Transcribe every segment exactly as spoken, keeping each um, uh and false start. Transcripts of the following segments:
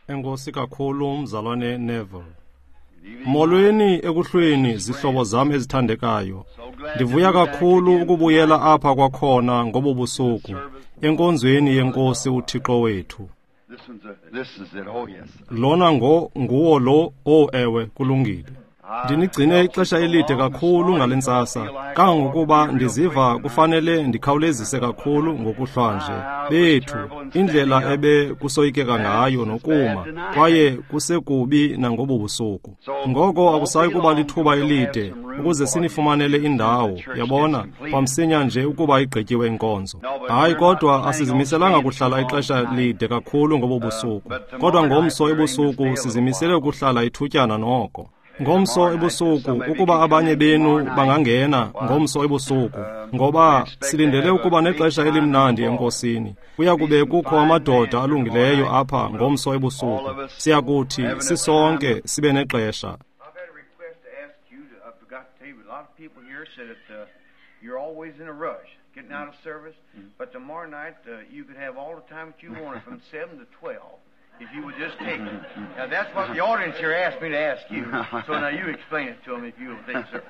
Enkosi kakhulu mzalwane Neville. Molweni ekuhlweni zihlobo zami ezithandekayo. Ndivuya kakhulu ukubuyela apha kwakhona ngobo busuku enkonzweni yenkosi uThixo wethu. Lona ngo nguwo lo o ewe kulungile. Ndinigcine ixesha elide kakhulu ngalentsasa kangokuba ndiziva kufanele ndikhawulezise kakhulu ngokuhlanje bethu indlela ebe kusoyikeka ngayo nokuma kwaye kusekubi nangobo busuku. Ngoko akusayi kuba lithuba elide ukuze sinifumanele indawo yabona kwamsinya nje ukuba igqityiwe inkonzo. Hayi kodwa asizimiselanga kuhlala ixesha lide kakhulu ngobo busuku, kodwa ngomso ebusuku sizimisele ukuhlala ithutyana noko. Ngomso ebusuku ukuba abanye benu bangangena ngomso ebusuku ngoba silindele ukuba nexesha elimnandi enkosini. Kuya kube kukho amadoda alungileyo apha ngomso ebusuku. Siyakuthi sisonke sibe nexesha. Getting out of service, mm-hmm. But tomorrow night uh, you could have all the time that you wanted from seven to twelve if you would just take it. Now that's what the audience here asked me to ask you. So now you explain it to them if you will think so.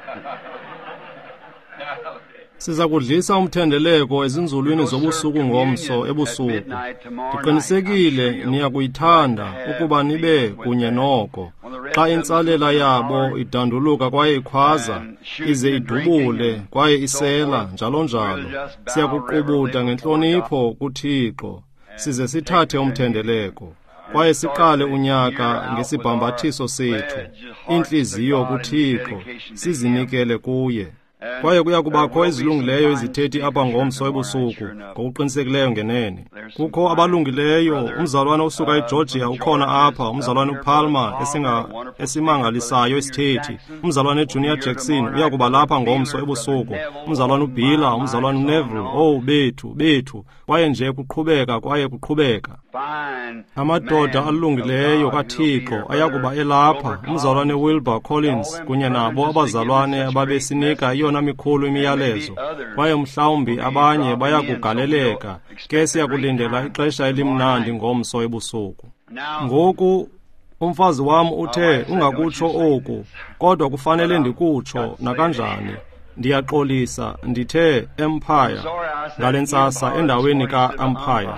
Siza kudlisa umthendeleko ezinzulwini zobusuku ngomso ebusuku. Ndiqinisekile niya kuyithanda ukuba nibe kunye noko. Xa intsalela yabo idanduluka kwaye ikhwaza, ize idubule kwaye isela njalo njalo. Siya kuqubuda ngenhlonipho kuThixo. Size sithathe umthendeleko kwaye siqale unyaka ngesibhambathiso sethu. Inhliziyo kuThixo sizinikele kuye. Kwaye kuya kubakho ezilungileyo ezithethi apha ngomso ebusuku ngokuqinisekileyo ngenene. Kukho abalungileyo, umzalwane osuka eGeorgia ukhona apha, umzalwane uPalmer esinga esimangalisayo isithethi, umzalwane Junior Jackson uya kuba lapha ngomso ebusuku, umzalwane uBilla, umzalwane Neville, oh bethu bethu, kwaye nje kuqhubeka kwaye kuqhubeka. Amadoda alungileyo kaThixo ayakuba elapha, umzalwane Wilbur Collins kunye nabo abazalwane ababesinika iyona mikhulu imiyalezo, kwaye mhlawumbi abanye bayakugaleleka. Ke siyakulindela ixesha elimnandi ngomso ebusuku. Ngoku umfazi wam uthe ungakutsho oku, kodwa kufanele ndikutsho nakanjani. Ndiyaxolisa ndithe Empire ngalentsasa endaweni ka-Empire.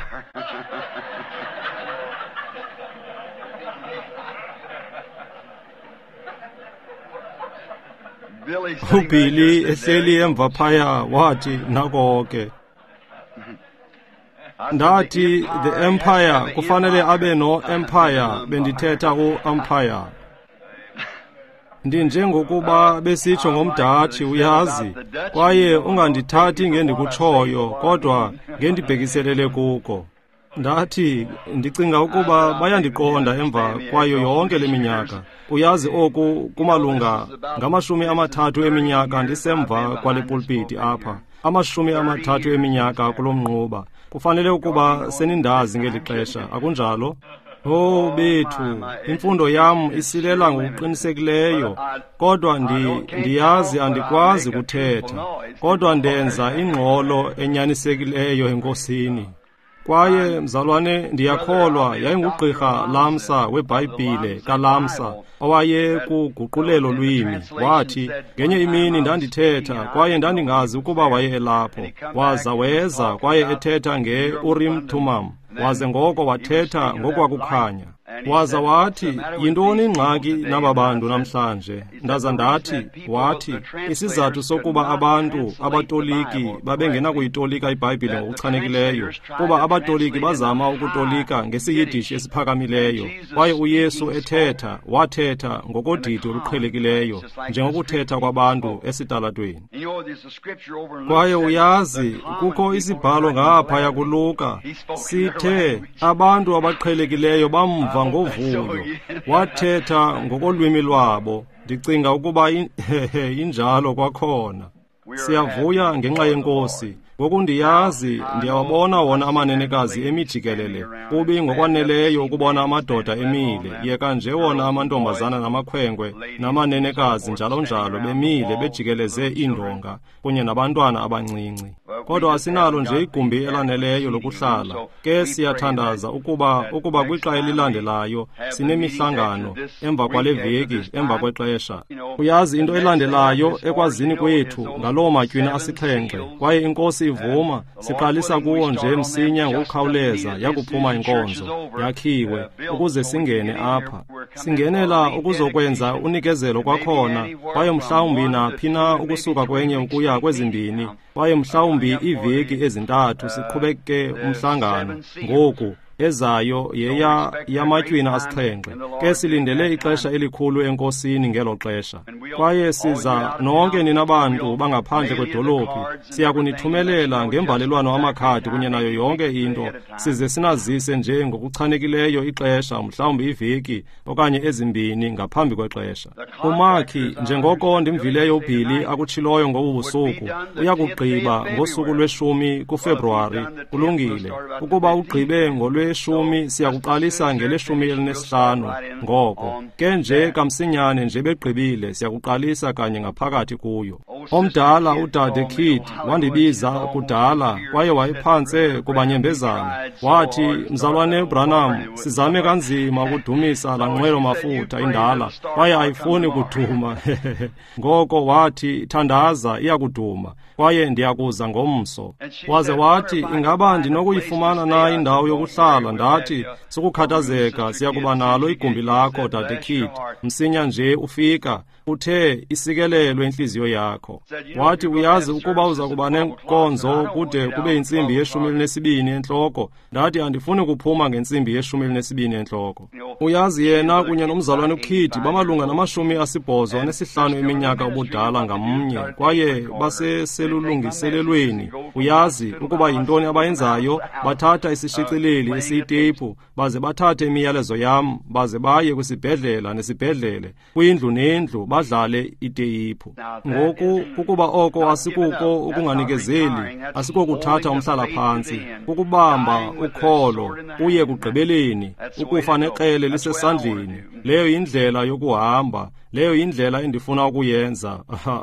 uBilly ehleli emva phaya wathi nako ke. Ndathi the Empire kufanele abe no Empire bendithetha u-Empire. Ndinjengokuba besitsho ngomDatshi uyazi, kwaye ungandithathi ngendikutshoyo kodwa ngendibhekiselele kuko. Ndathi ndicinga ukuba bayandiqonda emva kwayo yonke leminyaka. Uyazi oku kumalunga ngamashumi amathathu eminyaka ndisemva kwale pulpiti apha. Amashumi amathathu eminyaka kulomnquba. Kufanele ukuba senindazi ngeli xesha, akunjalo? Oh bethu, imfundo yam isilela ngokuqinisekileyo, kodwa ndi ndiyazi andikwazi kuthetha, kodwa ndenza ingxolo enyanisekileyo enkosini. Kwaye mzalwane ndiyakholwa yayingugqirha Lamsa weBhayibhile kaLamsa owaye kuguqulelo lwimi. Wathi ngenye imini ndandithetha kwaye ndandingazi ukuba waye elapho. Waza weza kwaye ethetha nge-Urim Tumam. Waze ngoko wathetha ngokwakukhanya. Waza wathi yintoni ingxaki naba bantu namhlanje? Ndaza ndathi wathi isizathu sokuba abantu abatoliki babengena kuyitolika iBhayibhile ngokuchanekileyo kuba abatoliki bazama ukutolika ngesiyidishi esiphakamileyo, kwaye uYesu ethetha wathetha ngokodidi oluqhelekileyo njengokuthetha kwabantu esitalatweni. Kwaye uyazi kukho isibhalo ngaphaya kuLuka sithe abantu abaqhelekileyo bamva ngovuyo, wathetha ngokolwimi lwabo. Ndicinga ukuba injalo kwakhona. Siyavuya ngenxa yenkosi. Ngoku ndiyazi ndiyawabona wona amanenekazi emijikelele. Kubi ngokwaneleyo ukubona amadoda emile, yeka nje wona amantombazana namakhwenkwe namanenekazi njalo njalo bemile bejikeleze iindonga kunye nabantwana abancinci. kodwa asinalo nje igumbi elaneleyo lokuhlala. Ke siyathandaza ukuba ukuba kwixa elilandelayo sinemihlangano emva kwale veki emva kwexesha. Uyazi into elandelayo ekwazini kwethu ngaloo matywini asixhenxe, kwaye inkosi ivuma siqalisa kuwo nje msinya ngokukhawuleza yakuphuma inkonzo yakhiwe ukuze singene apha. Singenela ukuzokwenza unikezelo kwakhona, kwaye mhlawumbi naphi na ukusuka kwenye ukuya kwezimbini, kwaye mhlawumbi iveki ezintathu siqhubeke umhlangano ngoku ezayo yeya yamatywina asixhenxe. Ke silindele ixesha elikhulu enkosini ngelo xesha, kwaye siza nonke ninabantu bangaphandle kwedolophi siya kunithumelela ngembalelwano amakhadi kunye nayo yonke into, size sinazise nje ngokuchanekileyo ixesha, mhlawumbi iveki okanye ezimbini ngaphambi kwexesha. Umakhi njengoko ndimvileyo uBhili akutshiloyo ngobu busuku uyakugqiba ngosuku lweshumi kuFebruwari. Kulungile ukuba ugqibe ngolwe eshumi siyakuqalisa ngeleshumi elinesihlanu ngoko. Ke nje kamsinyane nje begqibile siyakuqalisa kanye ngaphakathi kuyo. Omdala uDade Kid wandibiza kudala kwaye wayephantse kubanyembezana wathi, mzalwane Branham, sizame kanzima ukudumisa la nqwelo mafutha indala kwaye ayifuni kuduma. Ngoko wathi, thandaza iyakuduma kwaye ndiyakuza ngomso. Waze wathi, ingaba ndinokuyifumana na indawo yokuhlala? Ndathi, sukukhathazeka, siyakuba nalo igumbi lakho Dade Kid, msinya nje ufika uthe isikelelwe inhliziyo yakho. Wathi, uyazi ukuba uza kuba nenkonzo kude kube insimbi yeshumi elinesibini enhloko? Ndathi, andifuni kuphuma ngentsimbi yeshumi elinesibini enhloko. Uyazi yena kunye nomzalwane uKid bamalunga namashumi asibhozo anesihlanu eminyaka ubudala ngamnye, kwaye baseselulungiselelweni. Uyazi ukuba yintoni abayenzayo? Bathatha isishicileli esiyitepu, baze bathathe imiyalezo yam, baze baye kwisibhedlela nesibhedlele, kwindlu nendlu, badlale iteyiphu. Ngoku ukuba oko asikuko ukunganikezeli, asikokuthatha umhlala phansi, ukubamba ukholo uye kugqibeleni, ukufa neqele lisesandleni, leyo yindlela yokuhamba, leyo yindlela endifuna ukuyenza.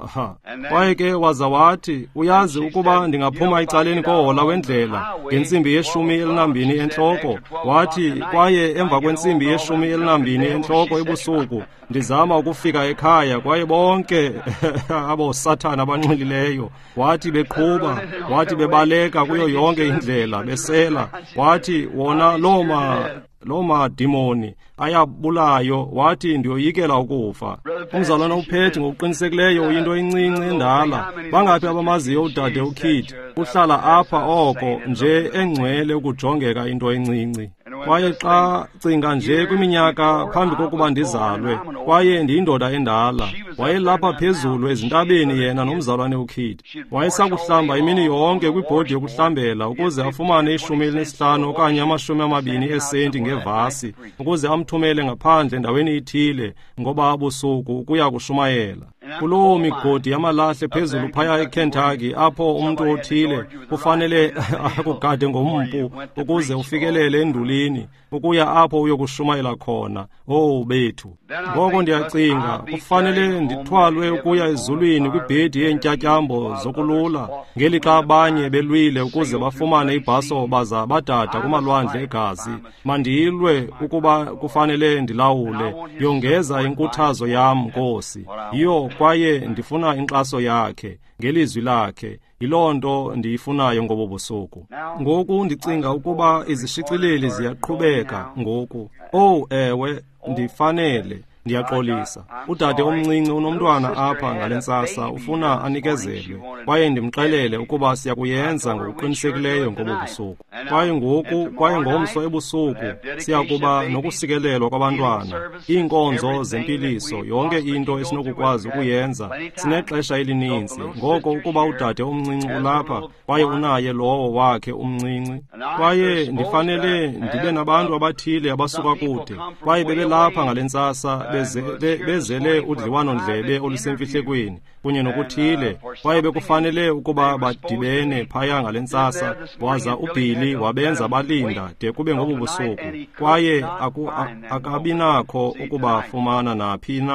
Kwaye ke waza wathi, uyazi ukuba ndingaphuma icaleni kohola wendlela ngentsimbi yeshumi elinambini enhloko? Wathi, kwaye emva kwentsimbi yeshumi elinambini enhloko ebusuku ndizama ukufika ekhaya, kwaye bonke abo sathana abanxilileyo wathi beqhuba, wathi bebaleka kuyo yonke indlela besela, wathi wona loma loma demoni ayabulayo, wathi ndiyoyikela ukufa. Umzalwana uPhethe ngokuqinisekileyo uyinto encinci endala. Bangaphi abamaziyo uDade uKid uhlala apha oko nje engcwele ukujongeka into encinci. Kwaye xa cinga nje kwiminyaka phambi kokuba ndizalwe, kwaye ndiyindoda endala, wayelapha phezulu ezintabeni yena nomzalwane uKid. Wayesakuhlamba imini yonke kwibhodi yokuhlambela ukuze afumane ishumi elinesihlanu okanye amashumi amabini esenti ngevasi ukuze amthumele ngaphandle endaweni ithile ngoba abusuku ukuya kushumayela. Kuloo migodi yamalahle phezulu phaya eKentucky apho umuntu othile kufanele akugade ngompu ukuze ufikelele endulini ukuya apho uyokushumayela khona. Oh bethu, ngoko ndiyacinga kufanele ndithwalwe ukuya ezulwini kwibhedi yeentyatyambo zokulula, ngelixa abanye belwile ukuze bafumane ibhaso baza badada kumalwandle egazi. Mandilwe ukuba kufanele ndilawule, yongeza inkuthazo yam Nkosi, yiyo kwaye ndifuna inkxaso yakhe ngelizwi lakhe. Yiloo nto ndiyifunayo ngobo busuku. Ngoku ndicinga ukuba izishicileli ziyaqhubeka ngoku. Oh ewe, ndifanele ndiyaxolisa. Udade omncinci unomntwana apha ngalentsasa ufuna anikezelwe, kwaye ndimxelele ukuba siyakuyenza ngokuqinisekileyo ngobo busuku. Kwaye ngoku kwaye ngomso ebusuku siyakuba nokusikelelwa kwabantwana, iinkonzo zempiliso, yonke into esinokukwazi ukuyenza. Sinexesha elininzi ngoko ukuba udade omncinci ulapha kwaye unaye lowo wakhe umncinci. Kwaye ndifanele ndibe nabantu abathile abasuka kude kwaye bebelapha ngalentsasa bezele, bezele udliwano-ndlebe olusemfihlekweni kunye nokuthile, kwaye bekufanele ukuba badibene phaya ngalentsasa. Waza uBhili wabenza balinda de kube ngobu busuku, kwaye akabinakho ukubafumana naphi na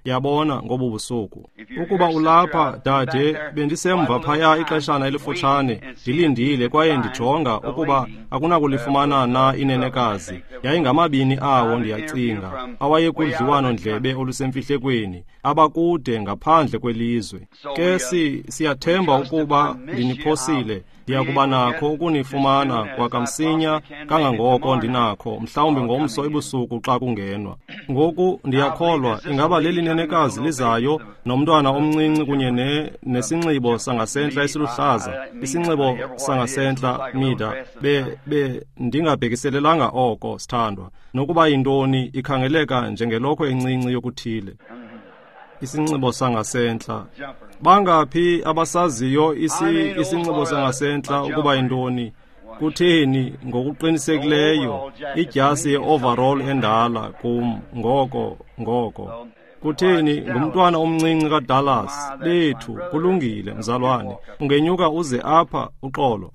yabona ngobu busuku. Ukuba ulapha dade, bendisemva phaya ixeshana elifutshane ndilindile kwaye ndijonga ukuba akunakulifumana na inenekazi. Yayingamabini awo ndiyacinga, awayekudliwano-ndlebe olusemfihlekweni, abakude ngaphandle kwelizwe. Ke si siyathemba ukuba ndiniphosile, ndiyakuba nakho ukunifumana kwakamsinya kangangoko ndinakho, mhlawumbi ngomso ebusuku xa kungenwa. Ngoku ndiyakholwa ingaba leli nenekazi lizayo nomntwana omncinci kunye ne, nesinxibo sangasentla esiluhlaza. Isinxibo sangasentla mida be, be ndingabhekiselelanga oko sithandwa, nokuba yintoni ikhangeleka njengelokho encinci yokuthile. Isinxibo sangasentla, bangaphi abasaziyo isi, isinxibo sangasentla ukuba yintoni? Kutheni ngokuqinisekileyo idyasi ye-overall endala kum ngoko ngoko? Kutheni ngumntwana omncinci kaDallas bethu? Kulungile mzalwane, ungenyuka uze apha uxolo.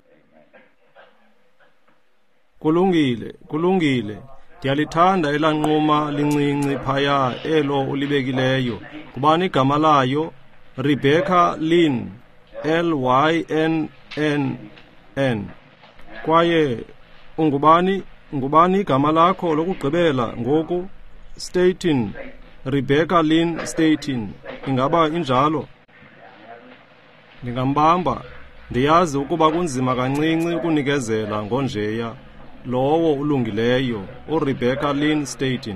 Kulungile, kulungile. Ndiyalithanda elanquma lincinci phaya elo ulibekileyo. Kubani igama layo? Rebecca Lynn, L Y N N N. Kwaye ungubani? Ngubani igama lakho lokugqibela ngoku? Staten, Rebecca Lynn Staten. Ingaba injalo? Ndingambamba. Ndiyazi ukuba kunzima kancinci ukunikezela ngonjeya. Lowo ulungileyo, uRebecca Lynn Staten.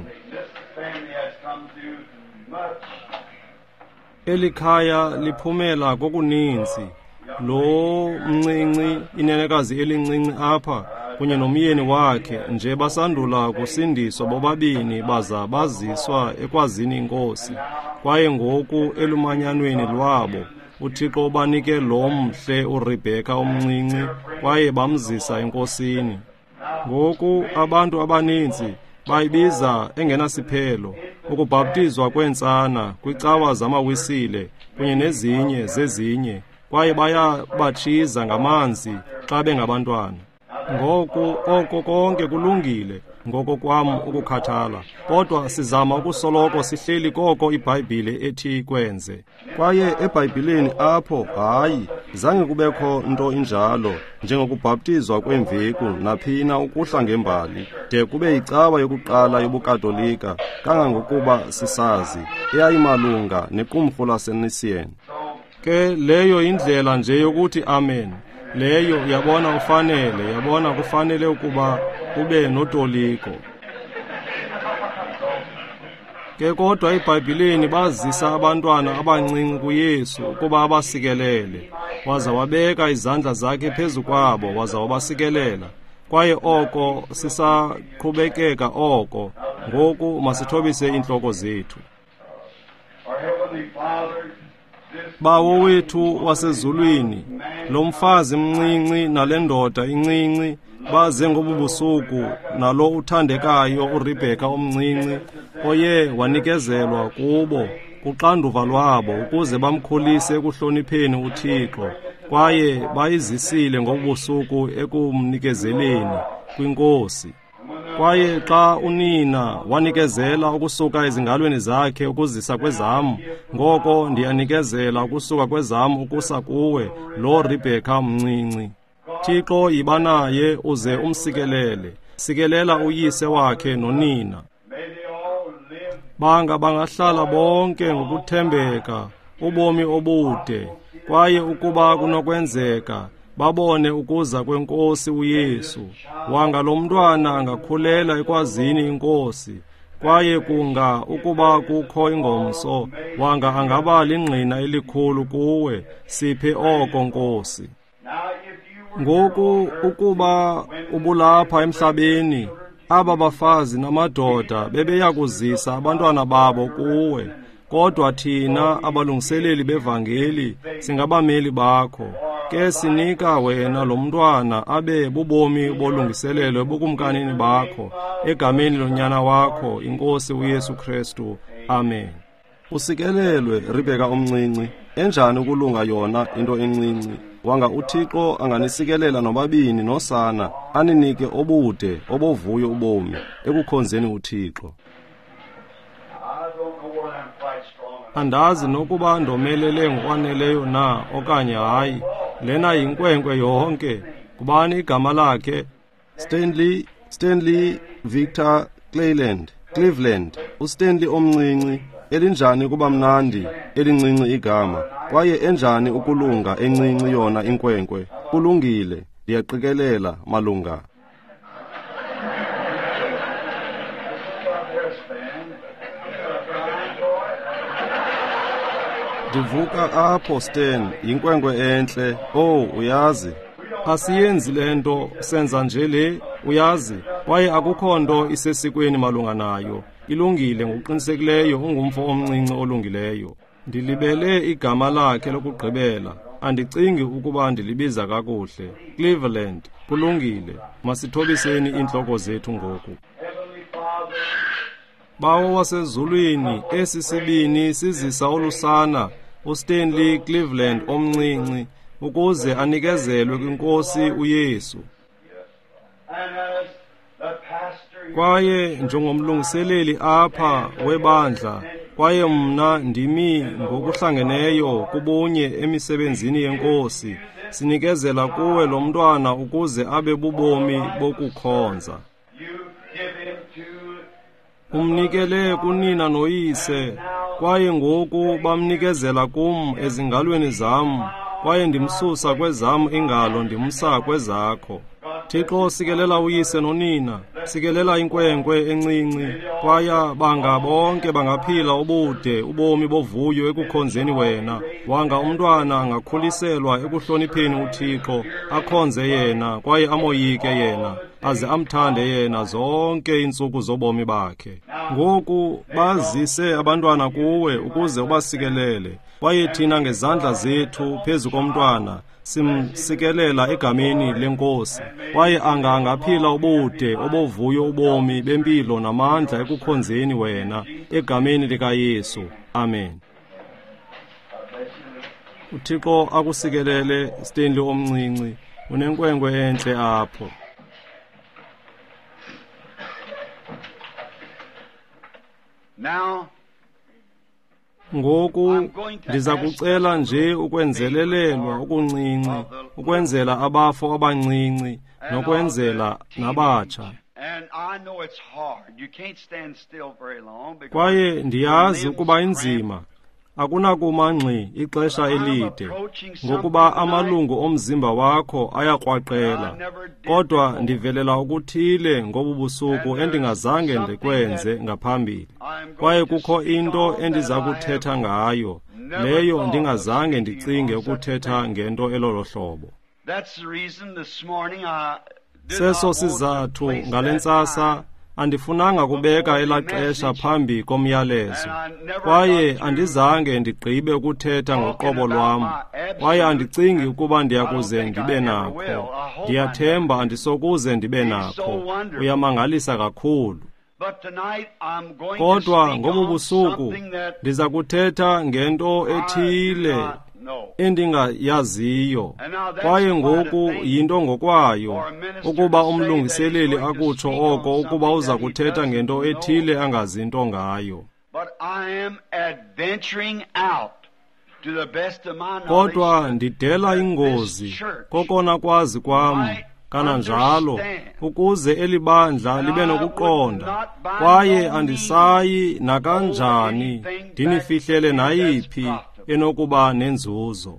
Elikhaya liphumela kokuninzi. Lo mncinci, inenekazi elincinci apha kunye nomyeni wakhe nje basandula kusindiswa bobabini baza baziswa ekwazini inkosi. Kwaye ngoku elumanyanweni lwabo uThixo ubanike lo mhle uRebecca omncinci kwaye bamzisa enkosini. Ngoku abantu abaninzi bayibiza engenasiphelo ukubhaptizwa kweentsana kwicawa zamawisile kunye nezinye zezinye, kwaye bayabatshiza ngamanzi xa bengabantwana. Ngoku oko konke kulungile ngoko kwam ukukhathala, kodwa sizama ukusoloko sihleli koko iBhayibhile ethi kwenze. Kwaye eBhayibhileni apho hayi zange kubekho nto injalo njengokubhaptizwa kwemveku naphina ukuhla ngembali de kube yicawa yokuqala yobukatolika kangangokuba sisazi eyayimalunga nequmrhu laseNicene. Ke leyo indlela nje yokuthi amen. Leyo yabona ufanele, yabona kufanele ukuba ube notoliko. Ke kodwa eBhayibhileni bazisa abantwana abancinci kuYesu ukuba abasikelele, waza wabeka izandla zakhe phezu kwabo waza wabasikelela. Kwaye oko sisaqhubekeka oko, ngoku masithobise intloko zethu. Bawo wethu wasezulwini, lo mfazi mncinci nale ndoda incinci baze ngobu busuku nalo uthandekayo uRebecca omncinci oye wanikezelwa kubo kuxanduva lwabo ukuze bamkhulise ekuhlonipheni uThixo, kwaye bayizisile ngobu busuku ekumnikezeleni kwinkosi. Kwaye xa unina wanikezela ukusuka ezingalweni zakhe ukuzisa kwezam, ngoko ndiyanikezela ukusuka kwezam ukusa kuwe lo Rebecca mncinci. Thixo yiba naye uze umsikelele, sikelela uyise wakhe nonina. Banga bangahlala bonke ngokuthembeka ubomi obude, kwaye ukuba kunokwenzeka babone ukuza kwenkosi uYesu. Wanga lo mntwana angakhulela ekwazini inkosi, kwaye kunga ukuba kukho ingomso, wanga angaba lingqina elikhulu kuwe. Siphe oko Nkosi. Ngoku ukuba ubulapha emhlabeni, aba bafazi namadoda bebeya kuzisa abantwana babo kuwe, kodwa thina abalungiseleli bevangeli singabameli bakho. Ke sinika wena lo mntwana abe bubomi bolungiselelwe bukumkanini bakho, egameni lonyana wakho inkosi uYesu Kristu. Amen. Usikelelwe Rebecca omncinci. Enjani ukulunga yona into encinci? Wanga uThixo anganisikelela nobabini nosana, aninike obude obovuyo ubomi ekukhonzeni uThixo. Andazi nokuba ndomelele ngokwaneleyo na okanye hayi. Lena yinkwenkwe yonke. Kubani igama lakhe? Stanley Stanley Victor Cleveland. Cleveland. uStanley omncinci. Elinjani kuba mnandi elincinci igama, kwaye enjani ukulunga encinci yona inkwenkwe. Kulungile, ndiyaqikelela malunga. Ndivuka apho Stan, yinkwenkwe enhle. Oh, uyazi. Asiyenzi lento senza nje le, uyazi, kwaye akukho nto isesikweni malunga nayo. Ilungile ngokuqinisekileyo, ungumfo omncinci olungileyo. Ndilibele igama lakhe lokugqibela. Andicingi ukuba ndilibiza kakuhle. Cleveland. Kulungile. Masithobiseni intloko zethu ngoku. Bawo wasezulwini, esi sibini sizisa olusana, uStanley Cleveland omncinci, ukuze anikezelwe kwinkosi uYesu. Kwaye njengomlungiseleli apha webandla, kwaye mna ndimi ngokuhlangeneyo kubunye emisebenzini yenkosi, sinikezela kuwe lo mntwana ukuze abe bubomi bokukhonza. Umnikele kunina noyise, kwaye ngoku bamnikezela kum ezingalweni zam, kwaye ndimsusa kwezam ingalo ndimsa kwezakho. Thixo, sikelela uyise nonina, sikelela inkwenkwe encinci, kwaye banga bonke bangaphila ubude ubomi bovuyo ekukhonzeni wena. Wanga umntwana angakhuliselwa ekuhlonipheni uThixo, akhonze yena kwaye amoyike yena, aze amthande yena zonke iintsuku zobomi bakhe. Ngoku bazise abantwana kuwe ukuze ubasikelele, kwaye thina ngezandla zethu phezu komntwana simsikelela egameni lenkosi, kwaye anga angaphila ubude obovuyo ubomi bempilo namandla ekukhonzeni wena egameni likaYesu. Amen. uThixo akusikelele Stanley omncinci, unenkwenkwe enhle apho. Now Ngoku ndiza kucela nje ukwenzelelelwa okuncinci, ukwenzela abafo abancinci nokwenzela nabatsha. Kwaye ndiyazi ukuba inzima, akunakuma ngxi ixesha elide, ngokuba amalungu omzimba wakho ayakrwaqela. Kodwa ndivelela ukuthile ngobu busuku endingazange ndikwenze ngaphambili, kwaye kukho into endiza kuthetha ngayo, leyo ndingazange ndicinge ukuthetha ngento elolo hlobo. Seso sizathu ngalentsasa andifunanga kubeka elaa xesha phambi komyalezo, kwaye andizange ndigqibe ukuthetha ngoqobo lwam, kwaye andicingi ukuba ndiyakuze ndibe nakho. Ndiyathemba andisokuze ndibe nakho. Uyamangalisa kakhulu. Kodwa ngobu busuku ndiza kuthetha ngento ethile endingayaziyo, kwaye ngoku yinto ngokwayo ukuba umlungiseleli akutsho oko ukuba uza kuthetha ngento ethile angazi into ngayo. Kodwa ndidela ingozi kokona kwazi kwam kananjalo, ukuze eli bandla libe nokuqonda, kwaye andisayi nakanjani ndinifihlele nayiphi enokuba nenzuzo.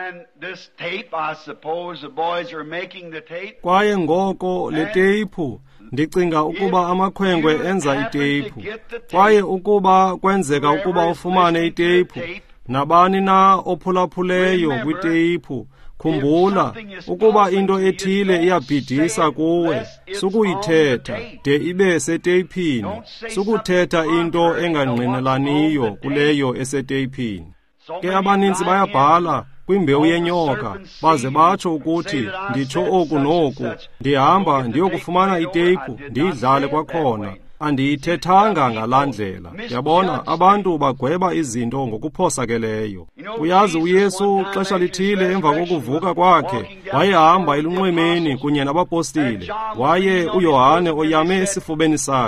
Kwaye ngoko le teyiphu, ndicinga ukuba amakhwenkwe enza iteyiphu, kwaye ukuba kwenzeka ukuba ufumane iteyiphu, nabani na ophulaphuleyo kwiteyiphu, khumbula ukuba into ethile iyabhidisa kuwe, sukuyithetha de ibe seteyphini, sukuthetha into engangqinelaniyo kuleyo eseteyphini. Ke abaninzi bayabhala kwimbewu yenyoka, baze batsho ukuthi nditsho oku noku, ndihamba ndiyokufumana iteyiphu ndiyidlale kwakhona. Andiyithethanga ngalaa ndlela. Yabona, abantu bagweba izinto ngokuphosakeleyo. Uyazi uYesu xesha lithile emva kokuvuka kwakhe wayehamba elunxwemeni kunye nabapostile, waye uYohane oyame esifubeni sakhe,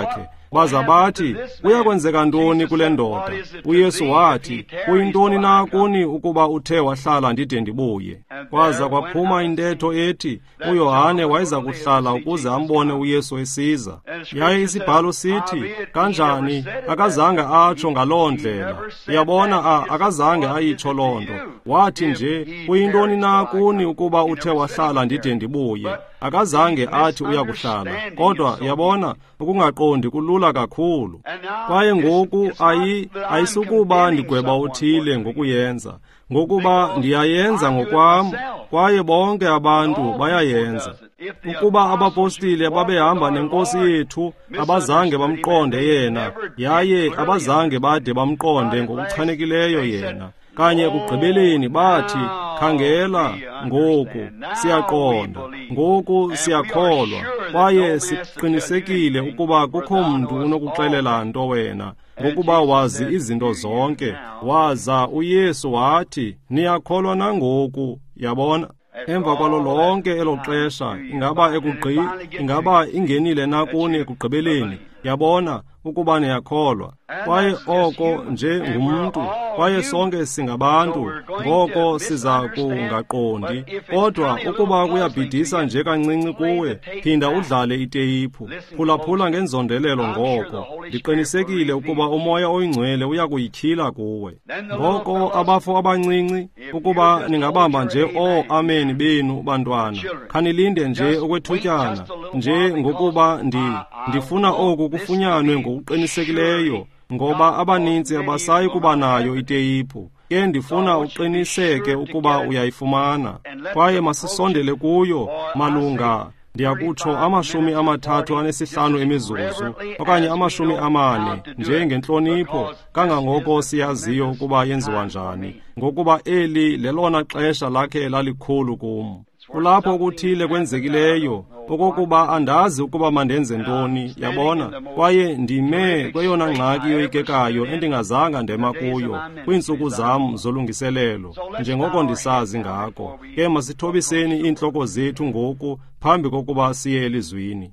baza bathi, "Kuyakwenzeka ntoni kule ndoda?" UYesu wathi, "Kuyintoni na kuni ukuba uthe wahlala ndide ndibuye?" Kwaza kwaphuma intetho ethi uYohane wayeza kuhlala ukuze ambone uYesu esiza. Yaye isibhalo sithi, "Kanjani akazange atsho ngaloo ndlela." Uyabona, a akazange ayitsho loo nto. Wathi nje, "Kuyintoni na kuni ukuba uthe wahlala ndide ndibuye?" Akazange athi uyakuhlala. Kodwa yabona, ukungaqondi kulula kakhulu. Kwaye ngoku ayi ayisukuba ndigweba uthile ngokuyenza, ngokuba ndiyayenza ngokwam, kwaye bonke abantu bayayenza. Ukuba abapostile babehamba nenkosi yethu abazange bamqonde yena, yaye abazange bade bamqonde ngokuchanekileyo yena, kanye ekugqibeleni bathi, "Khangela, ngoku siyaqonda, ngoku siyakholwa, kwaye siqinisekile ukuba kukho mntu unokuxelela nto wena, ngokuba wazi izinto zonke." Waza uYesu wathi, "Niyakholwa nangoku." Yabona, emva kwalo lonke elo xesha, ingaba ekugqi ingaba ingenile nakuni ekugqibeleni, yabona, ukuba niyakholwa. Kwaye oko nje ngumntu, kwaye sonke singabantu, ngoko siza kungaqondi. Kodwa ukuba kuyabhidisa nje kancinci kuwe, phinda udlale iteyiphu, phulaphula ngenzondelelo ngoko. Ndiqinisekile ukuba uMoya Oyingcwele uyakuyityhila kuwe. Ngoko abafo abancinci, ukuba ningabamba nje o amen benu bantwana, khanilinde nje okwethutyana, nje ngokuba ndi ndifuna oku kufunyanwe ngokuqinisekileyo, ngoba abaninzi abasayi kuba nayo iteyiphu. Ke ndifuna uqiniseke ukuba uyayifumana, kwaye masisondele kuyo malunga, ndiyakutsho amashumi amathathu anesihlanu emizuzu, okanye amashumi amane, nje ngentlonipho, kangangoko siyaziyo ukuba yenziwa njani, ngokuba eli lelona xesha lakhe lalikhulu kum. Kulapho kuthile kwenzekileyo, okokuba andazi ukuba mandenze ntoni, yabona, kwaye ndime kweyona ngxaki yoyikekayo endingazanga ndema kuyo kwiintsuku zam zolungiselelo, njengoko ndisazi ngako. Ke masithobiseni iintloko zethu ngoku phambi kokuba siye elizwini.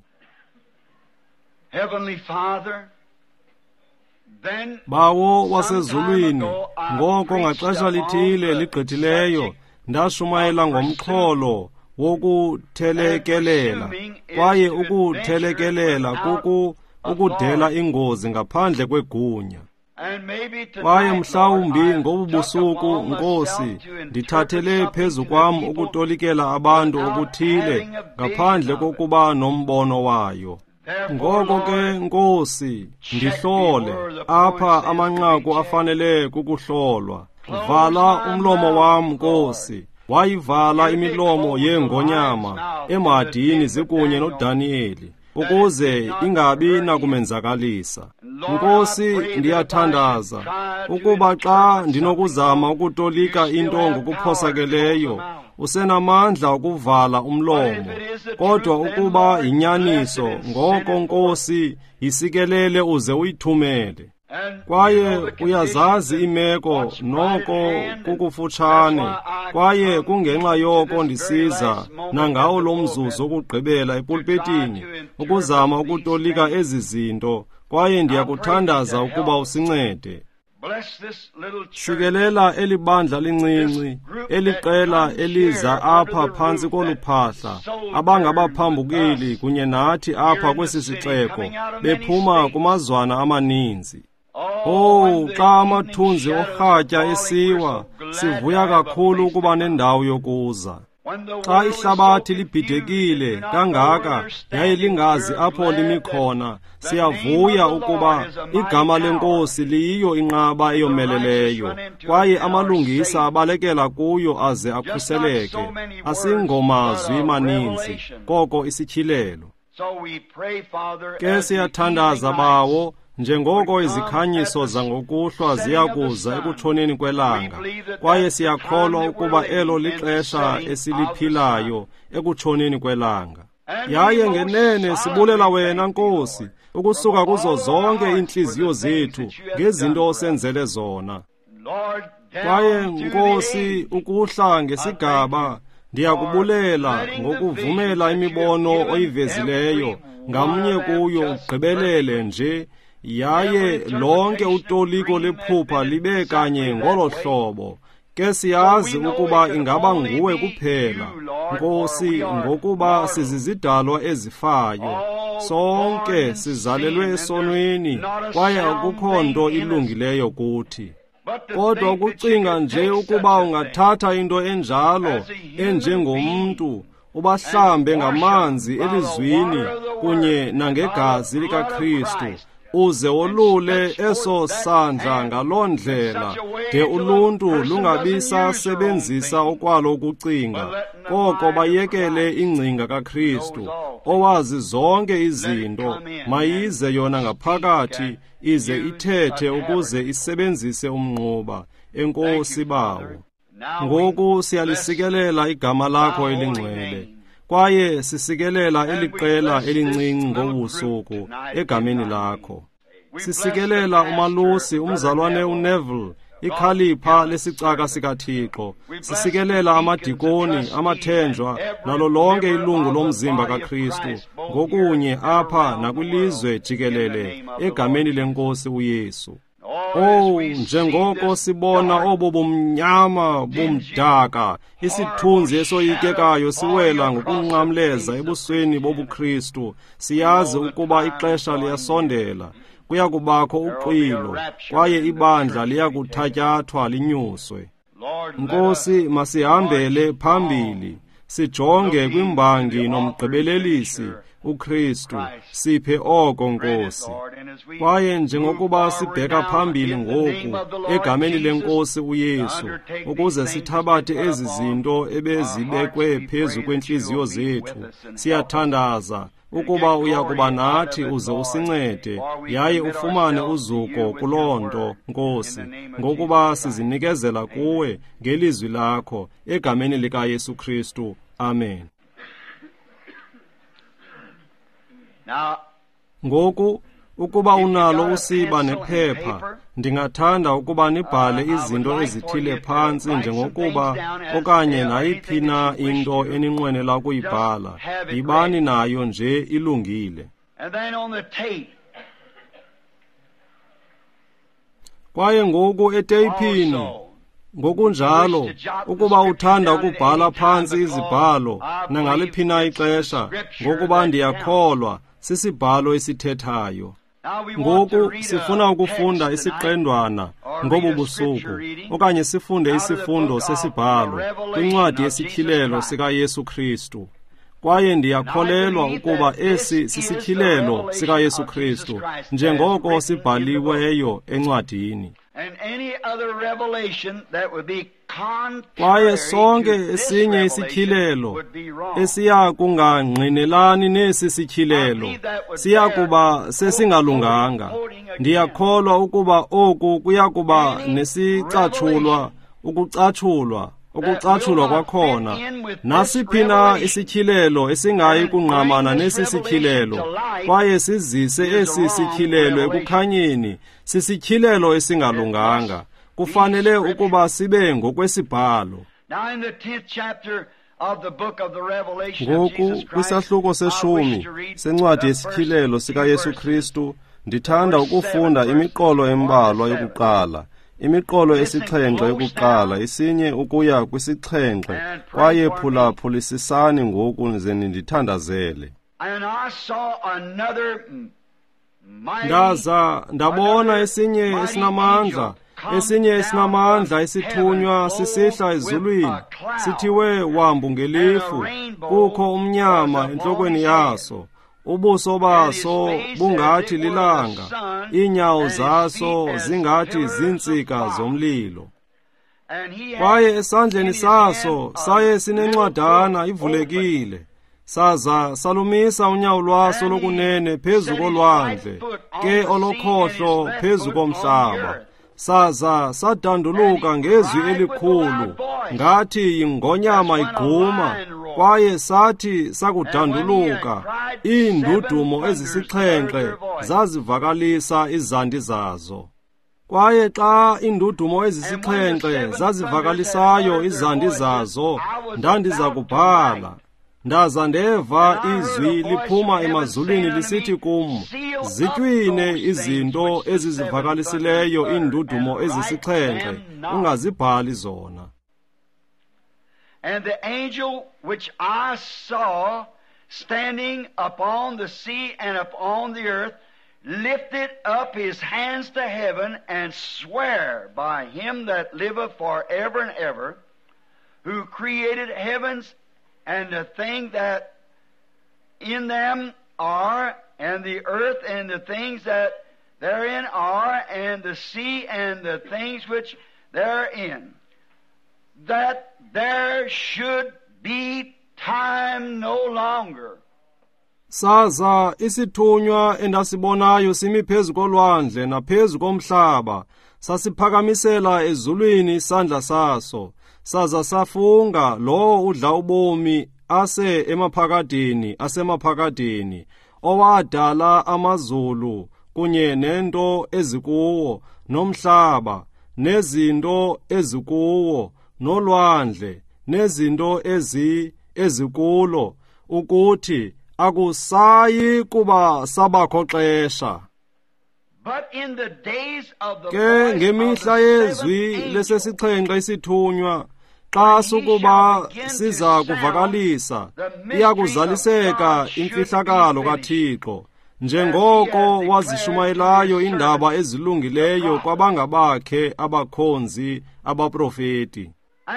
Bawo wasezulwini, ngoko ngaxesha lithile ligqithileyo, ndashumayela ngomxholo wokuthelekelela, kwaye ukuthelekelela kuku ukudela ingozi ngaphandle kwegunya. Kwaye mhlawumbi ngobu busuku, Nkosi, ndithathele phezu kwam ukutolikela abantu okuthile ngaphandle kokuba nombono wayo. Ngoko ke, Nkosi, ndihlole apha amanqaku afanele kukuhlolwa. Vala umlomo wam, Nkosi. Wayivala imilomo yeengonyama emadini zikunye noDanieli, ukuze ingabi nakumenzakalisa. Nkosi, ndiyathandaza ukuba xa ndinokuzama ukutolika into ngokuphosakeleyo, usenamandla ukuvala umlomo. Kodwa ukuba yinyaniso, ngoko Nkosi, yisikelele uze uyithumele. Kwaye uyazazi imeko, noko kukufutshane, kwaye kungenxa yoko ndisiza nangawo lo mzuzu ukugqibela epulpitini, ukuzama ukutolika ezi zinto, kwaye ndiyakuthandaza ukuba usincede. Sikelela eli bandla lincinci, eli qela eliza apha phantsi koluphahla, abangabaphambukeli kunye nathi apha kwesi sixeko, bephuma kumazwana amaninzi. Oh, xa amathunzi orhatya esiwa, sivuya kakhulu ukuba nendawo yokuza. Xa ihlabathi libhidekile kangaka yaye lingazi apho limi khona, siyavuya ukuba igama leNkosi liyiyo inqaba eyomeleleyo, kwaye amalungisa abalekela kuyo aze akhuseleke. Asingomazwi maninzi, koko isityhilelo. Ke siyathandaza Bawo, njengoko izikhanyiso zangokuhlwa ziyakuza ekutshoneni kwelanga, kwaye siyakholwa ukuba elo lixesha esiliphilayo ekutshoneni kwelanga. Yaye ngenene sibulela wena, Nkosi, ukusuka kuzo zonke iintliziyo zethu ngezinto osenzele zona. Kwaye Nkosi, ukuhla ngesigaba, ndiyakubulela ngokuvumela imibono oyivezileyo ngamnye kuyo ugqibelele nje, yaye lonke utoliko lephupha libe kanye ngolo hlobo. Ke siyazi ukuba ingaba nguwe kuphela, Nkosi, ngokuba sizizidalwa ezifayo. Sonke sizalelwe esonweni, kwaye akukho nto ilungileyo kuthi. Kodwa ukucinga nje ukuba ungathatha into enjalo enjengomntu, ubahlambe ngamanzi elizwini kunye nangegazi likaKristu, uze wolule eso sandla ngaloo ndlela, de uluntu lungabisasebenzisa okwalo ukucinga, koko bayekele ingcinga kaKristu, owazi zonke izinto, mayize yona ngaphakathi, ize ithethe ukuze isebenzise umnquba. Enkosi bawo, ngoku siyalisikelela igama lakho elingcwele, kwaye sisikelela eliqela elincinci ngobusuku egameni lakho. Sisikelela uMalusi, umzalwane uNeville, ikhalipha lesicaka sikaThixo. Sisikelela amadikoni, amathenjwa, nalo lonke ilungu lomzimba kaKristu, ngokunye apha nakwilizwe jikelele, egameni leNkosi uYesu. Oh, njengoko sibona obo bumnyama bumdaka, isithunzi esoyikekayo siwela ngokunqamleza ebusweni bobuKristu, siyazi ukuba ixesha liyasondela, kuya kubakho uqilo, kwaye ibandla liyakuthatyathwa linyuswe. Nkosi, masihambele phambili, sijonge kwimbangi nomgqibelelisi uKristu, siphe oko Nkosi. Kwaye njengokuba sibheka phambili ngoku egameni leNkosi uYesu, ukuze sithabathe ezi zinto ebezibekwe phezu kwentliziyo zethu, siyathandaza ukuba uyakuba nathi uze usincede, yaye ufumane uzuko kuloo nto, Nkosi, ngokuba sizinikezela kuwe ngelizwi lakho egameni likaYesu Kristu. Amen. Ngoku ukuba unalo usiba nephepha, ndingathanda ukuba nibhale izinto ezithile phantsi njengokuba okanye nayiphi na into eninqwenela ukuyibhala, yibani nayo nje ilungile. Kwaye ngoku eteyipini, ngokunjalo, ukuba uthanda ukubhala phantsi izibhalo nangaliphi na ixesha, ngokuba ndiyakholwa sisibhalo esithethayo. Ngoku sifuna ukufunda isiqendwana ngobu busuku, okanye sifunde isifundo sesibhalo kwincwadi yesityhilelo sikaYesu Kristu. Kwaye ndiyakholelwa ukuba esi sisityhilelo sikaYesu Kristu, njengoko sibhaliweyo encwadini. Kwaye sonke esinye isityhilelo esiya kungangqinelani nesi sityhilelo siya kuba sesingalunganga. Ndiyakholwa ukuba oku kuya kuba nesicatshulwa, ukucatshulwa, ukucatshulwa kwakhona. Nasiphi na isityhilelo esingayi kungqamana nesi sityhilelo, kwaye sizise esi sityhilelo ekukhanyeni, sisityhilelo esingalunganga. Kufanele ukuba sibe ngokwesibhalo. Ngoku kwisahluko seshumi sencwadi yesityhilelo sikaYesu Kristu, ndithanda ukufunda imiqolo embalwa yokuqala, imiqolo esixhenxe yokuqala, isinye ukuya kwisixhenxe, kwaye phulaphulisisani ngoku nize nindithandazele. Ndaza ndabona esinye esinamandla, esinye esinamandla esithunywa sisihla ezulwini, sithiwe wambu ngelifu, kukho umnyama entlokweni yaso, ubuso baso bungathi lilanga, iinyawo zaso zingathi zintsika zomlilo. Kwaye esandleni saso saye sinencwadana ivulekile, saza salumisa unyawo lwaso lokunene phezu kolwandle, ke olokhohlo phezu komhlaba. Saza sadanduluka ngezwi elikhulu, ngathi yingonyama igquma, kwaye sathi sakudanduluka, iindudumo ezisixhenxe zazivakalisa izandi zazo. Kwaye xa iindudumo ezisixhenxe zazivakalisayo izandi zazo, ndandiza kubhala. ndaza ndeva izwi liphuma emazulwini lisithi kum, zitywine izinto ezizivakalisileyo iindudumo ezisixhenxe, ungazibhali zona. And the angel which I saw standing upon the sea and upon the earth lifted up his hands to heaven and sware by him that liveth forever and ever, who created heavens and the thing that in them are, and the earth and the things that therein are, and the sea and the things which therein, that there should be time no longer. Saza isithunywa endasibonayo simi phezu kolwandle naphezu komhlaba, sasiphakamisela ezulwini isandla saso, saza safunga lo udla ubomi ase emaphakadini asemaphakadini, owadala amazulu kunye nento ezikuwo, nomhlaba nezinto ezikuwo, nolwandle nezinto ezi ezikulo, ukuthi akusayi kuba sabakho xesha. Ke ngemihla yezwi lesesixhenxe isithunywa, xa sukuba siza kuvakalisa, iyakuzaliseka imfihlakalo kaThixo, njengoko wazishumayelayo indaba ezilungileyo kwabangabakhe abakhonzi abaprofeti.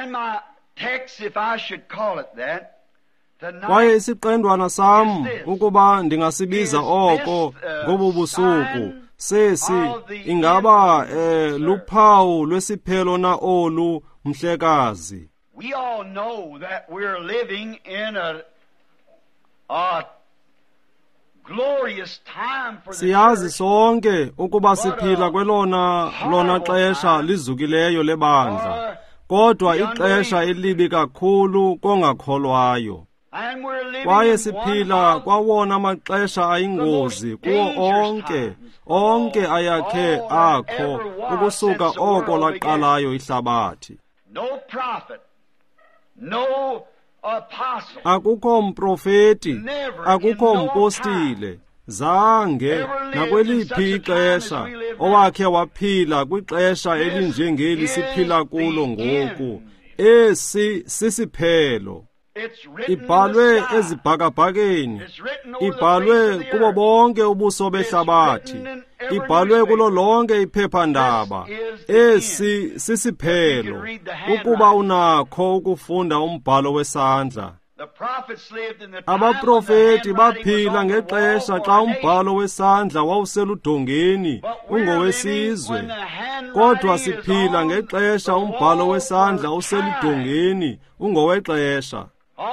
Kwaye isiqendwana sam, ukuba ndingasibiza oko ngobu busuku, sesi ingaba eh, luphawu lwesiphelo na olu mhlekazi. We all know that we're living in a, a glorious time for the Siyazi sonke ukuba siphila kwelona lona xesha lizukileyo lebandla, kodwa ixesha elibi kakhulu kongakholwayo. Kwaye siphila kwawona maxesha ayingozi kuwo onke, onke ayakhe akho ukusuka oko laqalayo ihlabathi. No prophet, no apostle, akukho mprofeti, akukho mpostile, zange nakweliphi ixesha owakhe waphila kwixesha elinjengeli siphila kulo ngoku. Esi sisiphelo. Ibhalwe ezibhakabhakeni, ibhalwe kubo bonke ubuso behlabathi, ibhalwe kulo lonke iphephandaba. Esi sisiphelo, ukuba unakho ukufunda umbhalo wesandla. Abaprofeti baphila ngexesha xa umbhalo wesandla wawuseludongeni, ungowesizwe. Kodwa siphila ngexesha umbhalo wesandla useludongeni, ungowexesha.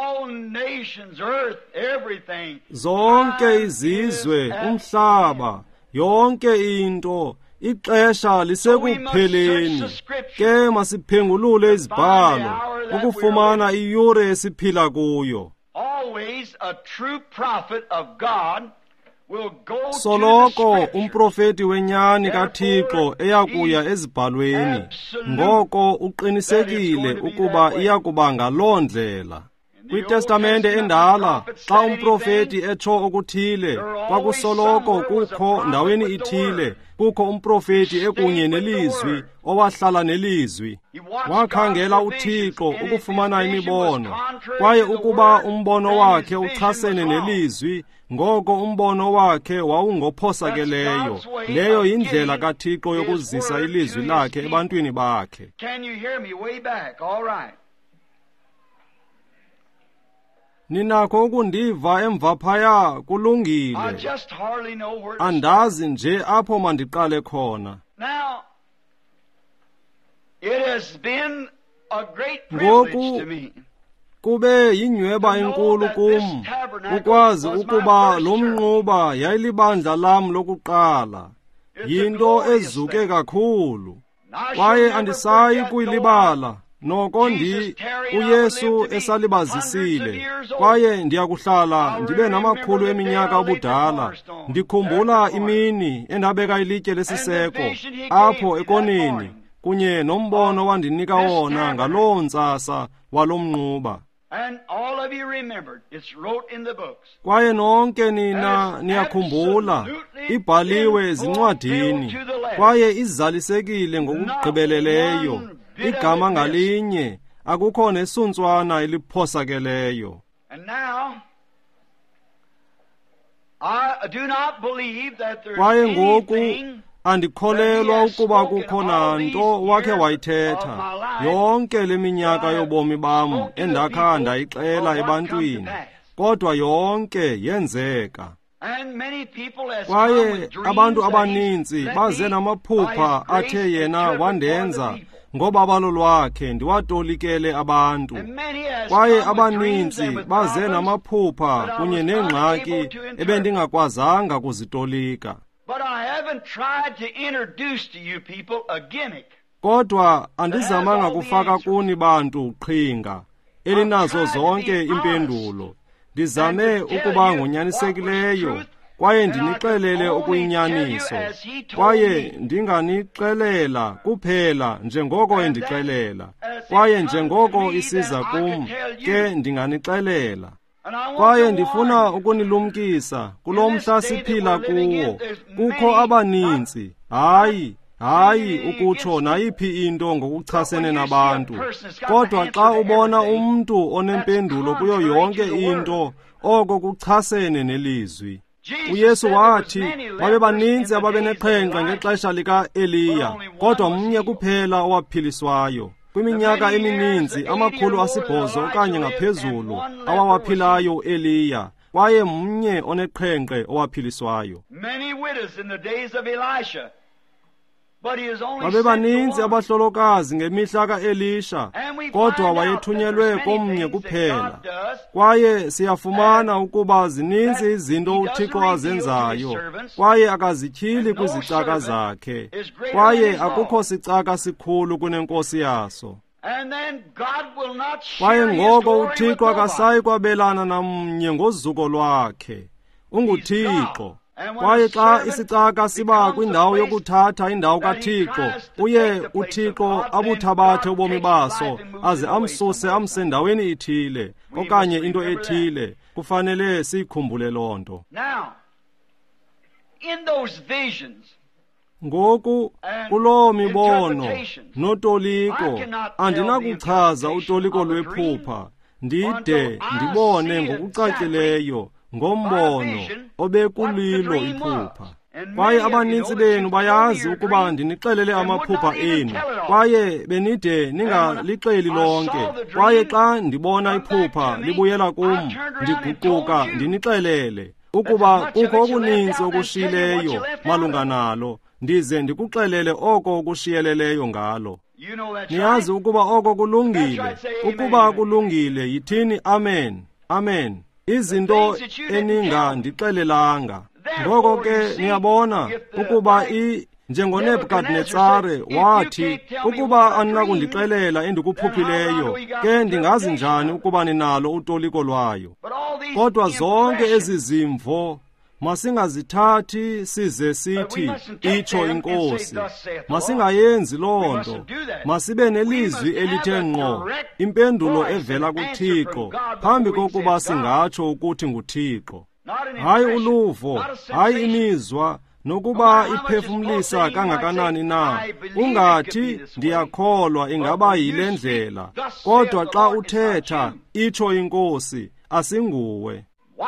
Zonke izizwe, umhlaba, yonke into, ixesha lisekupheleni. Ke masiphengulule izibhalo ukufumana iyure esiphila kuyo. Soloko umprofeti wenyani kaThixo eyakuya ezibhalweni, ngoko uqinisekile ukuba iyakuba ngaloo ndlela. KwiTestamente endala, xa umprofeti etsho okuthile, kwakusoloko kukho ndaweni ithile, kukho umprofeti ekunye nelizwi, owahlala nelizwi. Wakhangela uThixo ukufumana imibono, kwaye ukuba umbono wakhe uchasene nelizwi, ngoko umbono wakhe wawungophosakeleyo. Leyo yindlela kaThixo yokuzisa ilizwi lakhe ebantwini bakhe. Ninakho ukundiva emva phaya, kulungile. Andazi nje apho mandiqale khona. Ngoku kube yinyweba enkulu kum ukwazi ukuba lo mnquba yayilibandla lam lokuqala. Yinto ezuke kakhulu, kwaye andisayi kuyilibala. Noko ndi uYesu esalibazisile, kwaye ndiyakuhlala ndibe namakhulu eminyaka obudala. Ndikhumbula imini endabeka ilitye lesiseko apho ekoneni, kunye nombono wandinika wona ngaloo ntsasa walo mnquba. And all of you remembered, it's wrote in the books. Kwaye nonke nina niyakhumbula, ibhaliwe ezincwadini, kwaye izalisekile ngokugqibeleleyo, igama ngalinye, akukho nesuntswana eliphosakeleyo. And now, I do not believe that there's Kwaye ngoku anything andikholelwa ukuba kukho nanto wakhe wayithetha yonke leminyaka yobomi bam endakha ndayixela ebantwini, kodwa yonke yenzeka. Kwaye abantu abaninzi baze namaphupha athe yena wandenza ngoba balo lwakhe ndiwatolikele abantu. Kwaye abaninzi baze namaphupha kunye nengxaki ebendingakwazanga kuzitolika. But I haven't tried to introduce to you people a gimmick. Kodwa andizamanga kufaka kuni bantu qhinga elinazo zonke impendulo. Ndizame ukuba ngonyanisekileyo kwaye ndinixelele okuyinyaniso, kwaye ndinganixelela kuphela njengoko endixelela, kwaye njengoko isiza kum ke ndinganixelela. Kwaye ndifuna ukunilumkisa kulo mhla siphila kuwo. Kukho abaninzi, hayi, hayi ukutsho nayiphi into ngokuchasene nabantu. Kodwa xa ubona umntu onempendulo kuyo yonke into, oko kuchasene nelizwi. uYesu wathi babe baninzi ababeneqhenqa ngexesha lika-Eliya, kodwa mnye kuphela owaphiliswayo. Kwiminyaka emininzi amakhulu asibhozo okanye ngaphezulu awawaphilayo u-Eliya, kwaye mnye oneqhenqe owaphiliswayo. Babe baninzi abahlolokazi ngemihla ka-Elisha, kodwa wayethunyelwe komnye kuphela. Kwaye siyafumana ukuba zininzi izinto uThixo azenzayo, kwaye akazityhili kwizicaka zakhe, kwaye akukho sicaka sikhulu kunenkosi yaso. Kwaye ngoko uThixo akasayi kwabelana namnye ngozuko lwakhe. UnguThixo. Kwaye xa isicaka siba kwindawo yokuthatha indawo kaThixo, uye uThixo abuthabathe ubomi baso aze amsuse amse endaweni ithile okanye into ethile. Kufanele siyikhumbule loo nto. Ngoku kuloo mibono notoliko andinakuchaza utoliko lwephupha ndide ndibone ngokucacileyo ngombono obekulilo iphupha. Kwaye abaninzi benu bayazi ukuba ndinixelele amaphupha enu, kwaye benide ningalixeli lonke. Kwaye xa ndibona iphupha libuyela kum, ndiguquka ndinixelele ukuba kukho okuninzi okushileyo malunga nalo, ndize ndikuxelele oko okushiyeleleyo ngalo. Niyazi ukuba oko kulungile. Ukuba kulungile yithini amen, amen. Izinto eningandixelelanga. Ngoko ke niyabona ukuba i njengoNebukadnezari wathi, ukuba aninakundixelela endikuphuphileyo, ke ndingazi njani ukuba ninalo utoliko lwayo. Kodwa zonke ezi zimvo masingazithathi size sithi itsho inkosi. Masingayenzi loo nto. Masibe nelizwi elithe ngqo, impendulo evela kuThixo, phambi kokuba singatsho ukuthi nguThixo. Hayi uluvo, hayi imizwa, nokuba iphefumlisa kangakanani na. Ungathi ndiyakholwa ingaba yile ndlela, kodwa xa uthetha itsho inkosi, asinguwe.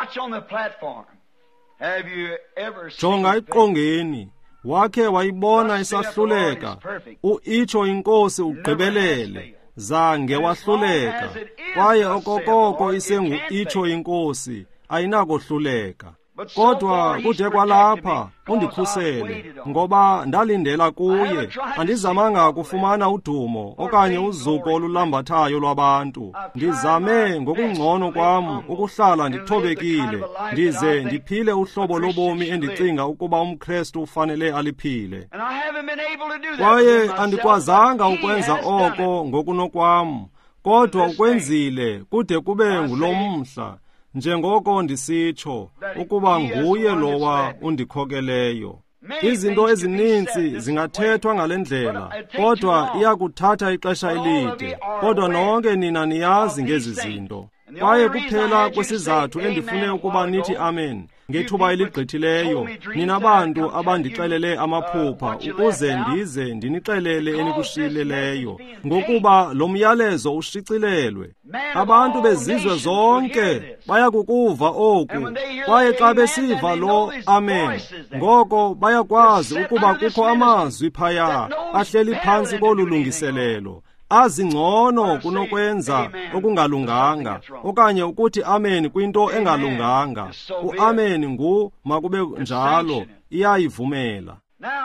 Jonga eqongeni, wakhe wayibona isahluleka, uitsho inkosi ugqibelele, zange wahluleka. Kwaye okokoko isengu itsho inkosi, ayinakohluleka. Kodwa kude kwalapha undikhusele, ngoba ndalindela kuye. Andizamanga kufumana udumo okanye uzuko olulambathayo lwabantu. Ndizame ngokungcono kwam ukuhlala ndithobekile, ndize ndiphile uhlobo lobomi endicinga ukuba umKristu ufanele aliphile. Kwaye andikwazanga ukwenza oko ngokunokwam, kodwa ukwenzile kude kube ngulo mhla, njengoko ndisitsho ukuba nguye lowa undikhokeleyo. Izinto ezininzi zingathethwa ngale ndlela, kodwa iyakuthatha ixesha elide. Kodwa nonke nina niyazi ngezi zinto. Kwaye kuphela kwesizathu endifune ukuba nithi amen ngethuba eligqithileyo, nina bantu abandixelele amaphupha, ukuze ndize ndinixelele enikushiyeleleyo, ngokuba lo myalezo ushicilelwe. Abantu bezizwe zonke bayakukuva oku, kwaye xa besiva lo amen, ngoko bayakwazi ukuba kukho amazwi phaya ahleli phantsi kolulungiselelo, azingcono kunokwenza okungalunganga, okanye ukuthi amen kwinto engalunganga. U-amen ngu makube njalo, iyayivumela.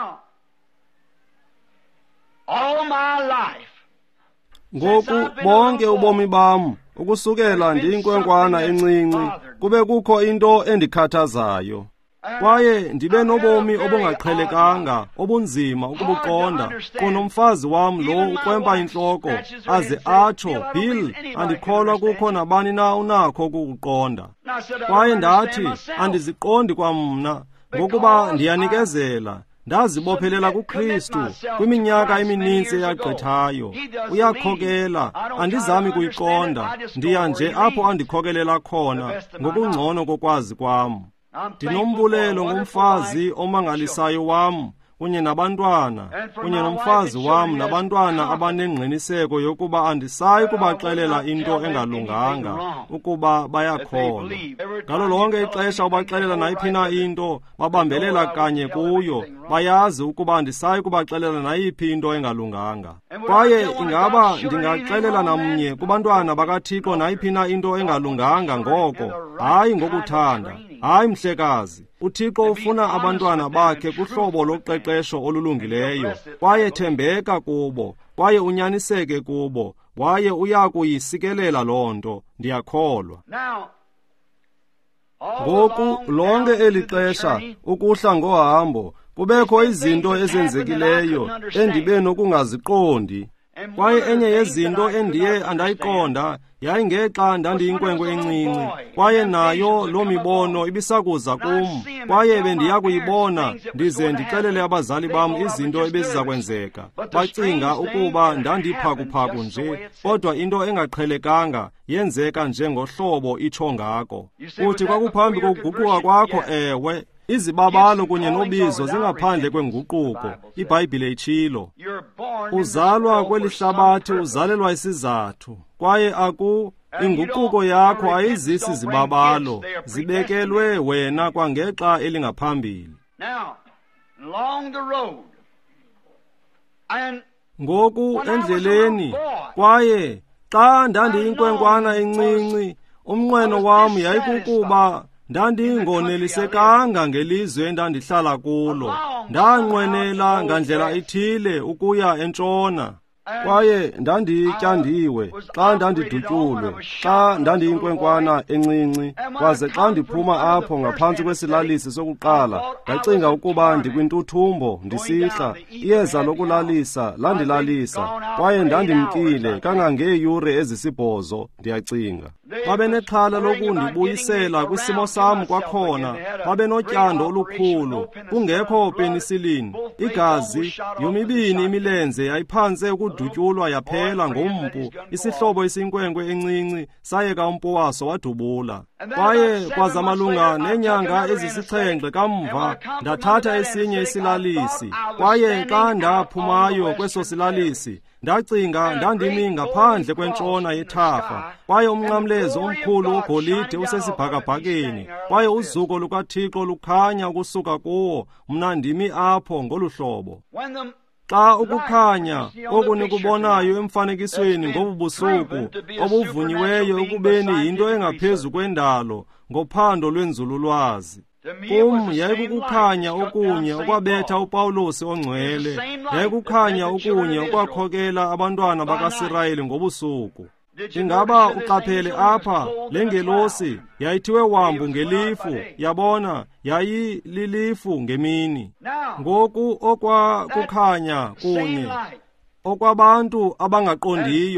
Ngoku bonke ubomi bam, ukusukela ndiyinkwenkwana encinci, kube kukho into endikhathazayo. Kwaye ndibe nobomi obungaqhelekanga, obunzima ukubuqonda. Kunomfazi wam lo ukwempa intloko, aze atsho, Bill, andikholwa kukho nabani na unakho ukukuqonda. Kwaye ndathi, andiziqondi kwamna, ngokuba ndiyanikezela, ndazibophelela kuKristu kwiminyaka emininzi eyagqithayo. Uyakhokela, andizami kuyiqonda, ndiya nje apho andikhokelela khona ngokungcono kokwazi kwam. Ndinombulelo ngumfazi omangalisayo wam, kunye nabantwana, kunye nomfazi wam nabantwana abanengqiniseko yokuba andisayi kubaxelela into engalunganga ukuba bayakholwa. Ngalo lonke ixesha ubaxelela nayiphi na into, babambelela kanye kuyo, bayazi ukuba andisayi kubaxelela nayiphi into engalunganga. Kwaye ingaba ndingaxelela namnye kubantwana bakaThixo nayiphi na into engalunganga ngoko, hayi ngokuthanda. Hayi mhlekazi, uThixo ufuna abantwana bakhe kuhlobo loqeqesho olulungileyo, kwaye thembeka kubo, kwaye unyaniseke kubo, kwaye uyakuyisikelela loo nto, ndiyakholwa. Ngoku lonke eli xesha ukuhla ngohambo, kubekho izinto ezenzekileyo endibe nokungaziqondi. Kwaye enye yezinto endiye andayiqonda yayingexa ndandiyinkwenkwe encinci, kwaye nayo loo mibono ibisakuza kum, kwaye bendiya kuyibona ndize ndixelele abazali bam izinto ebeziza kwenzeka. Bacinga ukuba ndandiphakuphaku nje, kodwa into engaqhelekanga yenzeka njengohlobo itsho ngako. Uthi kwakuphambi kokuguquka kwakho, ewe, izibabalo kunye nobizo zingaphandle kwenguquko, iBhayibhile itshilo. Uzalwa kweli hlabathi uzalelwa isizathu, kwaye aku inguquko yakho ayizisi zibabalo, zibekelwe wena kwangexa elingaphambili. Ngoku endleleni, kwaye xa ndandiyinkwenkwana encinci, umnqweno wam yayikukuba ndandingonelisekanga ngelizwe endandihlala kulo. Ndanqwenela ngandlela ithile ukuya entshona, kwaye ndandityandiwe xa ndandidutyulwe, xa ndandiyinkwenkwana encinci, kwaze xa ndiphuma apho ngaphantsi kwesilalisi sokuqala, ndacinga ukuba ndikwintuthumbo ndisihla. Iyeza lokulalisa landilalisa, kwaye ndandimkile kangangeeyure ezisibhozo, ndiyacinga. Babenexhala lokundibuyisela kwisimo sam kwakhona, babenotyando olukhulu, kungekho penisilini. Igazi yomibini imilenze yayiphantse ukudutyulwa yaphela ngompu, isihlobo esinkwenkwe encinci sayeka umpu waso wadubula. Kwaye kwaza malunga neenyanga ezisixhenxe kamva, ndathatha esinye isilalisi, kwaye xa ndaphumayo kweso silalisi, ndacinga ndandimi ngaphandle kwentshona yethafa, kwaye umnqamlezo omkhulu ugolide usesibhakabhakeni, kwaye uzuko lukaThixo lukhanya ukusuka kuwo, mna ndimi apho ngolu hlobo. Xa ukukhanya oku nikubonayo emfanekisweni ngobu busuku, obuvunyiweyo ekubeni yinto engaphezu kwendalo ngophando lwenzululwazi, kum yayikukukhanya okunye okwabetha uPawulosi ongcwele, yayikukhanya okunye okwakhokela abantwana bakaSirayeli ngobusuku. Ingaba uqaphele apha, le ngelosi yayithiwe wambu ngelifu, yabona, yayililifu ngemini. Ngoku okwakukhanya kunye, okwabantu abangaqondiyo,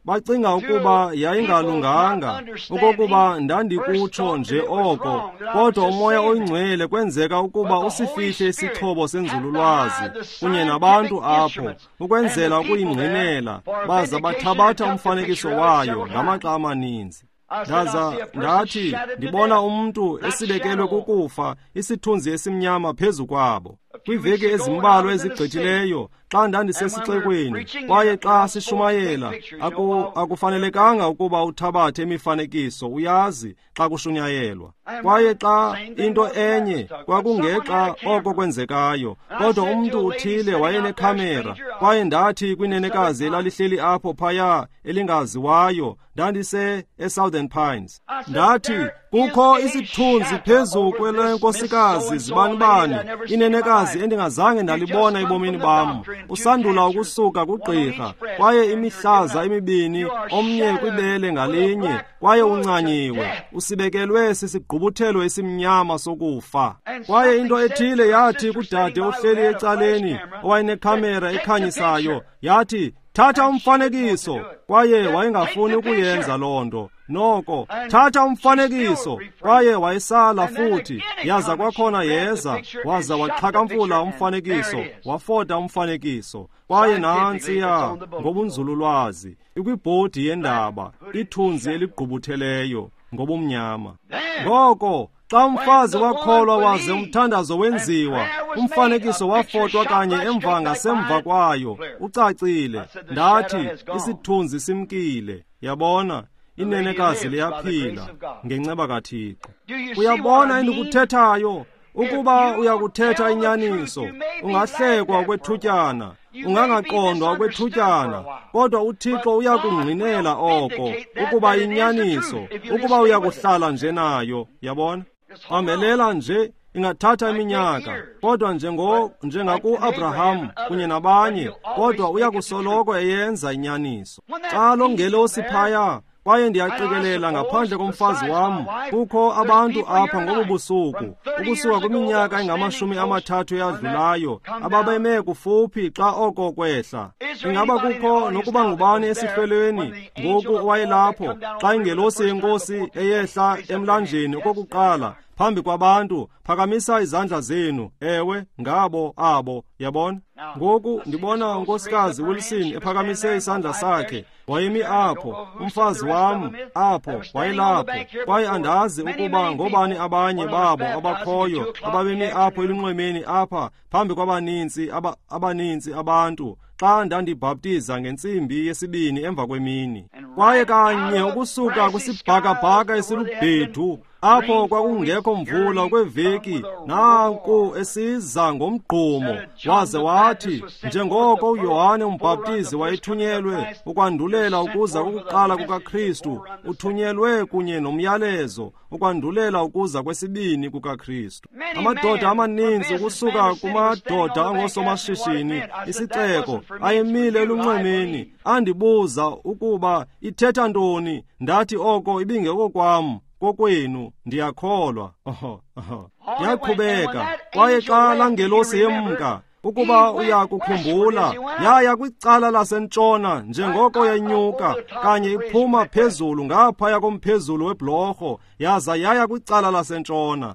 bacinga ukuba yayingalunganga okokuba ndandikutsho nje oko, kodwa umoya oyingcwele kwenzeka ukuba usifihle isixhobo senzululwazi kunye nabantu apho, ukwenzela ukuyingqinela, baza bathabatha umfanekiso wayo ngamaxa amaninzi. Ndaza ndathi ndibona umntu esibekelwe kukufa, isithunzi esimnyama phezu kwabo. Kwiveki ezimbalwa ezigqithileyo, xa ndandisesixekweni kwaye xa sishumayela, aku, akufanelekanga ukuba uthabathe imifanekiso, uyazi, xa kushunyayelwa. Kwaye xa into enye kwakungexa oko kwenzekayo, kodwa umntu uthile wayenekhamera, kwaye ndathi kwinenekazi elalihleli apho phaya elingaziwayo, ndandise eSouthern Pines, ndathi kukho isithunzi phezu kwelenkosikazi zibanibani, inenekazi endingazange ndalibona ebomini bam, usandula ukusuka kugqirha, kwaye imihlaza emibini, omnye kwibele ngalinye, kwaye uncanyiwe, usibekelwe sisigqubuthelo esimnyama sokufa. Kwaye into ethile yathi kudade ohleli ecaleni owayenekhamera ekhanyisayo, yathi, thatha umfanekiso, kwaye wayengafuni ukuyenza loo nto. Noko, thatha umfanekiso, kwaye wayesala futhi, yaza kwakhona yeza, waza waqhakamfula umfanekiso, wafota umfanekiso, kwaye nantsiya ngobunzululwazi, ikwibhodi yendaba, ithunzi eligqubutheleyo ngobumnyama. Ngoko, xa umfazi wakholwa waze umthandazo wenziwa, umfanekiso wafotwa kanye emva ngasemva kwayo, ucacile. Ndathi, isithunzi simkile. Yabona, inenekazi liyaphila ngenceba kaThixo. Uyabona endikuthethayo, ukuba uyakuthetha inyaniso, ungahlekwa kwethutyana, ungangaqondwa kwethutyana, kodwa uThixo uyakungqinela oko, ukuba inyaniso, ukuba uyakuhlala nje nayo. Yabona? Qamelela nje, ingathatha iminyaka, kodwa njengo njengaku-Abrahamu kunye nabanye, kodwa uyakusoloko eyenza inyaniso. Xa lo ngelosi phaya, kwaye ndiyaqikelela ngaphandle komfazi wam, kukho abantu apha ngobu busuku, ukusuka kwiminyaka engamashumi amathathu eyadlulayo, ababeme kufuphi xa oko kwehla. Ingaba kukho nokuba ngubani esihlelweni ngoku owayelapho, xa ingelosi yenkosi eyehla emlanjeni okokuqala, phambi kwabantu, phakamisa izandla zenu. Ewe, ngabo abo. Yabona? Ngoku ndibona unkosikazi Wilson ephakamise isandla sakhe, wayemi apho, umfazi wam apho, wayelapho, kwaye andazi ukuba ngobani abanye babo abakhoyo ababemi apho elunxwemeni apha phambi kwabaninzi aba, abaninzi abantu, xa ndandibhaptiza ngentsimbi yesibini emva kwemini. Kwaye kanye ukusuka kwisibhakabhaka esilubhedu, apho kwakungekho mvula okweveki, nanku esiza ngomgqumo, waze wathi, njengoko uYohane uMbhaptizi wayethunyelwe ukwandulela ukuza ukuqala kukaKristu, uthunyelwe kunye nomyalezo ukwandulela ukuza kwesibini kukaKristu. Amadoda amaninzi ukusuka kumadoda angosomashishini isixeko ayemile elunxwemeni, andibuza ukuba ithetha ntoni. Ndathi oko ibingekokwam, kokwenu, ndiyakholwa. Oho, oho. Yaqhubeka, kwaye xa langelosi yemka, ukuba uyakukhumbula, yaya kwicala lasentshona njengoko yenyuka, kanye iphuma phezulu ngaphaya komphezulu webhlorho, yaza yaya kwicala lasentshona.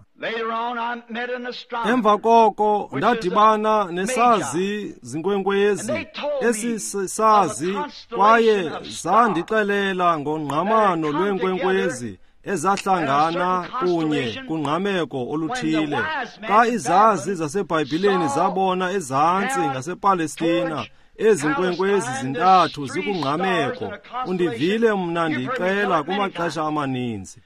Emva koko ndadibana nesazi zinkwenkwezi, esisazi, kwaye zandixelela ngongqamano lweenkwenkwezi ezahlangana kunye kungqameko oluthile. Xa izazi zaseBhayibhileni zabona ezantsi ngasePalestina, ezi nkwenkwezi zintathu zikungqameko, undivile mna ndiyixela kumaxesha amaninzi.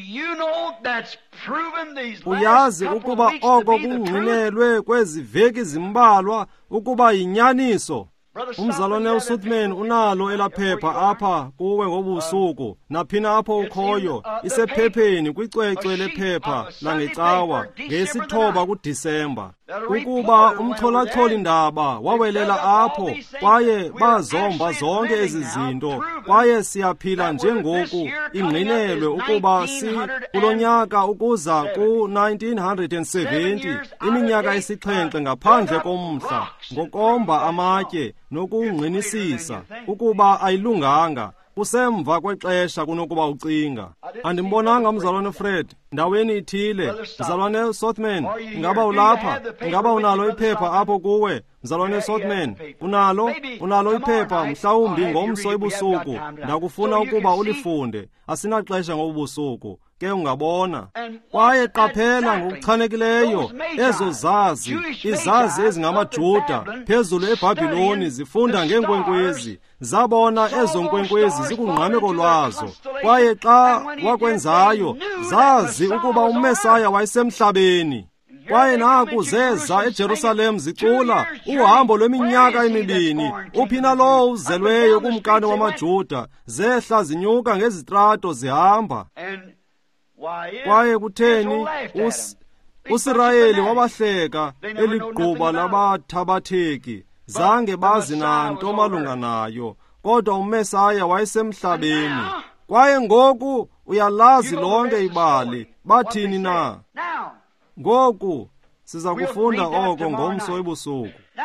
Uyazi ukuba oko kungqinelwe kwezi veki zimbalwa ukuba yinyaniso. Umzalwane uSuthman unalo elaphepha apha kuwe ngobusuku, naphina apho ukhoyo, isephepheni kwicwecwe lephepha langecawa, ngesithoba kuDisemba, ukuba umcholacholi ndaba wawelela apho, kwaye bazomba zonke ezi zinto, kwaye siyaphila njengoku ingqinelwe ukuba si kulonyaka ukuza ku-nineteen seventy, iminyaka esixhenxe ngaphandle komhla, ngokomba amatye nokungqinisisa, ukuba ayilunganga, kusemva kwexesha kunokuba ucinga. Andimbonanga umzalwane Fred ndaweni ithile. Mzalwane Southman, ingaba ulapha? Ingaba unalo iphepha apho kuwe? Mzalwane Southman, unalo? Unalo iphepha mhlawumbi ngomso ebusuku? Ndakufuna ukuba ulifunde. Asinaxesha ngobusuku. Ke ungabona. Kwaye qaphela ngokuchanekileyo ezo zazi, izazi ezingamaJuda phezulu eBhabhiloni zifunda ngeenkwenkwezi. Zabona ezo nkwenkwezi zikungqameko lwazo. Kwaye xa wakwenzayo zazi ukuba uMesaya wayesemhlabeni. Kwaye naku zeza eJerusalem zicula uhambo lweminyaka emibini. Uphina lo uzelweyo kumkani wamaJuda zehla zinyuka ngezitrato zihamba. Kwaye kutheni uSirayeli wabahleka eligquba labathabatheki? Zange bazi nanto malunga nayo, kodwa uMesaya wayesemhlabeni. Kwaye ngoku uyalazi lonke ibali. Bathini na? Ngoku siza kufunda oko ngomso ebusuku.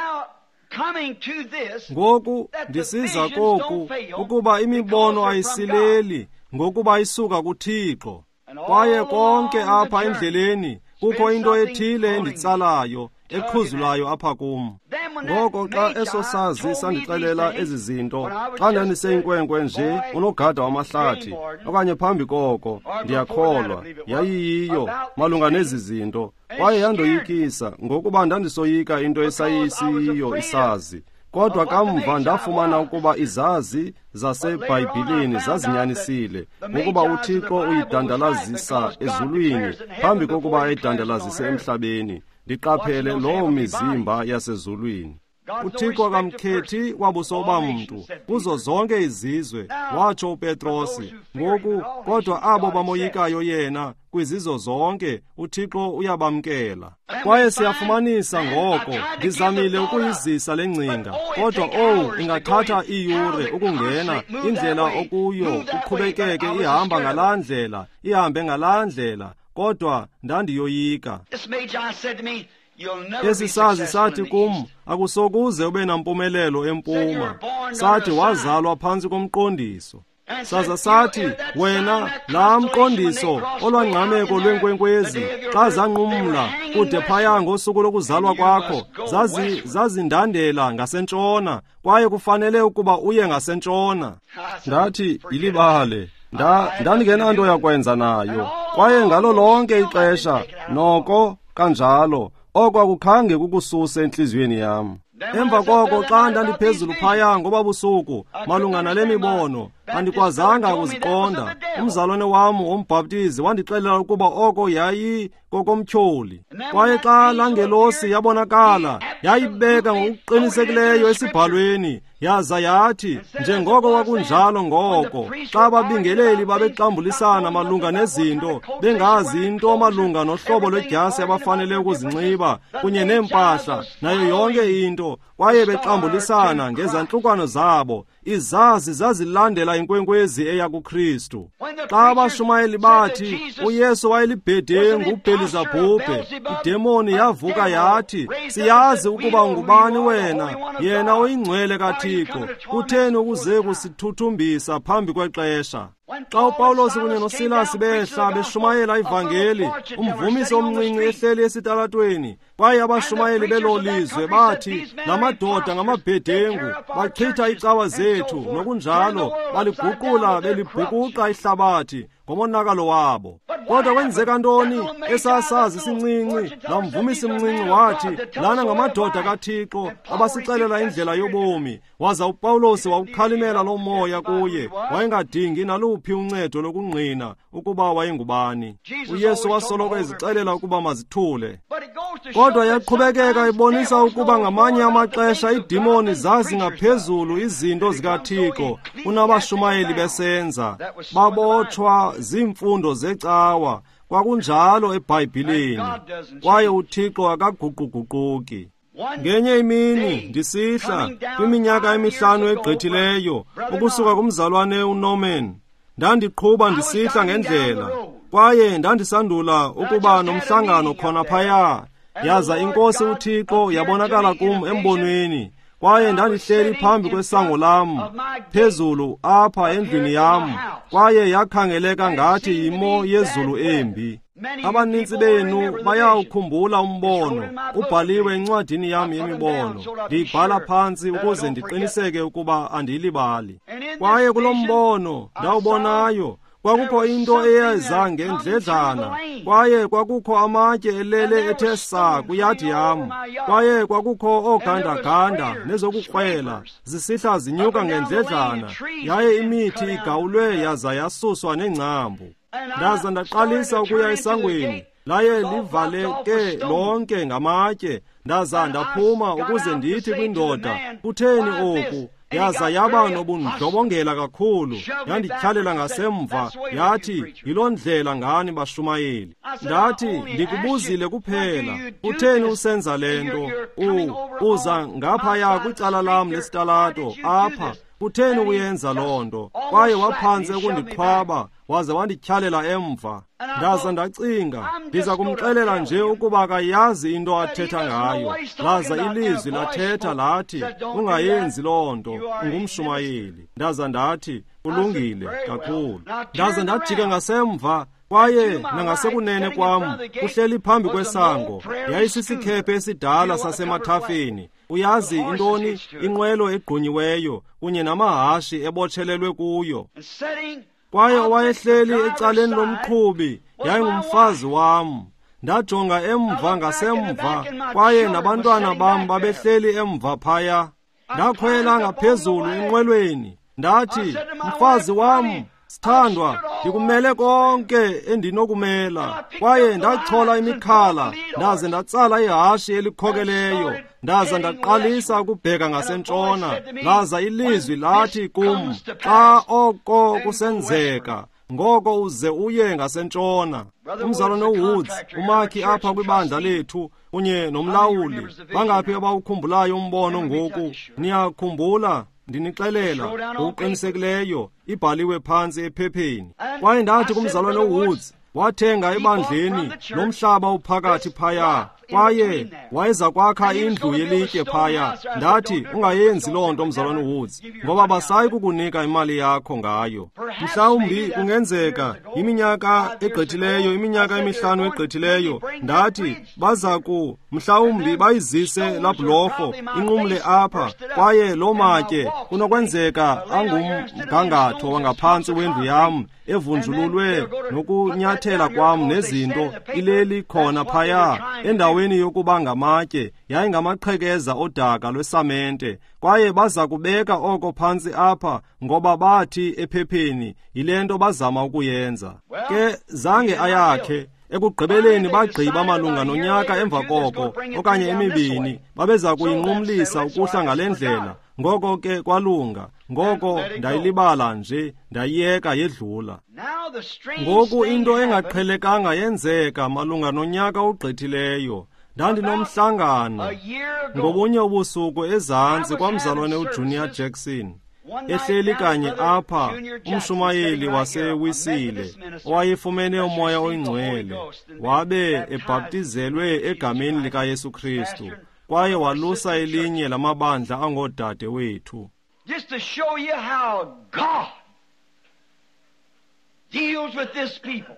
Ngoku ndisiza koku ukuba imibono ayisileli ngokuba isuka kuThixo. Kwaye konke apha endleleni kukho into ethile enditsalayo ekhuzulayo apha kum. Ngoko xa eso sazi sandixelela ezi zinto, xa ndandiseyinkwenkwe nje unogada wamahlathi okanye phambi koko, ndiyakholwa yayiyiyo malunga nezi zinto. Kwaye yandoyikisa ngokuba ndandisoyika into esayisiyiyo isazi. Kodwa kamva ndafumana ukuba izazi zaseBhayibhileni zazinyanisile, ukuba uThixo uyidandalazisa ezulwini phambi kokuba ayidandalazise emhlabeni. Ndiqaphele loo mizimba yasezulwini. uThixo akamkhethi wabuso bamntu kuzo zonke izizwe, watsho uPetrosi. Ngoku kodwa abo bamoyikayo yena kwizizo zonke uThixo uyabamkela. Kwaye siyafumanisa ngoko, ndizamile ukuyizisa lengcinga, kodwa owu ingathatha iyure ukungena indlela okuyo kuqhubekeke ihamba ngalaa ndlela, ihambe ngalaa ndlela, kodwa ndandiyoyika. Esi sazi sathi kum, akusokuze ube nampumelelo empuma. Sathi wazalwa phantsi komqondiso. Saza sathi, wena laa mqondiso olwangqameko lwenkwenkwezi xa zanqumla kude phaya ngosuku lokuzalwa kwakho, zazi zazindandela ngasentshona, kwaye kufanele ukuba uye ngasentshona. Ndathi ilibale, nda ndandingenanto yakwenza nayo, kwaye ngalo lonke ixesha noko kanjalo oko akukhange kukususe enhliziyweni yam. Emva koko xa ndandiphezulu phaya ngoba busuku malunga nale mibono, andikwazanga ukuziqonda. Umzalwane wam wombhaptizi wandixelela ukuba oko yayi kokomtyholi. Kwaye xa langelosi yabonakala, yayibeka ngokuqinisekileyo esibhalweni, yaza yathi, njengoko kwakunjalo ngoko, xa ababingeleli babexambulisana malunga nezinto, bengazi into malunga nohlobo lwedyasi abafanele ukuzinxiba, kunye neempahla, nayo yonke into, kwaye bexambulisana ngezantlukwana zabo, izazi zazilandela inkwenkwezi eya kuKristu. Xa abashumayeli bathi uYesu wayelibhede nguBhelizebhubhe, idemoni yavuka yathi, siyazi ukuba ungubani wena, yena oyingcwele kaThixo, kutheni ukuze kusithuthumbisa phambi kwexesha. Xa uPawulos kunye noSilasi behla beshumayela ivangeli, umvumisi omncinci ehleli esitalatweni, kwaye abashumayeli belo lizwe bathi, la madoda ngamabhedengu, bachitha icawa zethu, nokunjalo baliguqula belibhukuqa ihlabathi ngomonakalo wabo. Kodwa kwenzeka ntoni? Esasazi sincinci, namvumisi mncinci wathi, lana ngamadoda kaThixo abasixelela indlela yobomi. Waza uPawulos wawukhalimela lo moya kuye, wayengadingi naluphi uncedo lokungqina ukuba wayengubani. uYesu wasoloko ezixelela ukuba mazithule. Kodwa yaqhubekeka ibonisa ukuba ngamanye amaxesha iidimoni zazi ngaphezulu izinto zikaThixo unabashumayeli besenza, babotshwa ziimfundo zecawa. Kwakunjalo eBhayibhileni, kwaye uThixo akaguquguquki. Ngenye imini ndisihla kwiminyaka emihlanu egqithileyo ukusuka kumzalwane uNorman, ndandiqhuba ndisihla ngendlela, kwaye ndandisandula ukuba nomhlangano khona phaya. Yaza inkosi uThixo yabonakala kum embonweni, kwaye ndandihleli phambi kwesango lam phezulu apha endlwini yam, kwaye yakhangeleka ngathi yimo yezulu embi. Abaninzi benu bayawukhumbula umbono, ubhaliwe encwadini yam yemibono. Ndiyibhala phantsi ukuze ndiqiniseke ukuba andiyilibali. Kwaye kulo mbono ndawubonayo kwakukho into eyeza ngendledlana, kwaye kwakukho amatye elele ethe saa kwiyadi yam, kwaye kwakukho oogandaganda nezokukrwela zisihla zinyuka ngendledlana, yaye imithi igawulwe yaza yasuswa nengcambu. Ndaza ndaqalisa ukuya esangweni, laye livaleke lonke ngamatye. Ndaza ndaphuma ukuze ndithi kwindoda, kutheni oku? Yaza yaba nobundlobongela kakhulu, yandityhalela ngasemva, yathi, yiloo ndlela ngani bashumayeli. Ndathi, ndikubuzile kuphela, kutheni usenza le nto? Uza ngaphaya kwicala lam lesitalato apha, kutheni uyenza loo nto? Kwaye waphantse ukundiqhwaba, waze wandityhalela emva. Ndaza ndacinga, ndiza kumxelela nje ukuba akayazi into athetha ngayo. Laza ilizwi lathetha lathi, ungayenzi loo nto, ungumshumayeli. Ndaza ndathi, kulungile kakhulu. Ndaza ndajika ngasemva, kwaye nangasekunene kwam kuhleli phambi kwesango yayisisikhephe esidala sasemathafeni. Uyazi intoni? Inqwelo egqunyiweyo kunye namahashi ebotshelelwe kuyo. Kwaye owayehleli ecaleni lomqhubi yayingumfazi wam. Ndajonga emva ngasemva, kwaye nabantwana bam babehleli emva phaya. Ndakhwela ngaphezulu enqwelweni, ndathi, mfazi wam sithandwa, ndikumele konke endinokumela. Kwaye ndachola imikhala, ndaze ndatsala ihashi elikhokeleyo. Ndaza ndaqalisa ukubheka ngasentshona. Laza ilizwi lathi kum, xa oko kusenzeka, ngoko uze uye ngasentshona. Umzalwane uWoods, umakhi apha kwibandla lethu, kunye nomlawuli, bangaphi abawukhumbulayo umbono ngoku? Niyakhumbula? Ndinixelela ngokuqinisekileyo, ibhaliwe phantsi ephepheni. Kwaye ndathi kumzalwane uWoods, wathenga ebandleni nomhlaba uphakathi phaya, kwaye wayeza kwakha indlu yelitye phaya. Ndathi, ungayenzi loo nto mzalwane uWoods, ngoba basayi kukunika imali yakho ngayo. Mhlawumbi kungenzeka iminyaka egqithileyo, iminyaka emihlanu egqithileyo, ndathi baza ku mhlawumbi bayizise labhulorho inqumle apha, kwaye loo matye kunokwenzeka angumgangatho wangaphantsi wendlu yam evunjululwe nokunyathela kwam nezinto ileli khona phaya. Endaweni yokuba ngamatye yayingamaqhekeza odaka lwesamente, kwaye baza kubeka oko phantsi apha ngoba bathi ephepheni yile nto bazama ukuyenza. Ke zange ayakhe. Ekugqibeleni bagqiba malunga nonyaka emva koko okanye emibini babeza kuyinqumlisa ukuhla ngale ndlela. Ngoko ke kwalunga, ngoko ndayilibala nje, ndayiyeka yedlula. Ngoku into engaqhelekanga yenzeka malunga nonyaka ugqithileyo. Ndandinomhlangano ngobunye ubusuku ezantsi kwamzalwane uJunior Jackson, ehleli kanye apha umshumayeli wasewisile owayefumene umoya oyingcwele, wabe ebhaptizelwe egameni likaYesu Kristu, kwaye walusa elinye lamabandla angoodade wethu. Just to show you how God deals with this people.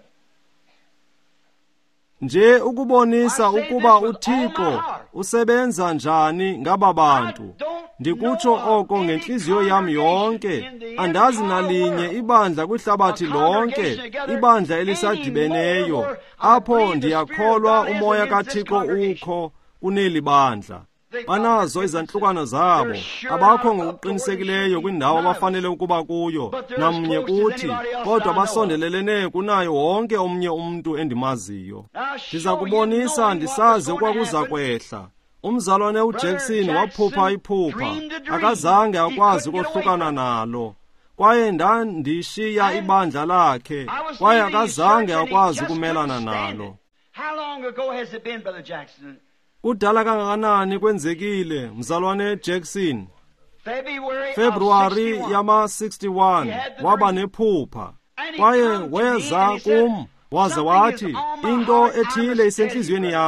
Nje ukubonisa ukuba uThixo usebenza njani ngaba bantu. Ndikutsho oko ngenhliziyo yami yonke. Andazi nalinye ibandla kwihlabathi lonke, ibandla elisadibeneyo, apho ndiyakholwa umoya kaThixo ukho kuneli bandla. Banazo izanhlukano zabo, abakho ngokuqinisekileyo kwindawo abafanele ukuba kuyo namnye kuthi, kodwa basondelelene kunayo wonke omnye umntu endimaziyo. Ndiza kubonisa ndisazi ukwakuza kwehla. Umzalwane uJackson waphupha iphupha, akazange akwazi ukuhlukana nalo. Kwaye ndandishiya ibandla lakhe, kwaye akazange akwazi ukumelana nalo. How long ago has it been, Brother Jackson? Kudala kangakanani kwenzekile mzalwane Jackson? February, February yama sixty-one waba nephupha, kwaye weza kum waze wathi, into ethile isenhliziyweni yam,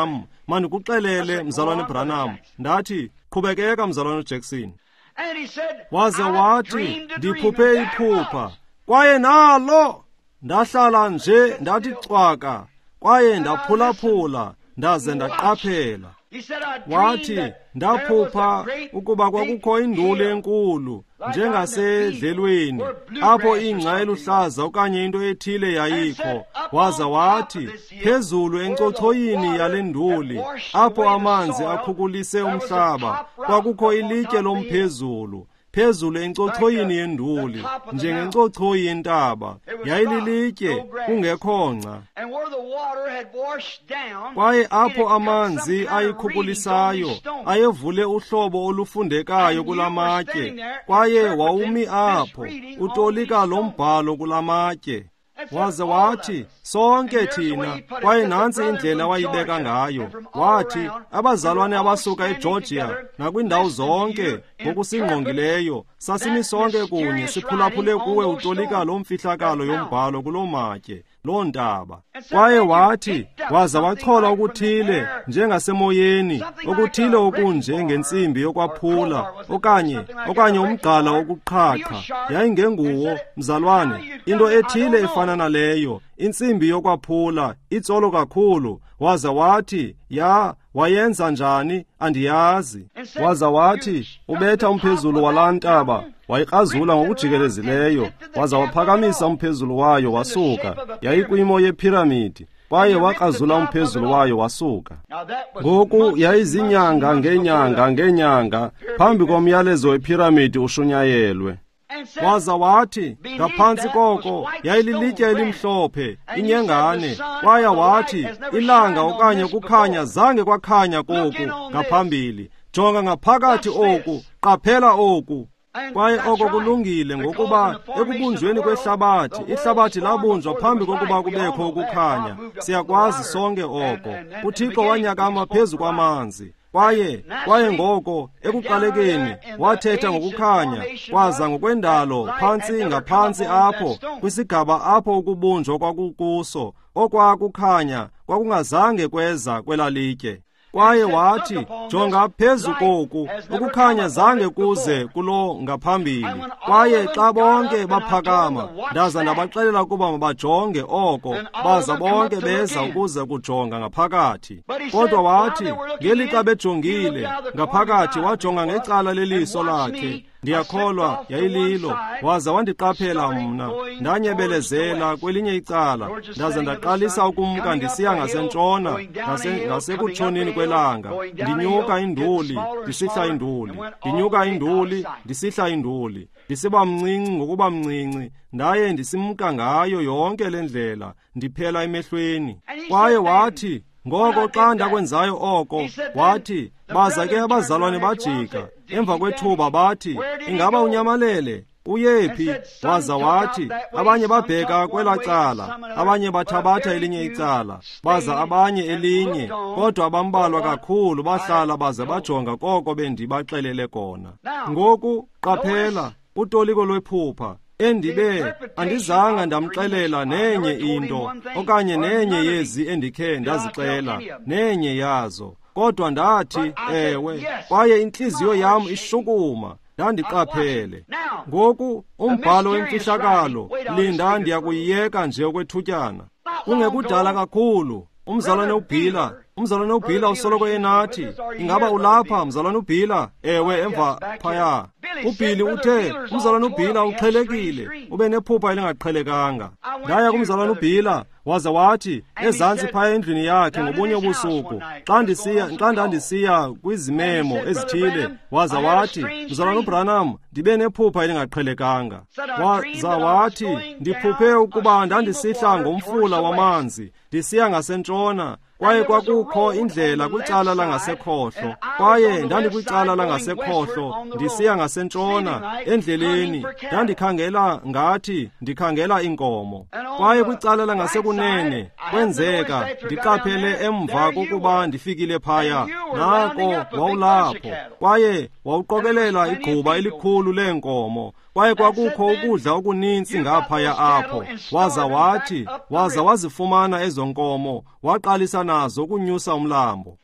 mandikuxelele mzalwane Branham. Ndathi, qhubekeka mzalwane Jackson. And he said, Waze I wathi, dreamed a dream. ndiphuphe And there iphupha. was. Kwaye nalo, ndahlala nje ndathi cwaka. Kwaye ndaphulaphula, ndaze ndaqaphela. He said, I dreamed Wathi, that there was ndaphupha a great ukuba kwakukho big induli hill, enkulu like njengasedlelweni out in the field, apho where ingca bluegrass or eluhlaza okanye into ethile yayikho. And said, up Waza on wathi, top of this hill, phezulu where enkcothoyini the water yale nduli had washed apho away the amanzi soil, akhukulise there was a umhlaba top rock kwakukho up on ilitye top of the lomphezulu phezulu enkcothoyini Like the- yenduli the top of the njengenkcothoyi yentaba. It was Yayililitye rock, no grass. kungekho ngca. And where the water had washed down, Kwaye it had apho cut some amanzi kind of readings on ayikhukulisayo these stones. ayevule uhlobo olufundekayo And you were kulamatye. standing there Kwaye interpreting wawumi this apho reading on utolika these lo stones. mbhalo kulamatye. And so Waze all wathi of us. sonke And there's the way thina. he put it. Kwaye Said the nansi brother indlela from wayibeka Georgia ngayo. and from all Wathi around, abazalwane we were all abasuka standing eGeorgia together, nakwindawo listening to zonke you ngokusingqongileyo sasimi that sonke kunye mysterious siphulaphule writing kuwe on those utolika stones. lo mfihlakalo But now- yombhalo kulo matye lo ntaba. And so Kwaye then you wathi picked up waza something wachola like from the okuthile air, njengasemoyeni something okuthile like a okunje wrecking ngentsimbi bar, yokwaphula or crowbar, was it, okanye something like okanye a wrecking umgqala bar, wokuqhaqha real sharp, yayingenguwo and said, mzalwane. "How you done Into it, I ethile don't know." efana naleyo intsimbi yokwaphula itsolo kakhulu. Waza wathi ya wayenza njani andiyazi. Waza wathi ubetha umphezulu walantaba wayikrazula ngokujikelezileyo. Waza waphakamisa umphezulu wayo wasuka. Yayikwimo yephiramidi. Kwaye wakrazula umphezulu wayo wasuka. Now that was Ngoku months and yayizinyanga months before ngenyanga that. ngenyanga phambi komyalezo wephiramidi ushunyayelwe. And said, Waza wathi ngaphansi koko yayililitye elimhlophe inyengane. Kwaye wathi ilanga okanye kukhanya zange kwakhanya koku ngaphambili. Jonga ngaphakathi oku, qaphela oku. Kwaye oko kulungile ngokuba ekubunjweni kwehlabathi ihlabathi labunjwa phambi kokuba kubekho ukukhanya. Siyakwazi sonke oko. uThixo wanyakama phezu kwamanzi. Kwaye kwaye ngoko ekuqalekeni wathetha ngokukhanya kwaza ngokwendalo phantsi ngaphansi apho kwisigaba apho ukubunjwa kwakukuso okwakukhanya kwakungazange kweza kwelalitye. Kwaye wathi jonga phezu koku ukukhanya zange kuze kulo ngaphambili. Kwaye xa bonke baphakama ndaza ndabaxelela ukuba mabajonge oko baza bonke beza ukuze kujonga ngaphakathi. Kodwa wathi ngelixa bejongile ngaphakathi wajonga ngecala leliso lakhe. Ndiyakholwa yayililo. Waza wandiqaphela mna ndanyebelezela kwelinye icala ndaze ndaqalisa ukumka ndisiya ngasentshona ngasekutshonini kwelanga. Ndinyuka induli ndisihla induli, ndinyuka induli ndisihla induli, ndisiba mncinci ngokuba mncinci. Ndaye ndisimka ngayo yonke le ndlela ndiphela emehlweni. Kwaye wathi ngoko xa ndakwenzayo oko wathi baza ke abazalwane bajika emva kwethuba bathi ingaba unyamalele uyephi. Waza wathi abanye babheka kwela cala, abanye bathabatha elinye icala, baza abanye elinye. Kodwa abambalwa kakhulu bahlala baze bajonga koko bendibaxelele kona. Ngoku qaphela utoliko lwephupha endibe andizanga ndamxelela nenye into okanye nenye yezi endikhe ndazixela nenye yazo. Kodwa ndathi ewe, kwaye inhliziyo yam ishukuma ndandiqaphele. Ngoku umbhalo wemfihlakalo linda ndiyakuyiyeka nje okwethutyana. Kungekudala kakhulu umzalwane uBhila umzalwane uBhila usoloko enathi ingaba ulapha mzalwane uBhila? Ewe emva phaya. uBhili uthe umzalwane uBhila uqhelekile ube nephupha elingaqhelekanga. Ndaya kumzalwane uBhila waza wathi ezantsi phaya endlini yakhe ngobunye ubusuku xa ndisiya xa ndandisiya kwizimemo ezithile. Waza wathi mzalwane uBranham ndibe nephupha elingaqhelekanga. Waza wathi ndiphuphe ukuba ndandisihla ngomfula wamanzi ndisiya ngasentshona. Kwaye kwakukho indlela kwicala langasekhohlo. Kwaye ndandikwicala langasekhohlo ndisiya ngasentshona. Endleleni ndandikhangela ngathi ndikhangela inkomo. Kwaye kwicala langasekunene kwenzeka ndiqaphele emva kokuba ndifikile phaya nako wawulapho. Kwaye wawuqokelela igquba elikhulu leenkomo. Kwaye kwakukho ukudla okuninzi ngaphaya apho. Waza wathi waza wazifumana ezo nkomo waqalisa nazo ukunyusa umlambo.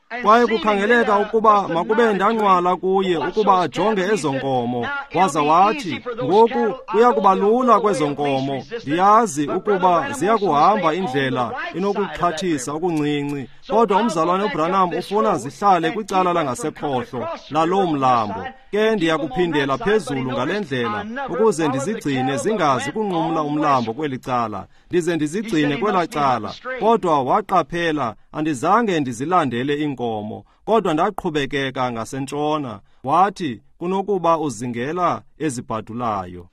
kwaye kukhangeleka ukuba makube ndanqwala kuye ukuba ajonge ezo nkomo. Waza wathi, ngoku kuya kuba lula kwezo nkomo, ndiyazi ukuba ziya kuhamba indlela inokuxhathisa okuncinci, kodwa umzalwane uBranham ufuna zihlale kwicala langasekhohlo laloo mlambo. Ke ndiyakuphindela phezulu ngale ndlela ukuze ndizigcine zingazi kunqumla umlambo kweli cala, ndize ndizigcine kwela cala. Kodwa waqaphela andizange ndizilandele inkomo, kodwa ndaqhubekeka ngasentshona. Wathi kunokuba uzingela ezibhadulayo,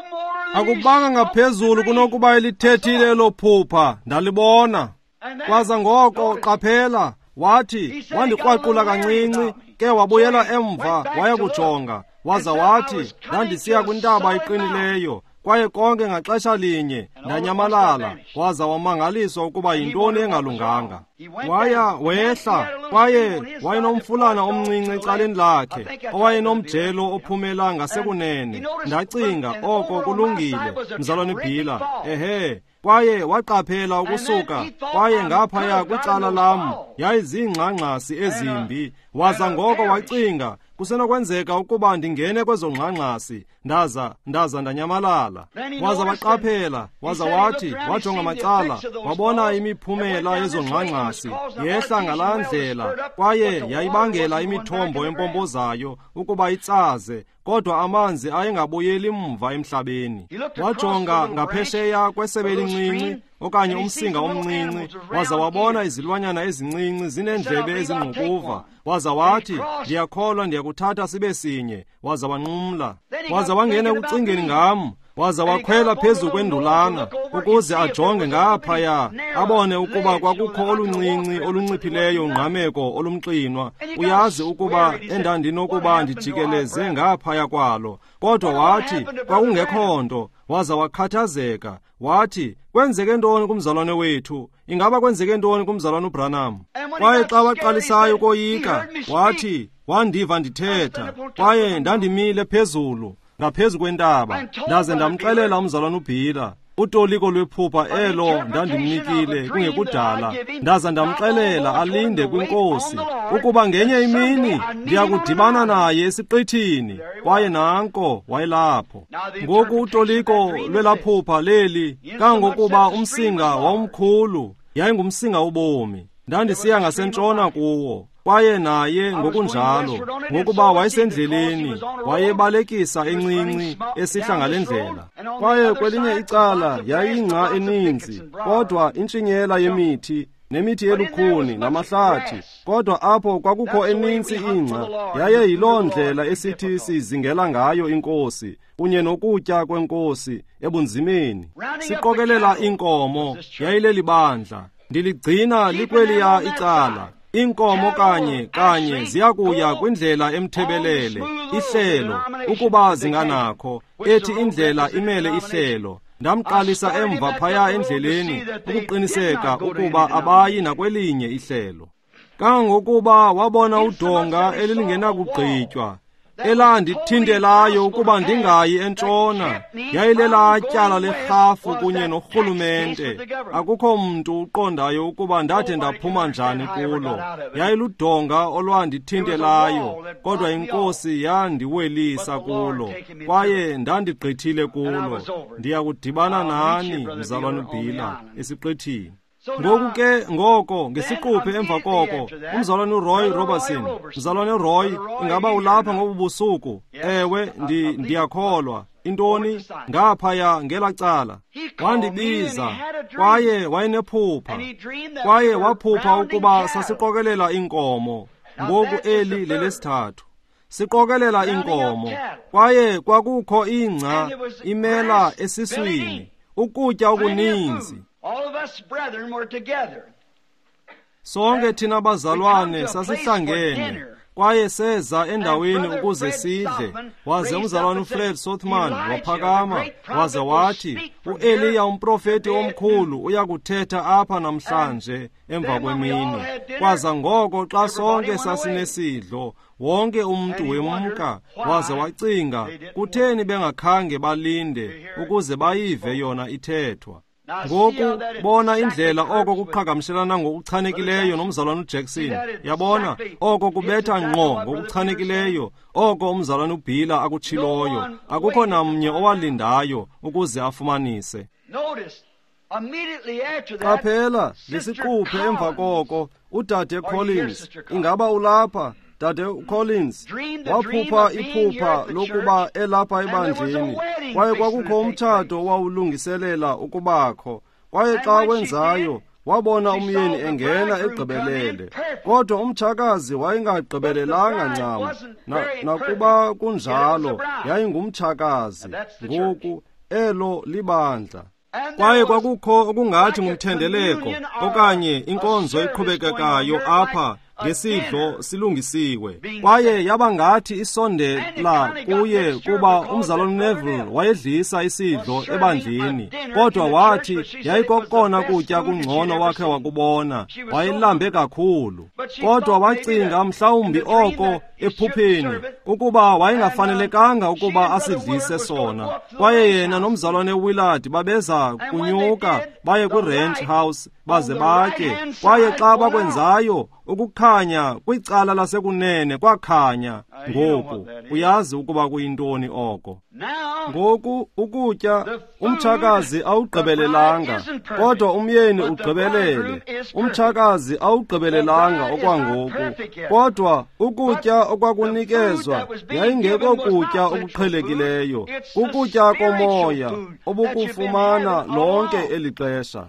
akubanga ngaphezulu kunokuba elithethile elo phupha ndalibona. Kwaza ngoko qaphela, wathi wandikrwaqula kancinci, ke wabuyela emva waya kujonga. Waza wathi ndandisiya kwintaba iqinileyo, kwaye konke ngaxesha linye ndanyamalala. Waza wamangaliswa ukuba yintoni engalunganga. Waya wehla, kwaye wayenomfulana omncinci ecaleni lakhe owayenomjelo ophumela ngasekunene. Ndacinga oko kulungile, mzalwane Bhila, ehe. Kwaye waqaphela ukusuka, kwaye ngaphaya kwicala lam yayizingxangxasi ezimbi. Waza ngoko wacinga, kusenokwenzeka ukuba ndingene kwezo ngxangxasi, ndaza ndaza ndanyamalala. Waza waqaphela, waza wathi wajonga macala, wabona imiphumela yezo ngxangxasi yehla ngalaa ndlela, kwaye yayibangela imithombo empompozayo ukuba itsaze, kodwa amanzi ayengabuyeli mva emhlabeni. Wajonga ngaphesheya kwesebe elincinci okanye umsinga omncinci, waza wabona izilwanyana ezincinci zineendlebe ezingqukuva. Waza wathi ndiyakholwa ndiyakuthatha sibe sinye. Waza wanqumla, waza wangena ekucingeni ngam. Waza wakhwela phezu kwendulana ukuze ajonge ngaphaya, abone ukuba kwakukho oluncinci olunciphileyo ungqameko olumxinwa. Uyazi ukuba endandinokuba ndijikeleze ngaphaya kwalo, kodwa wathi kwakungekho nto. Waza wakhathazeka, wathi kwenzeke ntoni kumzalwane wethu? Ingaba kwenzeke ntoni kumzalwane uBranham? Kwaye xa waqalisayo ukoyika, wathi wandiva ndithetha, kwaye ndandimile phezulu ngaphezu kwentaba. Ndaze ndamxelela umzalwane uBhila utoliko lwephupha elo ndandimnikile kungekudala. Ndaza ndamxelela alinde kwinkosi ukuba ngenye imini ndiyakudibana naye esiqithini, kwaye nanko wayelapho. Ngoku utoliko lwelaphupha leli kangokuba umsinga wawumkhulu, yayingumsinga ubomi. Ndandisiya ngasentshona kuwo, kwaye naye ngokunjalo, ngokuba wayesendleleni wayebalekisa encinci esihla ngale ndlela. Kwaye kwelinye icala yayingca eninzi, kodwa intshinyela yemithi nemithi elukhuni namahlathi, kodwa apho kwakukho eninzi ingca, yaye yiloo ndlela esithi sizingela ngayo inkosi kunye nokutya kwenkosi ebunzimeni. Siqokelela inkomo yayileli bandla, ndiligcina likweliya icala. Inkomo kanye kanye ziyakuya kwindlela emthebelele, ihlelo, ukuba zinganakho, ethi indlela imele ihlelo. Ndamqalisa emva phaya endleleni ukuqiniseka ukuba abayi nakwelinye ihlelo. Kangokuba wabona udonga elingenakugqitywa elandithintelayo ukuba ndingayi entshona, yayilela tyala lerhafu kunye norhulumente. Akukho mntu uqondayo ukuba ndade ndaphuma njani kulo. Yayiludonga olwandithintelayo, kodwa inkosi yandiwelisa kulo, kwaye ndandigqithile kulo. Ndiyakudibana nani, mzalwane uBhila, esiqithini. Ngoku ke ngoko ngesiquphe emva koko umzalwane uRoy Robertson, mzalwane uRoy, ingaba ulapha ngobu busuku? Ewe, ndi ndiyakholwa. Intoni? Ngaphaya ngela cala wandibiza, kwaye wayenephupha, kwaye waphupha ukuba sasiqokelela inkomo. Ngoku eli lelesithathu siqokelela inkomo, kwaye kwakukho ingca imela esiswini, ukutya okuninzi. All of us brethren were together. Sonke thina bazalwane sasihlangene, kwaye seza endaweni ukuze sidle. Waze umzalwane uFred Sothman waphakama, waze wathi uEliya umprofeti omkhulu uyakuthetha apha namhlanje emva kwemini. Kwaza ngoko xa sonke sasinesidlo, wonke umuntu wemka. Waze wacinga, kutheni bengakhange balinde ukuze bayive yona ithethwa? Ngoku bona indlela oko kuqhagamshelana ngokuchanekileyo nomzalwane uJackson. Yabona oko kubetha ngqo ngokuchanekileyo oko umzalwane uBhila akutshiloyo. Akukho namnye owalindayo ukuze afumanise. Qaphela lesiquphe emva koko udade Collins. Ingaba ulapha Dade Collins waphupha iphupha lokuba elapha ebandleni, kwaye kwakukho umtshato owawulungiselela ukubakho, kwaye xa wenzayo wabona umyeni engena egqibelele, kodwa umtshakazi wayengagqibelelanga ncam, nakuba kunjalo yayingumtshakazi. Ngoku elo libandla. Kwaye kwakukho okungathi ngumthendeleko okanye inkonzo eqhubekekayo apha ngesidlo silungisiwe, kwaye yaba ngathi isondela kuye kuba umzalwane Neville wayedlisa isidlo ebandleni, kodwa wathi yayikokona kutya kungcono wakhe wakubona, wayelambe kakhulu. Kodwa wacinga mhlawumbi oko ephupheni ukuba wayengafanelekanga ukuba asidlise sona, kwaye yena nomzalwane Willard babeza kunyuka baye kwi-ranch house baze batye, kwaye xa bakwenzayo ukukhanya kwicala lasekunene kwakhanya. Ngoku uyazi ukuba kuyintoni oko. Ngoku ukutya umtshakazi awugqibelelanga, kodwa umyeni ugqibelele. Umtshakazi awugqibelelanga okwangoku, kodwa ukutya okwakunikezwa yayingeko kutya okuqhelekileyo, ukutya komoya obukufumana lonke eli xesha.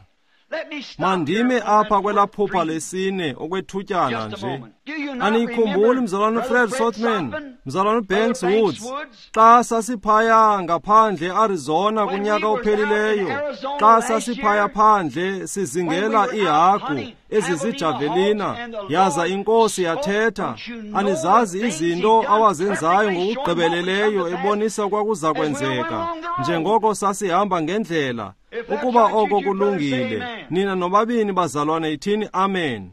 Mandime apha kwelaphupha lesine okwethutyana nje. Aniyikhumbuli mzalwane Fred Sothman, mzalwane Banks Woods, xa sasiphaya ngaphandle Arizona kunyaka ophelileyo, xa sasiphaya phandle sizingela ihagu ezizijavelina, yaza inkosi yathetha. Anizazi izinto awazenzayo ngokugqibeleleyo ebonisa kwakuza kwenzeka njengoko sasihamba ngendlela. Ukuba oko kulungile, nina nobabini bazalwane ithini amen.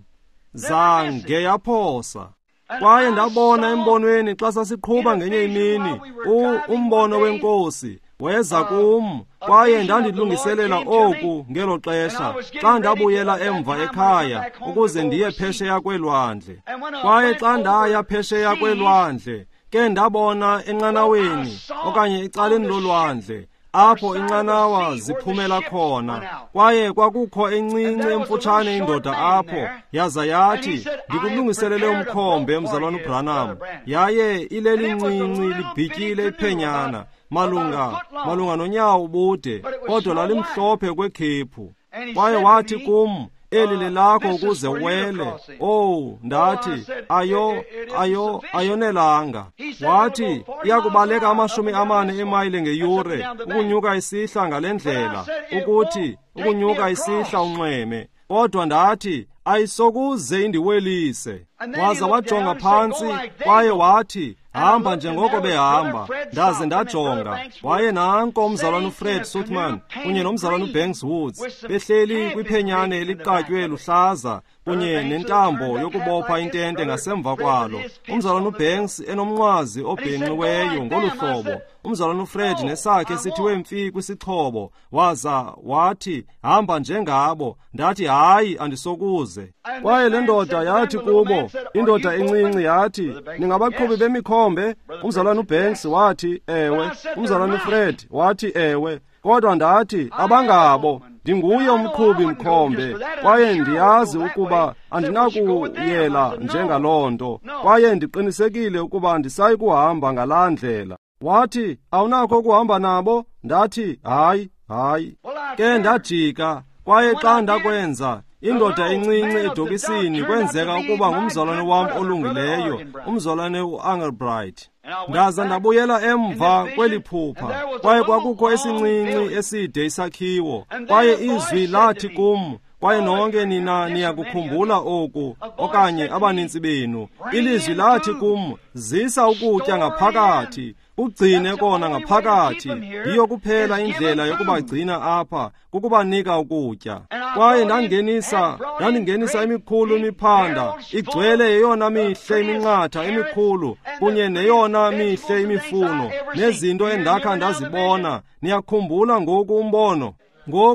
Zange yaphosa. Kwaye ndabona embonweni xa sasiqhuba ngenye imini umbono wenkosi weza kum, kwaye ndandilungiselela oku ngelo xesha xa ndabuyela emva ekhaya ukuze ndiye phesheya kwelwandle. Kwaye xa ndaya phesheya kwelwandle ke ndabona enqanaweni okanye ecaleni lolwandle apho inqanawa ziphumela khona, kwaye kwakukho encinci emfutshane indoda apho, yaza yathi, ndikulungiselele umkhombe mzalwane uBranham. Yaye ileli ncinci libhityile iphenyana malunga malunga nonyawo ubude, kodwa lalimhlophe kwekhephu. Kwaye wathi kum, eli lelakho ukuze wele. Oh, ndathi ayo ayo ayonelanga. Wathi iyakubaleka amashumi amane emayile ngeyure ukunyuka isihla ngale ndlela, ukuthi ukunyuka isihla unxweme. Kodwa ndathi ayisokuze indiwelise. Waza wajonga phantsi, kwaye wathi hamba njengoko behamba. Ndaze ndajonga, waye nanko umzalwane uFred Sothman kunye nomzalwane uBanks Woods behleli kwiphenyane eliqatywe luhlaza kunye nentambo yokubopha intente ngasemva kwalo. Umzalwane uBanks enomnqwazi obhenqiweyo ngolu hlobo, umzalwane uFred nesakhe sithiwe mfi kwisixhobo. Waza wathi hamba njengabo. Ndathi hayi, andisokuze. Kwaye le ndoda yathi kubo, indoda encinci yathi, ningabaqhubi bemikhombe? Umzalwane uBanks wathi ewe. Umzalwane uFred wathi ewe. Kodwa ndathi abangabo, ndinguye umqhubi mkhombe, kwaye ndiyazi ukuba andinakuyela njengaloo nto, kwaye ndiqinisekile ukuba ndisayi kuhamba ngalaa ndlela. Wathi awunakho ukuhamba nabo? Ndathi hayi hayi. Ke ndajika, kwaye xa ndakwenza indoda encinci edokisini kwenzeka ukuba ngumzalwane wam olungileyo, umzalwane uEngelbright. Ndaza ndabuyela emva kweli phupha, kwaye kwakukho esincinci eside isakhiwo, kwaye izwi lathi kum, kwaye nonke nina niyakukhumbula oku, okanye abanintsi benu. Ilizwi lathi kum, zisa ukutya ngaphakathi, ugcine kona ngaphakathi. Yiyo kuphela indlela yokubagcina apha, kukubanika ukutya. Kwaye ndangenisa ndandingenisa imikhulu imiphanda, igcwele yeyona mihle iminqatha emikhulu, kunye neyona mihle imifuno, nezinto endakha ndazibona. Niyakhumbula ngoku umbono? Ngoku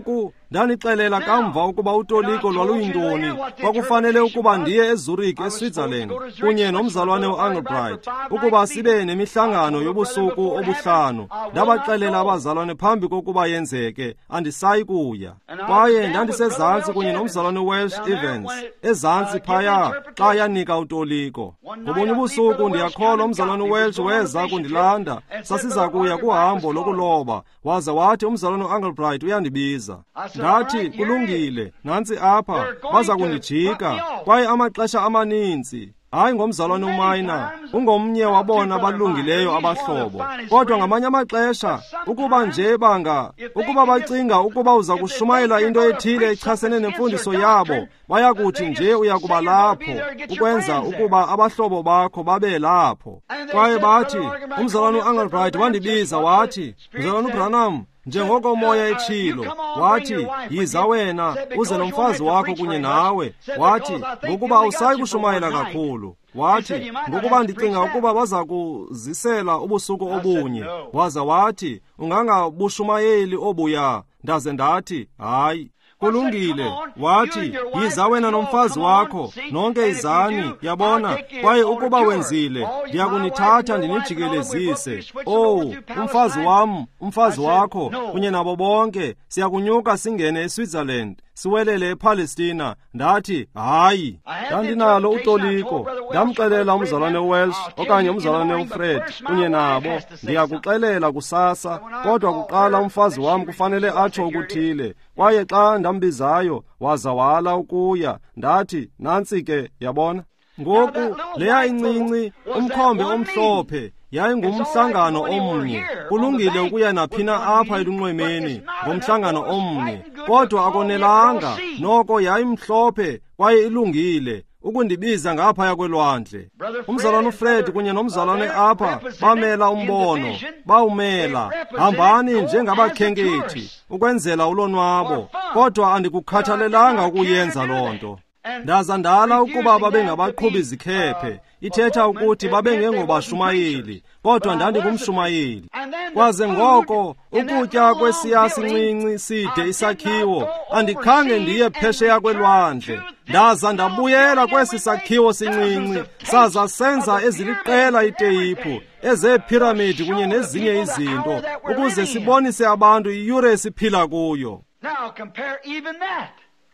ndanixelela kamva ukuba utoliko lwaluyintoni. Kwakufanele ukuba ndiye eZurich eSwitzerland kunye nomzalwane uAngelbright ukuba sibe nemihlangano yobusuku obuhlanu. Ndabaxelela abazalwane phambi kokuba yenzeke andisayi kuya. Kwaye ndandisezantsi kunye nomzalwane Welsh Evans ezantsi phaya xa yanika utoliko. Ngobunye ubusuku ndiyakholwa umzalwane Welsh weza kundilanda. Sasiza kuya kuhambo lokuloba waza wathi umzalwane uAngelbright uyandibiza. Ndathi kulungile, nantsi apha baza kundijika. Kwaye amaxesha amaninzi hayi ngomzalwane uMayina ungomnye wabona abalungileyo abahlobo, kodwa ngamanye amaxesha ukuba nje banga ukuba bacinga ukuba uza kushumayela into ethile echasene nemfundiso yabo, bayakuthi nje uyakuba lapho ukwenza ukuba abahlobo bakho babe lapho. Kwaye bathi umzalwane uAngelbright wandibiza wathi, mzalwane uBranham, njengoko umoya etshilo, wathi yiza wena uze nomfazi wakho kunye nawe. Wathi ngokuba awusayi kushumayela kakhulu. Wathi ngokuba ndicinga ukuba baza kuzisela ubusuku obunye. Waza wathi ungangabushumayeli obuya. Ndaze ndathi hayi. Kulungile. Wathi yiza wena nomfazi wakho, nonke izani, yabona. Kwaye ukuba wenzile ndiyakunithatha ndinijikelezise. Oh, umfazi wam, umfazi wakho kunye nabo bonke siyakunyuka singene eSwitzerland siwelele ePalestina. Ndathi hayi. Ndandinalo utoliko. Ndamxelela umzalwane Welsh okanye umzalwane uFred kunye nabo ndiyakuxelela kusasa, kodwa kuqala umfazi wam kufanele atsho ukuthile. Kwaye xa ndambizayo waza wala ukuya. Ndathi nantsi ke, yabona. Ngoku leya incinci umkhombe omhlophe yayingumhlangano omnye. Kulungile ukuya naphina apha elunxwemeni ngomhlangano omnye, kodwa akonelanga. Noko yayimhlophe kwaye ilungile ukundibiza ngaphaya kwelwandle. Umzalwane uFred kunye nomzalwane apha bamela umbono, bawumela. Hambani njengabakhenkethi ukwenzela ulonwabo, kodwa andikukhathalelanga ukuyenza loo nto. Ndaza ndala ukuba babe ngabaqhubi zikhephe, ithetha ukuthi babe ngengobashumayeli, kodwa ndandingumshumayeli. Kwaze ngoko ukutya kwesiya sincinci side isakhiwo, andikhange ndiye phesheya kwelwandle. Ndaza ndabuyela kwesi sakhiwo sincinci, saza senza eziliqela iteyiphu, ezephiramidi kunye nezinye izinto, ukuze sibonise abantu iyure esiphila kuyo. Now compare even that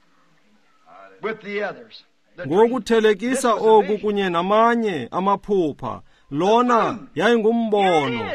with the others. Ngokuthelekisa oku kunye namanye amaphupha, lona yayingumbono.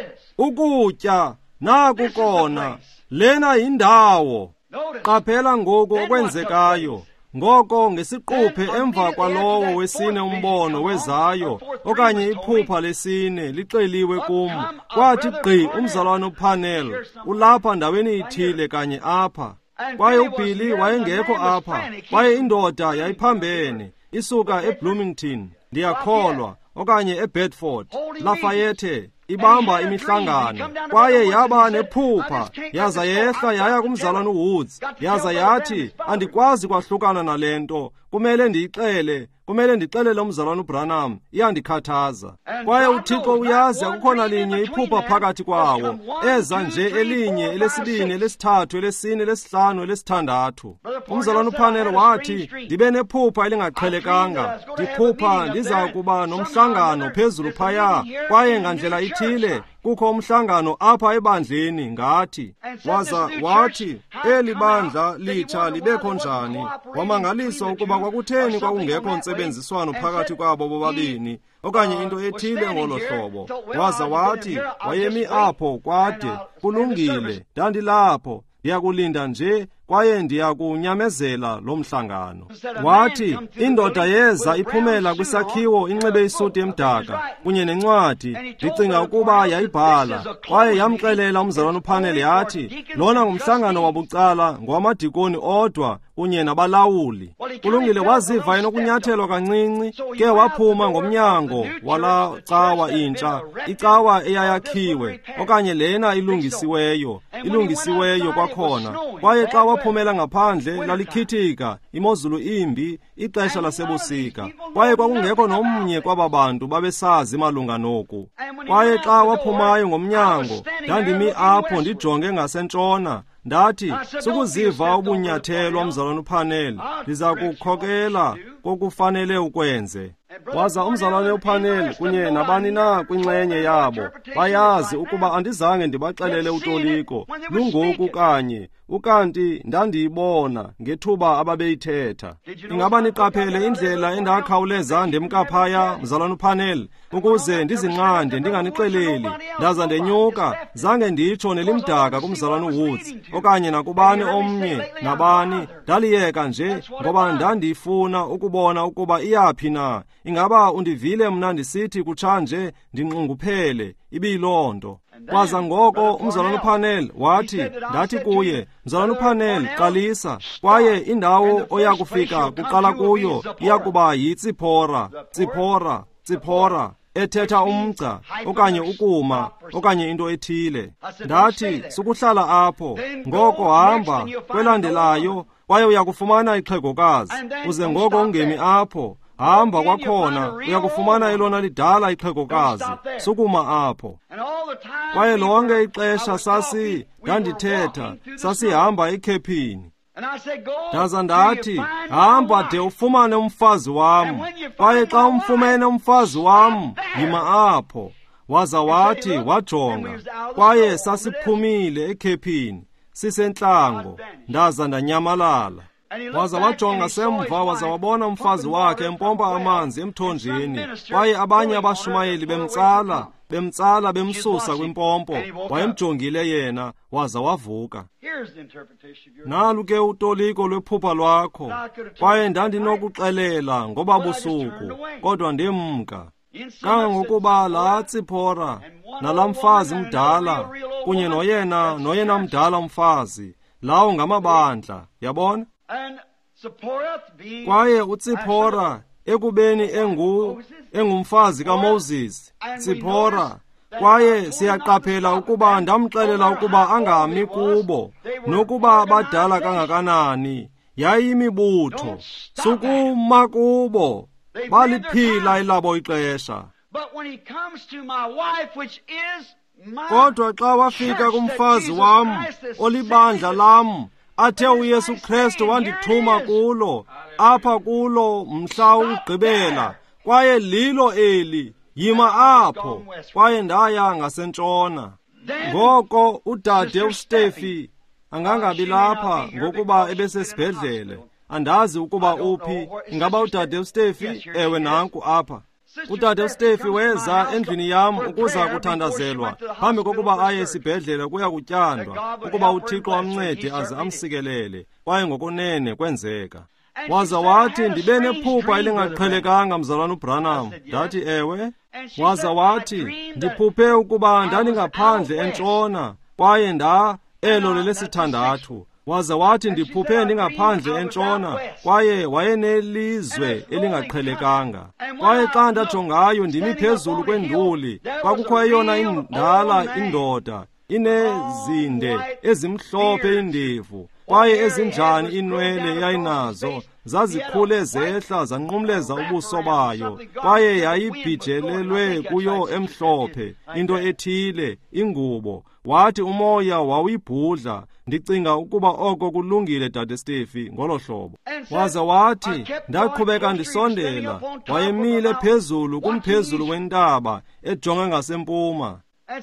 Ukutya naku kona, lena yindawo. Qaphela ngoku okwenzekayo. Ngoko ngesiquphe emva kwalowo wesine umbono wezayo okanye iphupha lesine lixeliwe kum, kwathi gqi umzalwane uParnell ulapha ndaweni ithile kanye apha. Kwaye uBilly wayengekho apha, kwaye indoda yayiphambene isuka eBloomington, ndiyakholwa, okanye eBedford, Lafayette, ibamba imihlangano. Kwaye yaba nephupha, yaza yehla yaya kumzalwane uWoods, yaza yathi andikwazi kwahlukana nalento, kumele ndiyixele, kumele ndixelele umzalwane uBranham, iyandikhathaza. Kwaye uThixo uyazi akukhona linye iphupha phakathi kwawo, eza nje elinye, elesibini, elesithathu, elesine, elesihlanu, elesithandathu. Umzalwane uParnell wathi ndibe nephupha elingaqhelekanga, ndiphupha ndiza kuba nomhlangano phezulu phaya, kwaye ngandlela ithile kukho umhlangano apha ebandleni ngathi. Waza wathi eli bandla litsha libekho njani. Wamangaliswa ukuba kwakutheni kwakungekho ntsebenziswano phakathi kwabo bobabini okanye into ethile ngolo hlobo. Waza wathi wayemi apho kwade. Kulungile, ndandilapho, ndiyakulinda nje kwaye ndiyakunyamezela lo mhlangano. Wathi indoda yeza iphumela kwisakhiwo inxibe isuti emdaka kunye nencwadi, ndicinga ukuba yayibhala. Kwaye yamxelela umzalwane uParnell yathi lona ngumhlangano wabucala ngwamadikoni odwa kunye nabalawuli. Kulungile, waziva enokunyathelwa kancinci, ke waphuma ngomnyango wala cawa intsha, icawa eyayakhiwe okanye lena ilungisiweyo, ilungisiweyo kwakhona. Kwaye xa waphumela ngaphandle lalikhithika, imozulu imbi, ixesha lasebusika. Kwaye kwakungekho nomnye kwaba bantu babesazi malunga noku. Kwaye xa waphumayo ngomnyango, ndandimi apho ndijonge ngasentshona, Ndathi sukuziva ubunyathelwa umzalwane uParnell, ndiza kukhokela kokufanele ukwenze. Waza umzalwane uParnell kunye nabani na kwinxenye yabo bayazi ukuba andizange ndibaxelele utoliko lungoku kanye, ukanti ndandiyibona ngethuba ababeyithetha. Ingaba niqaphele indlela endakhawuleza ndemkaphaya mzalwane uParnell ukuze ndizinqande ndinganixeleli. Ndaza ndenyuka, zange nditsho nelimdaka kumzalwane uWoods okanye nakubani omnye nabani, ndaliyeka nje ngoba ndandifuna ukubona ukuba iyaphi na. Ingaba undivile mna ndisithi kutshanje ndinqunguphele, ibiyiloo nto. Kwaza ngoko umzalwane uParnell wathi, ndathi kuye, mzalwane uParnell, qalisa, kwaye indawo oyakufika kuqala kuyo iyakuba yiTsipora, Tsipora, Tsipora, ethetha umgca okanye ukuma okanye into ethile. Ndathi sukuhlala apho, ngoko hamba kwelandelayo kwaye uyakufumana ixhegokazi. Uze ngoko ungemi apho, hamba kwakhona uyakufumana elona lidala ixhegokazi, sukuma apho. Kwaye lonke ixesha sasi ndandithetha, sasihamba ekhepini. Ndaza ndathi, hamba de ufumane umfazi wam, kwaye xa umfumene umfazi wam, yima apho. Waza wathi wajonga, kwaye sasiphumile ekhepini, sisentlango, ndaza ndanyamalala. Waza wajonga semva, waza wabona umfazi wakhe empompa amanzi emthonjeni, kwaye abanye abashumayeli bemtsala, bemtsala bemsusa kwimpompo, wayemjongile yena, waza wavuka. Nalu ke utoliko lwephupha lwakho, kwaye ndandinokuxelela ngoba busuku, kodwa ndimka. Kangangokuba laa Tsipora, nalaa mfazi mdala, kunye noyena, noyena mdala mfazi, lawo ngamabandla, yabona? Kwaye uTsipora ekubeni engu engumfazi kaMoses, Tsipora, kwaye siyaqaphela ukuba ndamxelela ukuba angami kubo, nokuba badala kangakanani, yayimibutho, sukuma kubo, baliphila elabo ixesha. Kodwa xa wafika kumfazi wam, olibandla lam, athe uYesu Kristu wandithuma kulo, apha kulo mhla ugqibela, kwaye lilo eli, yima apho, kwaye ndaya ngasentshona. Ngoko udade uStefi angangabi lapha ngokuba ebesesibhedlele. Andazi ukuba uphi, ingaba udade uStefi? Ewe nanku apha. Udade uStefi weza endlini yam ukuza kuthandazelwa phambi kokuba aye esibhedlele kuya kutyandwa, ukuba uThixo amncede aze amsikelele, kwaye ngokunene kwenzeka. Waza wathi, ndibe nephupha elingaqhelekanga mzalwane uBranham. Ndathi ewe. Waza wathi, ndiphuphe ukuba ndandingaphandle entshona, kwaye nda elo lelesithandathu. Waza wathi, ndiphuphe ndingaphandle entshona, kwaye wayenelizwe elingaqhelekanga. Kwaye xa ndajongayo ndimi phezulu kwenduli, kwakukho eyona indala indoda, inezinde ezimhlophe indevu, kwaye ezinjani inwele yayinazo, zazikhule zehla zanqumleza ubuso bayo, kwaye yayibhijelelwe kuyo emhlophe into ethile, ingubo. Wathi umoya wawuyibhudla. Ndicinga ukuba oko kulungile dade Stefi ngolo hlobo. Waza wathi, ndaqhubeka ndisondela, wayemile phezulu kumphezulu wentaba ejonga ngasempuma.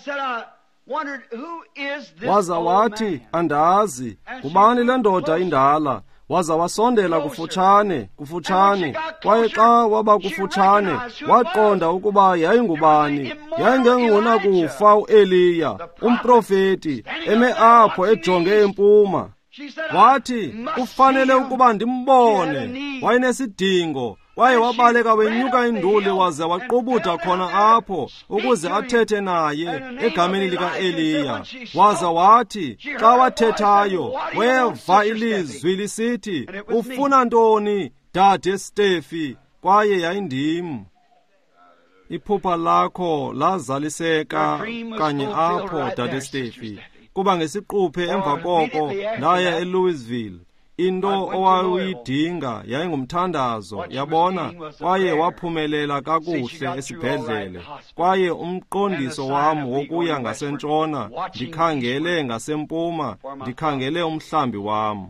Waza wathi, andazi, kubani le ndoda indala? Waza wasondela kufutshane, kufutshane, kwaye xa waba kufutshane, waqonda ukuba yayingubani. Yayingengona kufa uEliya, umprofeti, eme apho ejonge empuma. Wathi, kufanele ukuba ndimbone. Wayenesidingo, kwaye wabaleka wenyuka induli waze waqubutha khona apho ukuze athethe naye egameni likaEliya. Waza wathi, xa wathethayo, weva ilizwi lisithi, ufuna ntoni, dade Stefi? Kwaye yayindim. Iphupha lakho lazaliseka kanye apho dade Stefi, kuba ngesiquphe emva koko ndaya eLouisville. into owayidinga yayingumthandazo, yabona, kwaye waphumelela kakuhle esibhedlele. Kwaye umqondiso wam wokuya ngasentshona, ndikhangele ngasempuma, ndikhangele umhlambi wam.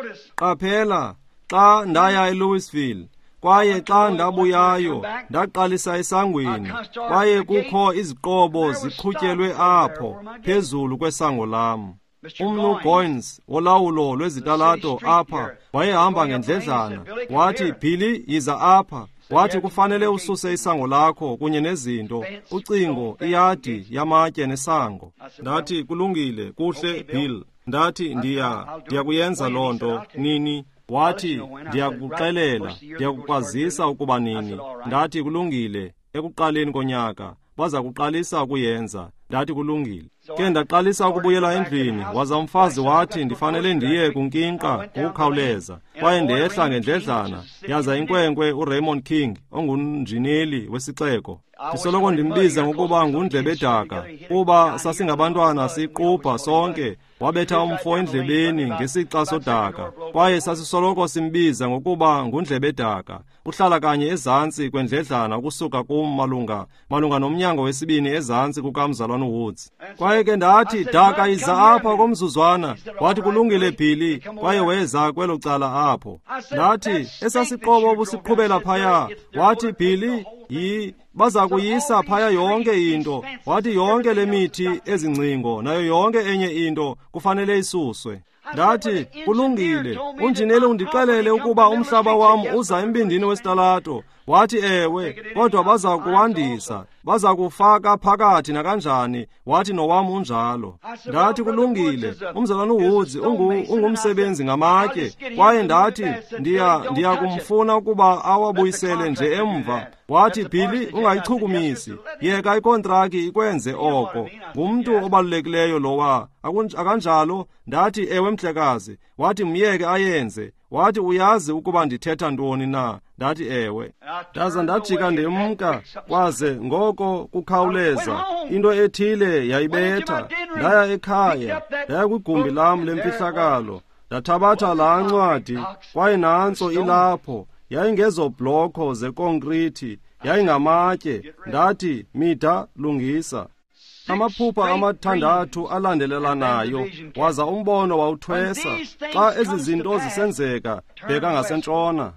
Qaphela, xa ndaya eLouisville, kwaye xa ndabuyayo ndaqalisa esangweni, kwaye kukho iziqobo ziqhutyelwe apho phezulu kwesango lam. Umnu Goins wolawulo lwezitalato apha wayehamba ngendledlana, wathi, Billy, yiza apha. Wathi, kufanele ususe isango lakho kunye nezinto, ucingo, iyadi yamatye nesango. Ndathi, kulungile, kuhle Bill. Ndathi, ndiya ndiyakuyenza loo nto nini. Wathi, ndiyakuxelela, ndiyakukwazisa ukuba nini. Ndathi, kulungile, ekuqaleni konyaka baza kuqalisa ukuyenza. Ndathi, kulungile. Ke ndaqalisa ukubuyela endlini, waza umfazi wathi ndifanele ndiye kunkinqa ukukhawuleza, kwaye ndehla ngendledlana, yaza inkwenkwe uRaymond King ongunjineli wesixeko. Ndisoloko ndimbiza ngokuba ngundlebedaka, kuba sasingabantwana siqupha sonke. Wabetha umfo endlebeni ngesixa sodaka, kwaye sasisoloko simbiza ngokuba ngundlebedaka. Uhlala kanye ezantsi kwendledlana ukusuka kum malunga malunga nomnyango wesibini ezantsi kukamzalwane Woods. Kwaye ke ndathi, daka, yiza apha komzuzwana. Wathi, kulungile Billy, kwaye weza kwelo cala apho. Ndathi, esasiqobo busiqhubela phaya. Wathi, Billy, yi baza kuyisa phaya yonke into. Wathi, yonke le mithi ezingcingo nayo yonke enye into kufanele isuswe. Ndathi, kulungile, unjineli undixelele ukuba umhlaba wam uza embindini wesitalato. Wathi, ewe, kodwa baza kuwandisa, baza kufaka phakathi nakanjani. Wathi, nowam unjalo. Ndathi, kulungile, umzalwane uWoods ungumsebenzi ngamatye, kwaye ndathi ndiya ndiya kumfuna ukuba awabuyisele nje emva. Wathi, Billy, ungayichukumisi, yeka ikontraki ikwenze oko. Ngumntu obalulekileyo lowa, akanjalo? Ndathi, ewe mhlekazi. Wathi, myeke ayenze. Wathi, uyazi ukuba ndithetha ntoni na? Ndathi, ewe. Ndaza ndajika ndemka, kwaze ngoko kukhawuleza into ethile yayibetha. Ndaya ekhaya, ndaya kwigumbi lam lemfihlakalo, ndathabatha laa ncwadi, kwaye nantso ilapho. Yayingezobloko zekonkriti, yayingamatye. Ndathi, Mida, lungisa. Amaphupha amathandathu alandelelanayo, waza umbono wawuthwesa. Xa ezi zinto zisenzeka, bheka ngasentshona.